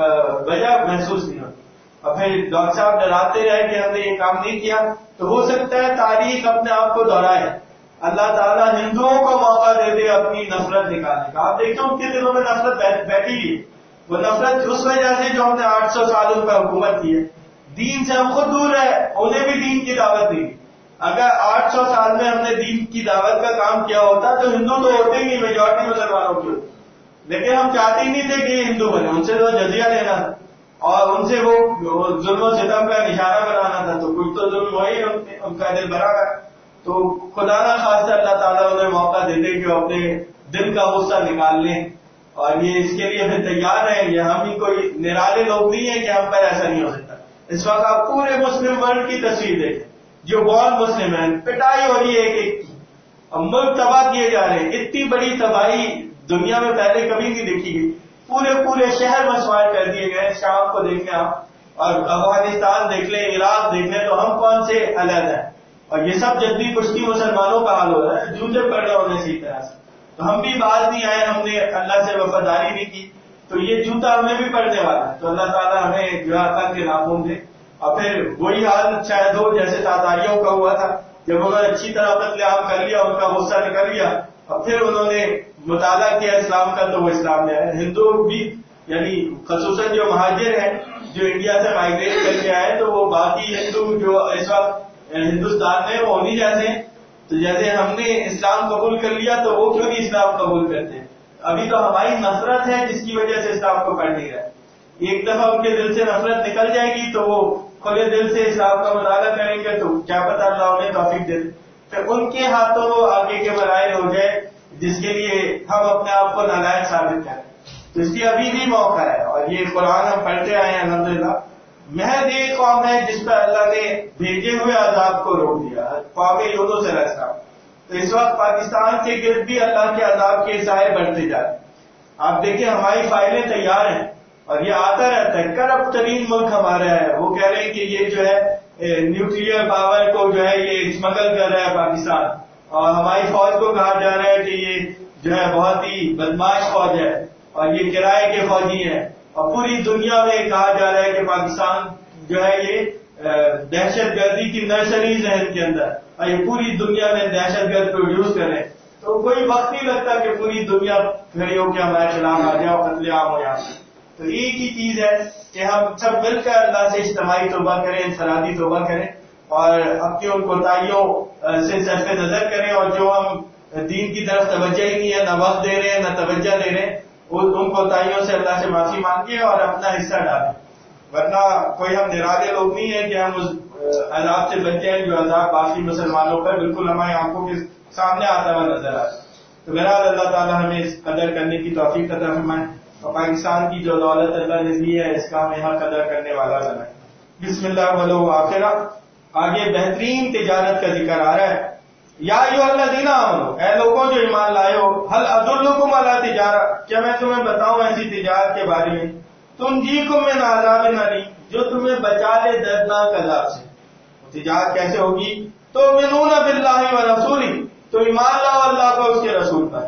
وجہ محسوس نہیں ہوتی. اور پھر ڈاکٹر صاحب ڈراتے رہے کہ ہم نے یہ کام نہیں کیا, تو ہو سکتا ہے تاریخ اپنے آپ کو دہرائے, اللہ تعالیٰ ہندوؤں کو موقع دے دے اپنی نفرت نکالنے کا. آپ دیکھتے ان کے دلوں میں نفرت بیٹھی ہے, وہ نفرت اس وجہ سے جو ہم نے 800 سال ان پر حکومت کی ہے. دین سے ہم خود دور ہے, انہیں بھی دین کی دعوت دی. اگر 800 سال میں ہم نے دین کی دعوت کا کام کیا ہوتا تو ہندو تو ہوتے ہی نہیں, میجورٹی مسلمانوں کی. لیکن ہم چاہتے ہی نہیں تھے کہ یہ ہندو بنے, ان سے تو جزیہ لینا تھا اور ان سے وہ ظلم و ستم کا نشانہ بنانا تھا, تو کچھ تو ظلم وہی ان کا دل بھرا گیا. تو خدا نہ خواستہ اللہ تعالیٰ انہیں موقع دیتے کہ وہ اپنے دل کا غصہ نکال لیں, اور یہ اس کے لیے پھر تیار ہیں. یہ ہم ہی کوئی نرالے لوگ نہیں ہیں کہ ہم پر ایسا نہیں ہو سکتا. اس وقت آپ پورے مسلم ورلڈ کی تصویر دیکھیں, جو بہت مسلم ہیں, پٹائی ہو رہی ہے ایک ایک کی, اور ملک تباہ کیے جا رہے ہیں. اتنی بڑی تباہی دنیا میں پہلے کبھی نہیں دیکھی گئی. پورے شہر مسوار کر دیے گئے. شام کو دیکھ لیں آپ, اور افغانستان دیکھ لیں, عراق دیکھ لیں, تو ہم کون سے علیحدہ ہیں. اور یہ سب جدید کشتی مسلمانوں کا حال ہو رہا ہے, جوتے پڑ رہے ہونے سے طرح سے. تو ہم بھی باز نہیں آئے, ہم نے اللہ سے وفاداری نہیں کی, تو یہ جوتا ہمیں بھی پڑنے والا ہے. تو اللہ تعالیٰ ہمیں جو عقل کے ناخن دے. اور پھر وہی حال شاید ہو جیسے تاتاریوں کا ہوا تھا, جب انہوں نے اچھی طرح قتل عام کر لیا, ان کا غصہ نکل گیا, اور پھر انہوں نے مطالعہ کیا اسلام کا, تو وہ اسلام میں آئے. ہندو بھی یعنی خصوصاً جو مہاجر ہیں, جو انڈیا سے مائگریٹ کر کے آئے, تو وہ باقی ہندو جو اس وقت ہندوستان میں وہ انہی جیسے ہیں. تو جیسے ہم نے اسلام قبول کر لیا تو وہ کیوں نہیں اسلام قبول کرتے؟ ابھی تو ہماری نفرت ہے جس کی وجہ سے اسلام کو پڑھ نہیں رہا. ایک دفعہ ان کے دل سے نفرت نکل جائے گی تو وہ کھلے دل سے اسلام کا مطالعہ کریں گے, تو کیا پتہ اللہ انہیں توفیق دے. پھر ان کے ہاتھوں وہ آگے کے مراحل ہو جائے جس کے لیے ہم اپنے آپ کو نالائق ثابت کریں. تو اس لیے ابھی بھی موقع ہے, اور یہ قرآن ہم پڑھتے آئے ہیں الحمدللہ. محض ایک قوم ہے جس پر اللہ نے بھیجے ہوئے عذاب کو روک دیا, قوم یونس علیہ السلام. تو اس وقت پاکستان کے گرد بھی اللہ کے عذاب کے سائے بڑھتے جا رہے ہیں. آپ دیکھیں ہماری فائلیں تیار ہیں, اور یہ آتا رہتا ہے. کرپٹ ترین ملک ہمارا ہے. وہ کہہ رہے ہیں کہ یہ جو ہے نیوکلیر پاور کو جو ہے یہ اسمگل کر رہا ہے پاکستان, اور ہماری فوج کو کہا جا رہا ہے کہ یہ جو ہے بہت ہی بدماش فوج ہے, اور یہ کرائے کے فوجی ہیں. اور پوری دنیا میں کہا جا رہا ہے کہ پاکستان جو ہے یہ دہشت گردی کی نرسریز ہیں ان کے اندر, اور یہ پوری دنیا میں دہشت گرد پروڈیوس کر رہے ہیں. تو کوئی وقت نہیں لگتا کہ پوری دنیا کھڑی ہو کے ہمارے خلاف آ جائے اور قتل عام ہو جائے. تو ایک ہی چیز ہے کہ ہم سب مل کر اللہ سے اجتماعی توبہ کریں, انفرادی توبہ کریں, اور اپنی ان کوتاہیوں سے صرف نظر کریں. اور جو ہم دین کی طرف توجہ ہی نہیں ہے, نہ وقت دے رہے ہیں نہ توجہ دے رہے ہیں, ان کوتاہیوں سے اللہ سے معافی مانگے اور اپنا حصہ ڈالیں. ورنہ کوئی ہم نرالے لوگ نہیں ہیں کہ ہم اس عذاب سے بچ جائیں جو عذاب باقی مسلمانوں پر بالکل ہماری آنکھوں کے سامنے آتا ہوا نظر آئے. تو بہرحال اللہ تعالیٰ ہمیں اس قدر کرنے کی توفیق عطا فرمائے, اور پاکستان کی جو دولت اللہ نے دی ہے اس کا ہم یہاں قدر کرنے والا بنائے. بسم اللہ ولو آخرہ. آگے بہترین تجارت کا ذکر آ رہا ہے. یا ایھا الذین آمنوا, اے لوگوں جو ایمان لائے ہو, هل ادلکم علی تجارہ, کیا میں تمہیں بتاؤں ایسی تجارت کے بارے میں, تنجیکم من عذاب علیم, جو تمہیں بچا لے دردناک عذاب سے. تجارت کیسے ہوگی؟ تؤمنون باللہ ورسولہ, تو ایمان لاؤ اللہ کو اس کے رسول پر.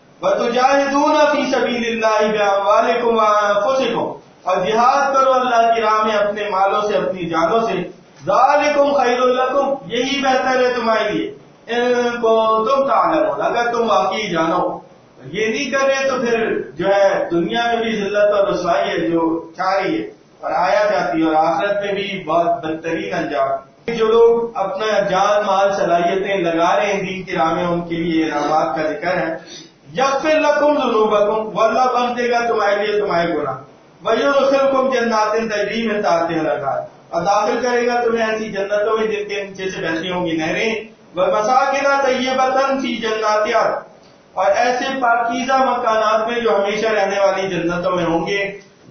وتجاہدون فی سبیل اللہ باموالکم وانفسکم, اور جہاد کرو اللہ کی راہ میں اپنے مالوں سے اپنی جانوں سے. ذالکم خیر لکم, یہی بہتر ہے تمہارے لیے, ان کو تم تعلمون, اگر تم واقعی جانو. یہ نہیں کرے تو پھر جو ہے دنیا میں بھی ذلت اور رسوائی ہے جو چھا رہی ہے اور آیا جاتی ہے, اور آخرت میں بھی بہت بدترین انجام. جو لوگ اپنا جان مال صلاحیتیں لگا رہے ہیں دین کی راہ میں، ان کے لیے انعامات کا ذکر ہے. یغفر لکم ذنوبکم، واللہ بخش دے گا تمہارے لیے تمہارے گناہ. ویدخلکم جنات تجری من تحتہا الانہار، اور داخل کرے گا تمہیں ایسی جنتوں میں جن کے نیچے سے بہتی ہوں گی نہریں. ومساکن طیبۃ فی جنات عدن، اور ایسے پاکیزہ مکانات میں جو ہمیشہ رہنے والی جنتوں میں ہوں گے.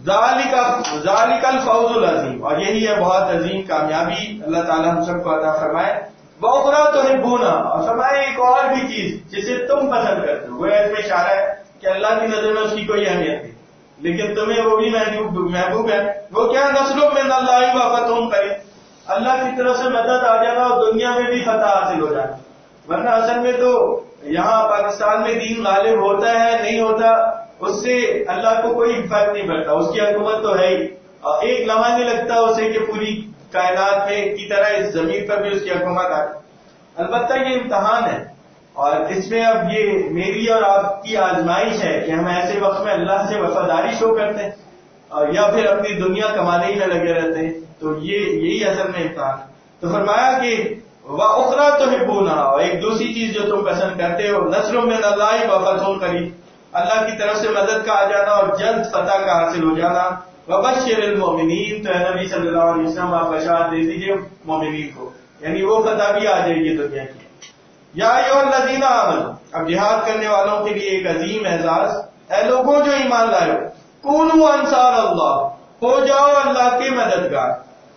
ذالک الفوز العظیم، اور یہی ہے بہت عظیم کامیابی. اللہ تعالیٰ ہم سب کو عطا فرمائے. وَأُخْرَىٰ تُحِبُّونَهَا، اور فرمائے ایک اور بھی چیز جسے تم پسند کرتے ہو. وہ اس میں اشارہ ہے کہ اللہ کی نظر میں اس کی کوئی اہمیت نہیں، لیکن تمہیں وہ بھی محبوب ہے. وہ کیا؟ نصر من اللہ وفتح قریب، اللہ کی طرف سے مدد آ جانا اور دنیا میں بھی فتح حاصل ہو جانا. ورنہ اصل میں تو یہاں پاکستان میں دین غالب ہوتا ہے نہیں ہوتا، اس سے اللہ کو کوئی فرق نہیں پڑتا. اس کی حکومت تو ہے ہی، اور ایک لمحہ نہیں لگتا اسے کہ پوری کائنات میں کی طرح اس زمین پر بھی اس کی حکومت آ. البتہ یہ امتحان ہے، اور اس میں اب یہ میری اور آپ کی آزمائش ہے کہ ہم ایسے وقت میں اللہ سے وفاداری شو کرتے ہیں اور یا پھر اپنی دنیا کمانے ہی میں لگے رہتے ہیں. تو یہی اصل میں امتحان ہے. تو فرمایا کہ وَأُخْرَىٰ تُحِبُّونَهَا، اور ایک دوسری چیز جو تم پسند کرتے ہو. نصر من اللہ وفتح قریب، اللہ کی طرف سے مدد کا آ جانا اور جلد فتح کا حاصل ہو جانا. وَبَشِّرِ الْمُؤْمِنِينَ، تو اے نبی صلی اللہ علیہ وسلم آپ بشارت دے دیجیے مومنین کو، یعنی وہ فتح بھی آ جائے گی دنیا کی. یا ایھا الذین آمنوا، اب جہاد کرنے والوں کے لیے ایک عظیم اعزاز. اے لوگوں جو ایمان لائے ہو، کونوا انصار اللہ، ہو جاؤ اللہ کے مددگار.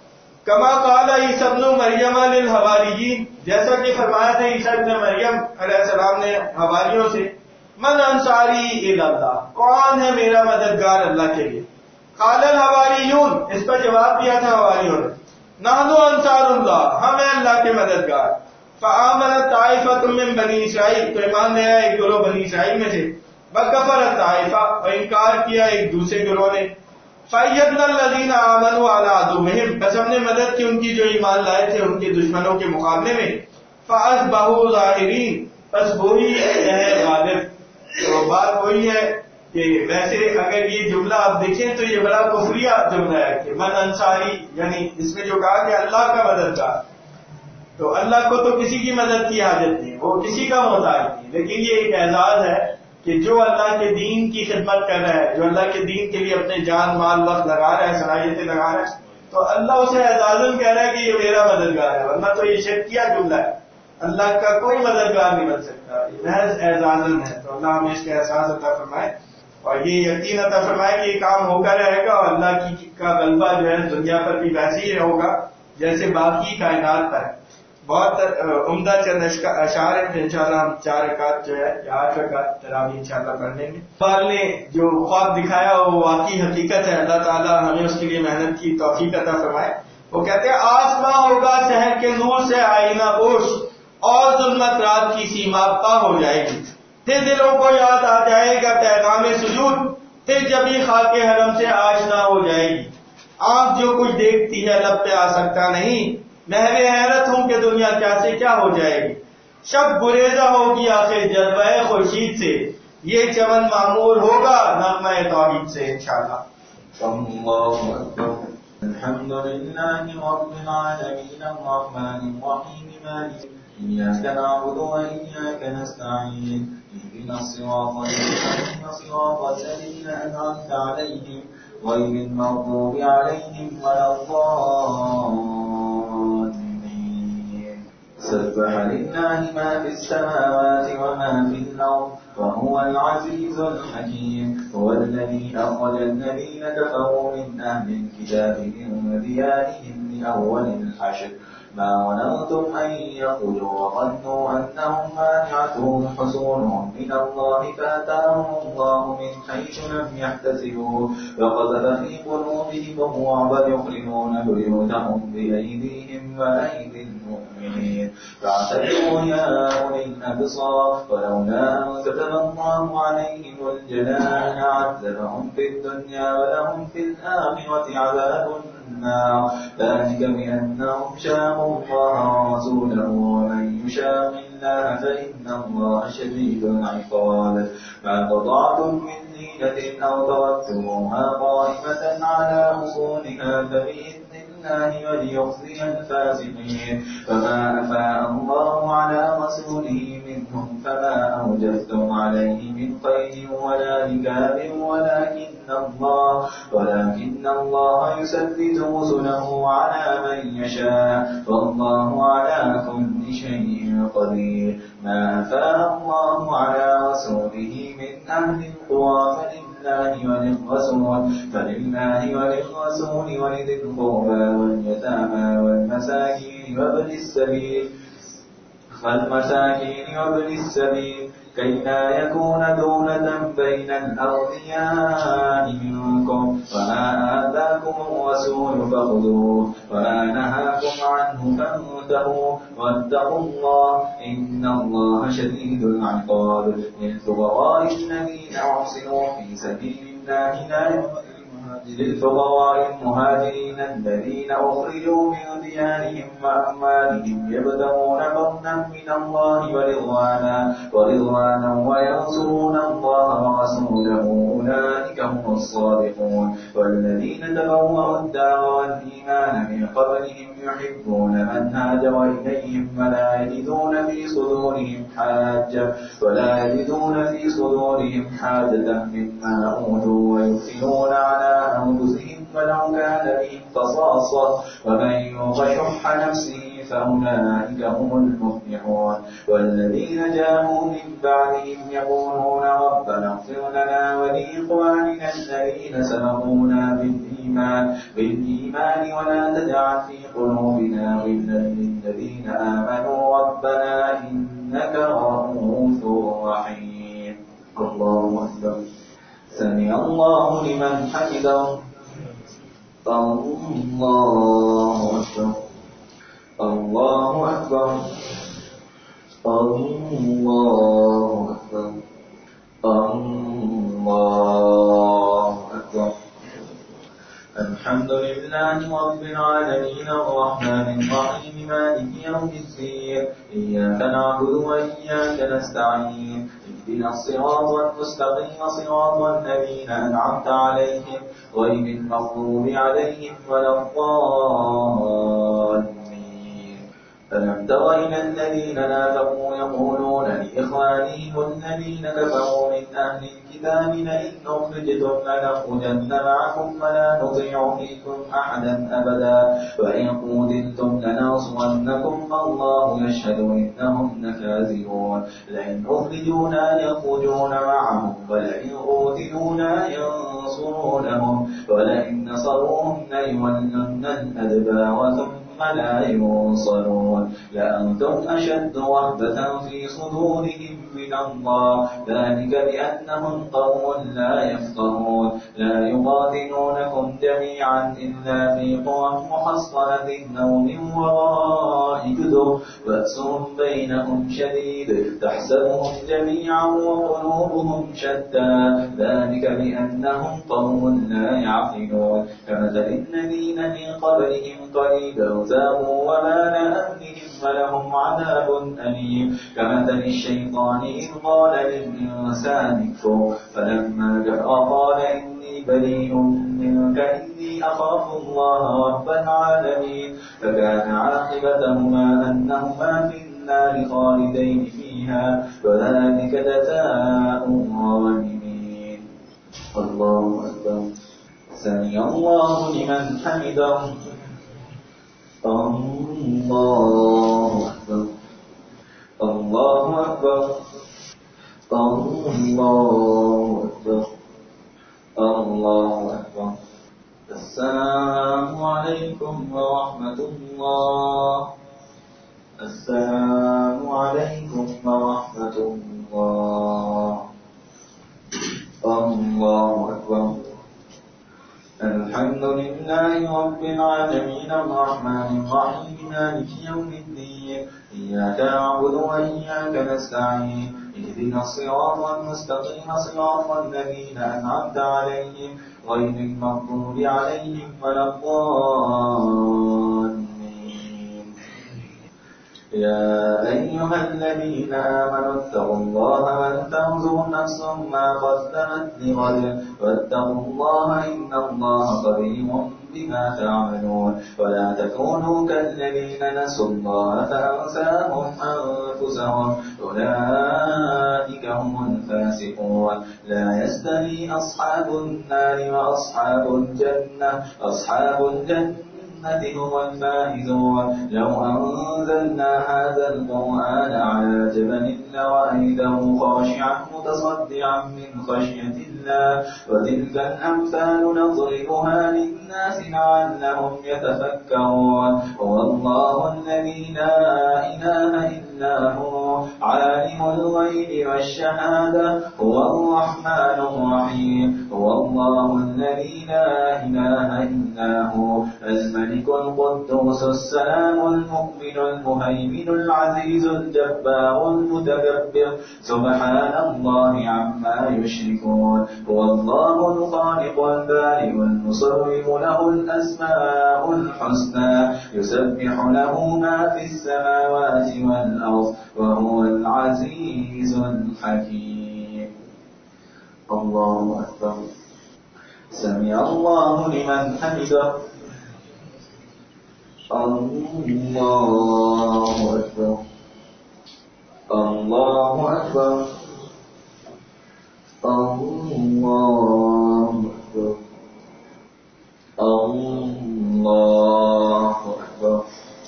کما قال عیسی ابن مریم للحواریین، جیسا کہ فرمایا تھا عیسی ابن مریم علیہ السلام نے حواریوں سے. من انصاری الی اللہ، کون ہے میرا مددگار اللہ کے لیے. قال الحواریون، اس پر جواب دیا تھا حواریوں نے، نحن انصار اللہ، ہم ہیں اللہ کے مددگار. فآمنت طائفۃ من بنی اسرائیل، تو ایمان لے آیا ایک گروہ بنی اسرائیل میں سے. وکفرت طائفہ، اور انکار کیا ایک دوسرے گروہ نے. فأیدنا الذین آمنوا علی عدوہم، بس ہم نے مدد کی ان کی جو ایمان لائے تھے ان کے دشمنوں کے مقابلے میں. فأصبحوا ظاہرین، بس وہی ہے غالب. تو بات وہی ہے کہ ویسے اگر یہ جملہ آپ دیکھیں تو یہ بڑا کفریہ جملہ ہے کہ من انصاری، یعنی اس میں جو کہا کہ اللہ کا مددگار، تو اللہ کو تو کسی کی مدد کی حاجت نہیں، وہ کسی کا محتاج نہیں. لیکن یہ ایک اعزاز ہے کہ جو اللہ کے دین کی خدمت کر رہا ہے، جو اللہ کے دین کے لیے اپنے جان مال وقت لگا رہا ہے، صلاحیتیں لگا رہا ہے، تو اللہ اسے اعزازاً کہہ رہا ہے کہ یہ میرا مددگار ہے. ورنہ تو یہ شرکیہ جملہ ہے، اللہ کا کوئی مددگار نہیں بن سکتا، یہ محض اعزازاً ہے. تو اللہ ہمیں اس کا احساس عطا فرمائے اور یہ یقین عطا فرمائے کہ یہ کام ہوگا رہے گا، اور اللہ کا غلبہ جو ہے دنیا پر بھی ویسے ہی ہوگا جیسے باقی کائنات پر ہے. بہت عمدہ چند اشعار ہیں، انشاءاللہ ہم 4 رکعت جو ہے یا 8 رکعت تراویح انشاءاللہ پڑھ لیں گے. اقبال نے جو خواب دکھایا وہ واقعی حقیقت ہے. اللہ تعالیٰ ہمیں اس کے لیے محنت کی توفیق عطا فرمائے. وہ کہتے ہیں آسماں ہوگا شہر کے نور سے آئینہ پوش، اور ظلمت رات کی سیما پا ہو جائے گی. پھر دلوں کو یاد آ جائے گا پیغام سجود، پھر جبھی خاک حرم سے آشنا ہو جائے گی. آنکھ جو کچھ دیکھتی ہے لب پہ آ سکتا نہیں، محو حیرت ہوں کہ دنیا کیا سے کیا ہو جائے گی. شب گریزہ ہوگی آخر جلوہ خورشید سے، یہ چمن معمور ہوگا نغمہ توحید سے انشاءاللہ. اللہ اکبر. الحمد للہ رب العالمین الرحمن الرحیم مالک إياك نعبد وإياك نستعين اهدنا الصراط المستقيم صراط الذين أنعمت عليهم غير المغضوب عليهم ولا الضالين. سبح لله ما في السماوات وما في الأرض وهو العزيز الحكيم. هو الذي أخرج الذين كفروا من أهل الكتاب من ديارهم لأول الحشر ما ظننتم أن يخرجوا وظنوا أنهم مانعتهم حصونهم من الله فأتاهم الله من حيث لم يحتسبوا وقذف في قلوبهم الرعب يخربون بيوتهم بأيديهم وأيدي المؤمنين فاعتبروا يا أولي الأبصار. ولولا أن كتب الله عليهم الجلاء لعذبهم في الدنيا ولهم في الآخرة عذاب النار. ذلك بأنهم شاقوا الله ورسوله ومن يشاق الله فإن الله شديد العقاب. ما قطعتم من لينة أو تركتموها قائمة على أصولها فبإذن لله وليخزي الفاسقين. فما أفاء الله على رسوله منهم فما أوجفتم عليه من خيل ولا ركاب ولكن الله يثبت رسله على من يشاء والله على كل شيء قدير. ما أفاء الله على رسوله من أهل القرى فلله وللرسول ولذي القربى واليتامى والمساكين وابن السبيل كي لا يكون دولة بين الأغنياء منكم. وما آتاكم الرسول فخذوه وما نهاكم عنه فانتهوا واتقوا الله إن الله شديد العقاب. للفقراء الذين أحصنوا في سبيل الله للفقراء المهاجرين الذين أخرجوا من ديارهم وأموالهم يبتغون فضلا من الله ورضوانا وينصرون الله ورسوله أولئك هم الصادقون. والذين تبوأوا الدار والإيمان من قبلهم يحبون من هاجر إليهم ولا يجدون في صدورهم حاجة مما أوتوا ويؤثرون على أنفسهم ولو كان بهم خصاصة ومن يوق شح نفسه فأولئك هم المفلحون. والذين جاءوا من بعدهم يقولون ربنا اغفر لنا ولإخواننا الذين سبقونا بالإيمان ولا تجعل في قلوبنا غلا للذين آمنوا ربنا إنك رؤوف رحيم. الله أكبر. سمع الله لمن حمده. الله أكبر. الله أكبر. الله أكبر. الله أكبر. الحمد لله رب العالمين الرحمن الرحيم مالك يوم الدين. إياك نعبد وإياك نستعين. اهدنا الصراط المستقيم صراط الذين أنعمت عليهم غير المغضوب عليهم ولا الضالين. ألم تر إلى الذين نافقوا يقولون لإخوانهم الذين كفروا من أهل الكتاب لئن أخرجتم لنخرجن معكم ولا نطيع فيكم أحدا أبدا وإن قوتلتم لننصرنكم والله يشهد إنهم لكاذبون. لئن أخرجوا لا يخرجون معهم ولئن قوتلوا لا ينصرونهم ولئن نصروهم ليولن الأدبار ثم لا ينصرون. لأنتم أشد رهبة في صدورهم من الله ذلك بأنهم قوم لا يفقهون. لا يقاتلونكم جميعا إلا في قرى محصنة أو من وراء جدر بأسهم بينهم شديد تحسبهم جميعا وقلوبهم شتى ذلك بأنهم قوم لا يعقلون. كمثل الذين من قبلهم قريبا ذاقوا وبال أمرهم ولهم عذاب أليم. كمثل الشيطان إذ قال للإنسان اكفر فلما كفر قال إني بريء منك إني أخاف الله رب العالمين. فكان عاقبتهما أنهما في النار خالدين فيها وذلك جزاء الظالمين. الله أكبر. سمع الله لمن حمده. الله أكبر. الله أكبر. الله أكبر. الله أكبر. السلام عليكم ورحمة الله. السلام عليكم ورحمة الله. الله أكبر. الحمد لله رب العالمين الرحمن الرحيم مالك يوم الدين. إياك نعبد وإياك نستعين. اهدنا الصراط المستقيم صراط الذين أنعمت عليهم غير المغضوب عليهم ولا الضالين. يا أيها الذين آمنوا اتقوا الله ولتنظر نفس ما قدمت لغد واتقوا الله إن الله خبير بما تعملون ولا تكونوا كالذين نسوا الله فأنساهم أنفسهم أولئك هم الفاسقون لا يستوي أصحاب النار وأصحاب الجنة أصحاب الجنة هم الفائزون لو أنزلنا هذا القرآن على جبل لرأيته خاشعا متصدعا من خشية الله وتلك الأمثال نضربها للناس لعلهم يتفكرون هو الله الذي لا إله إلا هو عالم الغيب والشهادة هو الرحمن الرحيم هو الله الذي لا إله إلا هو الملك القدوس السلام المؤمن المهيمن العزيز الجبار المتكبر سبحان الله عما يشركون هو الله الخالق البارئ المصور له الأسماء الحسنى يسبح له ما في السماوات والأرض وهو العزيز الحكيم الله أكبر سمع الله لمن حمده الله أكبر الله أكبر الله أكبر الله أكبر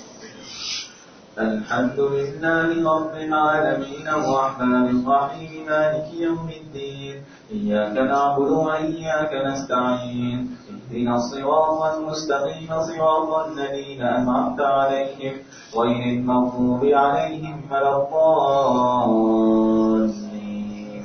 الحمد لله رب العالمين الرحمن الرحيم مالك يوم الدين إياك نعبد وإياك نستعين اهدنا الصراط المستقيم صراط الذين أنعمت عليهم غير المغضوب عليهم ولا الضالين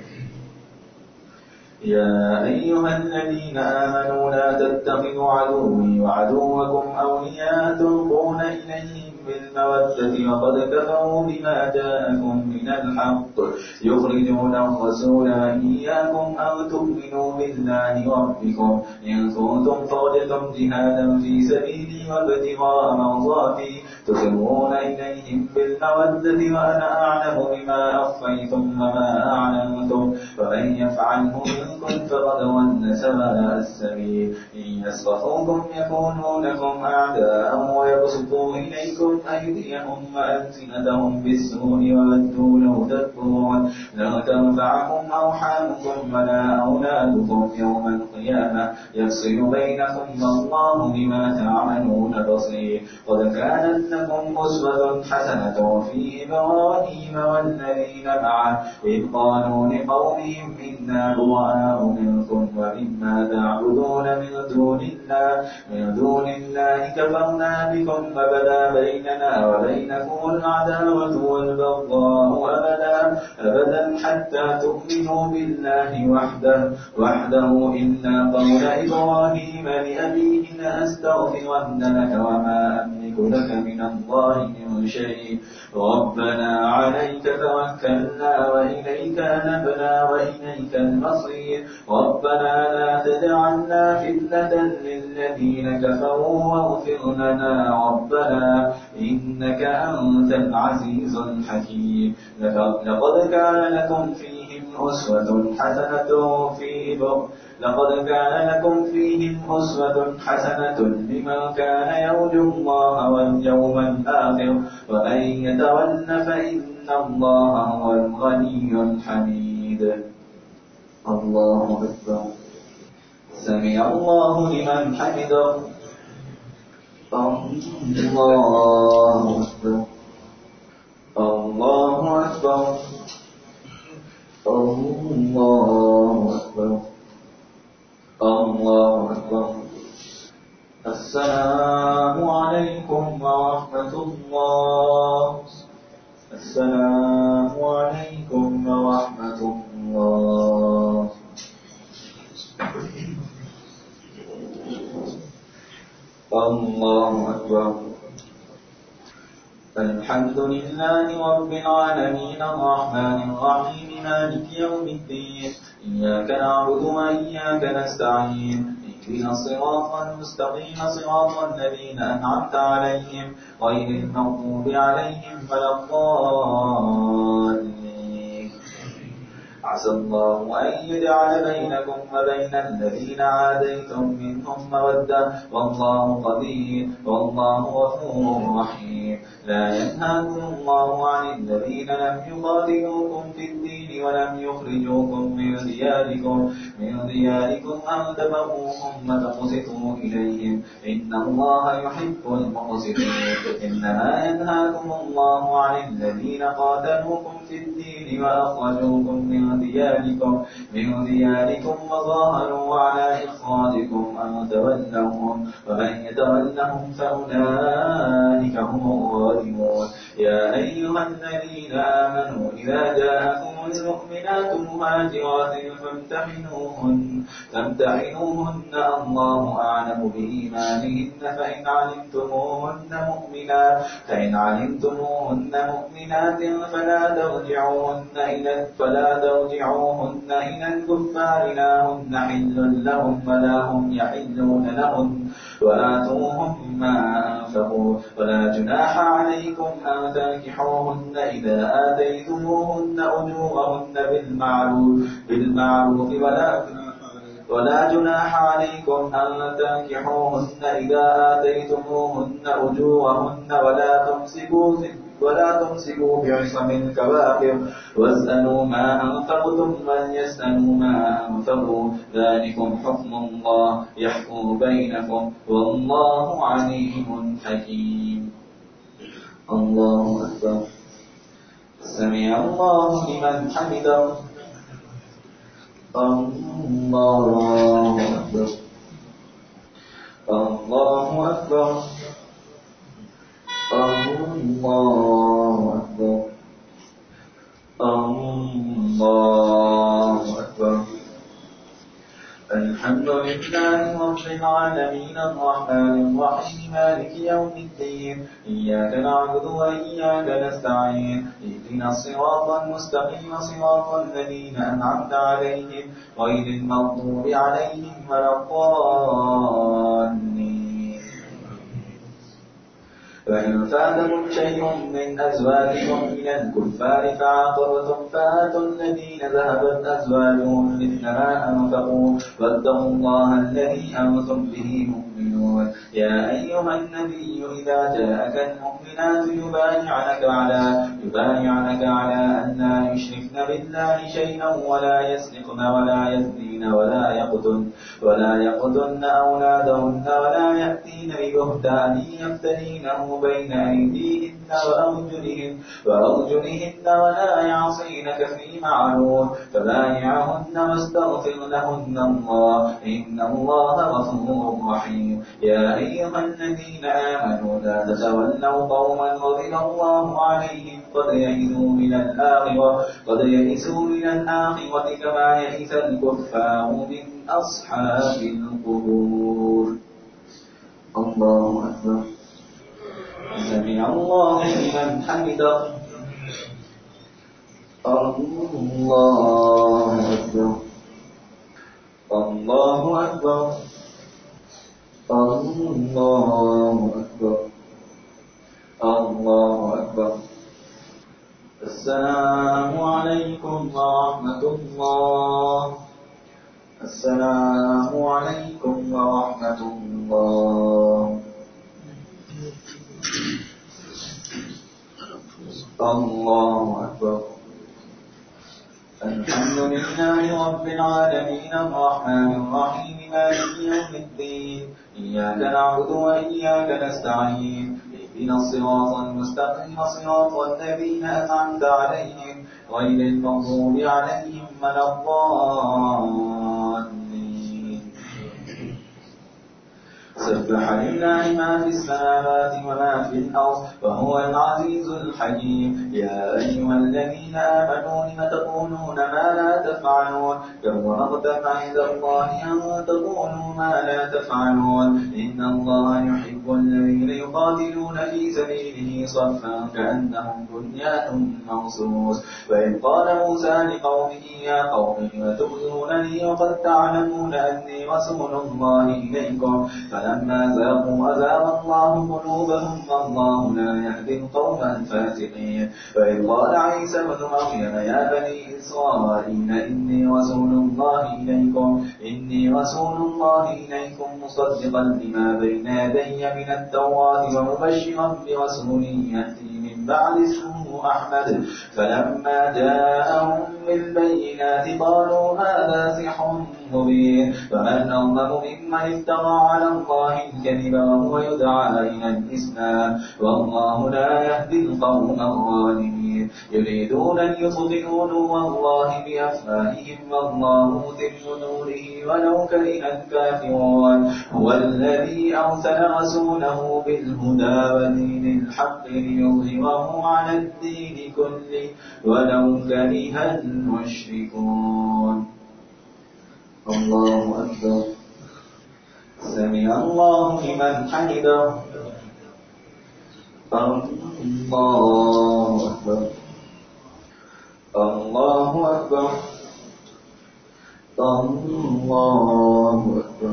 يا أيها الذين آمنوا لا تتخذوا عدوي وعدوكم أولياء تلقون إليهم بالمودة وقد كفروا بما جاءكم من الحق يخرجون الرسول وإياكم أن تؤمنوا بالله ربكم إن كنتم خرجتم جهادا في سبيلي وابتغاء مرضاتي تسرون إليهم بالمودة وأنا أعلم بما أخفيتم وما أعلنتم ومن يفعله منكم فقد ضل سواء السبيل إن يسخطوكم يكونوا لكم أعداء ويبسطوا إليكم أيديهم وألسنتهم بالسوء وودوا لو تكفرون لا تنفعكم أرحامكم ولا أولادكم يوم القيامة يفصل بينكم والله بما تعملون بصير قد كانت لكم أسوة حسنة في إبراهيم والذين معه إذ قالوا لقومهم إنا براء منكم ومما تعبدون من دون الله كفرنا بكم وبدا بيننا وبينكم العداوة والبغضاء أبدا حتى تؤمنوا بالله وحده إلا قول إبراهيم لأبيه لأستغفرن لك وما أملك لك من الله من شيء ربنا عليك توكلنا وإليك نبنا وإليك المصير ربنا لا تجعلنا فتنة للذين كفروا واغفر لنا ربنا إنك أنت العزيز الحكيم لقد كان لكم فيهم أسوة حسنة لمن كان يرجو الله واليوم الآخر ومن يتول فإن الله هو الغني الحميد الله أكبر سمع الله لمن حمده الله أكبر الله أكبر الله أكبر الله أكبر السلام عليكم ورحمة الله السلام عليكم ورحمة الله الله أكبر الحمد لله رب العالمين الرحمن الرحيم مالك يوم الدين إياك نعبد وإياك نستعين اهدنا الصراط المستقيم صراط الذين أنعمت عليهم غير المغضوب عليهم ولا الضالين عسى الله أن يجعل بينكم وبين الذين عاديتم منهم مودة والله قدير والله غفور رحيم. لا ينهاكم الله عن الذين لم يقاتلوكم في الدين ولم يخرجوكم من دياركم أن تبروهم وتقسطوا إليهم إن الله يحب المقسطين. إنما ينهاكم الله عن الذين قاتلوكم في الدين وأخرجوكم من دياركم وظاهروا على إخراجكم أن تولوهم ومن يتولهم فأولئك هم الظالمون. يا أيها الذين آمنوا إذا جاءكم المؤمنات مهاجرات فامتحنوهن الله أعلم بإيمانهن فإن علمتموهن مؤمنات فلا ترجعوهن إلى الكفار لا هن حل لهم ولا هم يحلون لهن وآتوهم ما أنفقوا ولا جناح عليكم أن تنكحوهن إذا آتيتموهن أجورهن بالمعروف ولا جناح عليكم أن تنكحوهن إذا آتيتموهن أجورهن ولا تمسكوا بعصم الكواكب واسألوا ما أنفقتم وليسألوا ما أنفقوا ذلكم حكم الله يحكم بينكم والله عليم حكيم. الله أكبر. سمع الله لمن حمده. الله أكبر. الله أكبر. الله أكبر. الله أكبر. الحمد لله رب العالمين الرحمن الرحيم مالك يوم الدين إياك نعبد وإياك نستعين اهدنا الصراط المستقيم صراط الذين أنعمت عليهم غير المغضوب عليهم ولا الضالين. فإن فاتكم شيء من أزواجكم إلى الكفار فعاقبتم فآتوا الذين ذهبت أزواجهم مثل ما أنفقوا واتقوا الله الذي أنتم به مؤمنون. يا أيها النبي إذا جاءك المؤمنات يبايعنك على أن لا يشركن بالله شيئا ولا يسرقن ولا يزنين ولا يقتلن أولادهن ولا يأتين ببهتان يفترينه بين أيديهن وأرجلهن ولا يعصينك في معروف فبايعهن واستغفر لهن الله إن الله غفور رحيم. يا أيها الذين آمنوا لا تتولوا قوما غضب الله عليهم قد يئسوا من الآخرة كما يئس الكفار من أصحاب القبور. الله أكبر. سمع الله لمن حمده. الله أكبر. الله أكبر. الله أكبر. الله أكبر. السلام عليكم ورحمة الله. السلام عليكم ورحمة الله. الله أكبر. الحمد لله رب العالمين الرحمن الرحيم مالك يوم الدين إياك نعبد وإياك نستعين اهدنا الصراط المستقيم صراط الذين أنعمت عليهم غير المغضوب عليهم ولا الضالين. سبح لله ما في السماوات وما في الأرض وهو العزيز الحكيم. يا أيها الذين آمنوا لم تقولون ما لا تفعلون كبر مقتا عند الله أن تقولوا ما لا تفعلون إن الله يحب الذين يقاتلون في سبيله صفا كأنهم بنيان مرصوص وإذ قال موسى لقومه يا قوم لم تؤذونني وقد تعلمون أني رسول الله إليكم فلما زاغوا أزاغ الله قلوبهم والله لا يهدي القوم الفاسقين وإذ قال عيسى بن مريم يا بني إسرائيل إني رسول الله إليكم مصدقا لما بين يدي من التوراة ومبشرا برسول يأتي من بعد اسمه أحمد فلما جاءهم بالبينات قالوا هذا سحر مبين فمن أظلم ممن افترى على الله الكذب وهو يدعى إلى الإسلام والله لا يهدي القوم الظالمين يريدون أن يطفئوا نور الله بأفواههم والله متم نوره ولو كره الكافرون هو الذي أرسل رسوله بالهدى ودين الحق ليظهره على الدين كله ولو كره المشركون الله أكبر سمع الله لمن حمده الله أكبر الله أكبر الله أكبر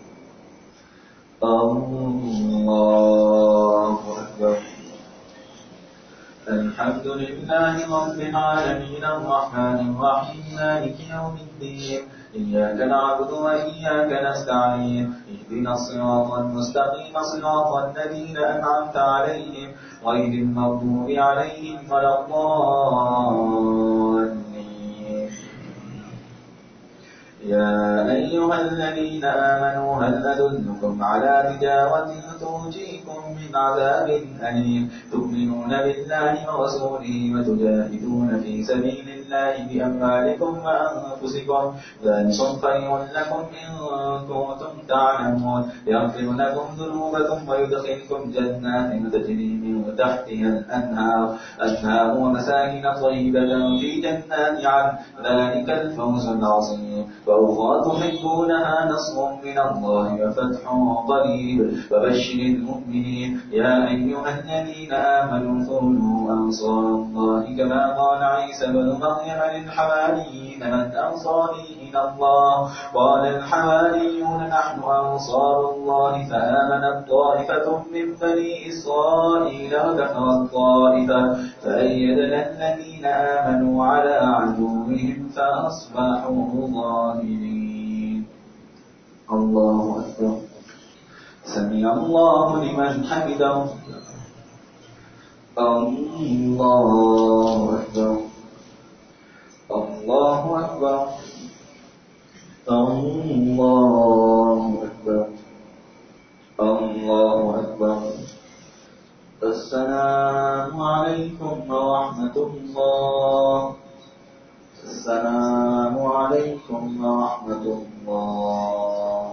الله أكبر الحمد لله رب العالمين الرحمن الرحيم مالك يوم الدين إياك نعبد وإياك نستعين اهدنا الصراط المستقيم صراط الذين أنعمت عليهم غير المغضوب عليهم ولا الضالين يا أيها الذين آمنوا هل أدلكم على تجارة تنجيكم من عذاب أليم تؤمنون بالله ورسوله وتجاهدون في سبيل الله بأموالكم وأنفسكم ذلكم خير لكم إن كنتم تعلمون يغفر لكم ذنوبكم ويدخلكم جنات تجري من تحتها الأنهار ومساكن طيبة في جنات عدن ذلك الفوز العظيم وأخرى تحبونها نصر من الله وفتح قريب وبشر المؤمنين يا أيها الذين آمنوا كونوا أنصار الله كما قال عيسى بن مريم للحواريين من أنصاري إلى الله قال الحواريون نحن أنصار الله فآمنت طائفة من بني إسرائيل وكفرت طائفة فأيدنا الذين آمنوا على عدوهم فأصبحوا ظاهرين الله أكبر سمع الله لمن حمده الله أكبر الله أكبر الله أكبر الله أكبر السلام عليكم ورحمة الله السلام عليكم ورحمة الله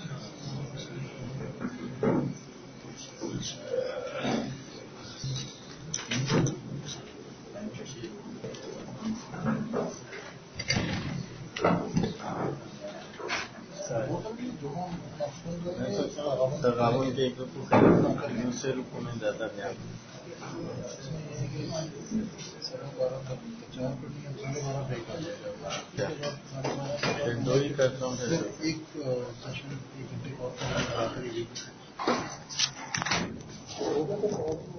تغامل के एक रुकू से दूसरे रुकू में ज्यादा ध्यान दो ही करता हूँ एक सेशन 1 घंटे और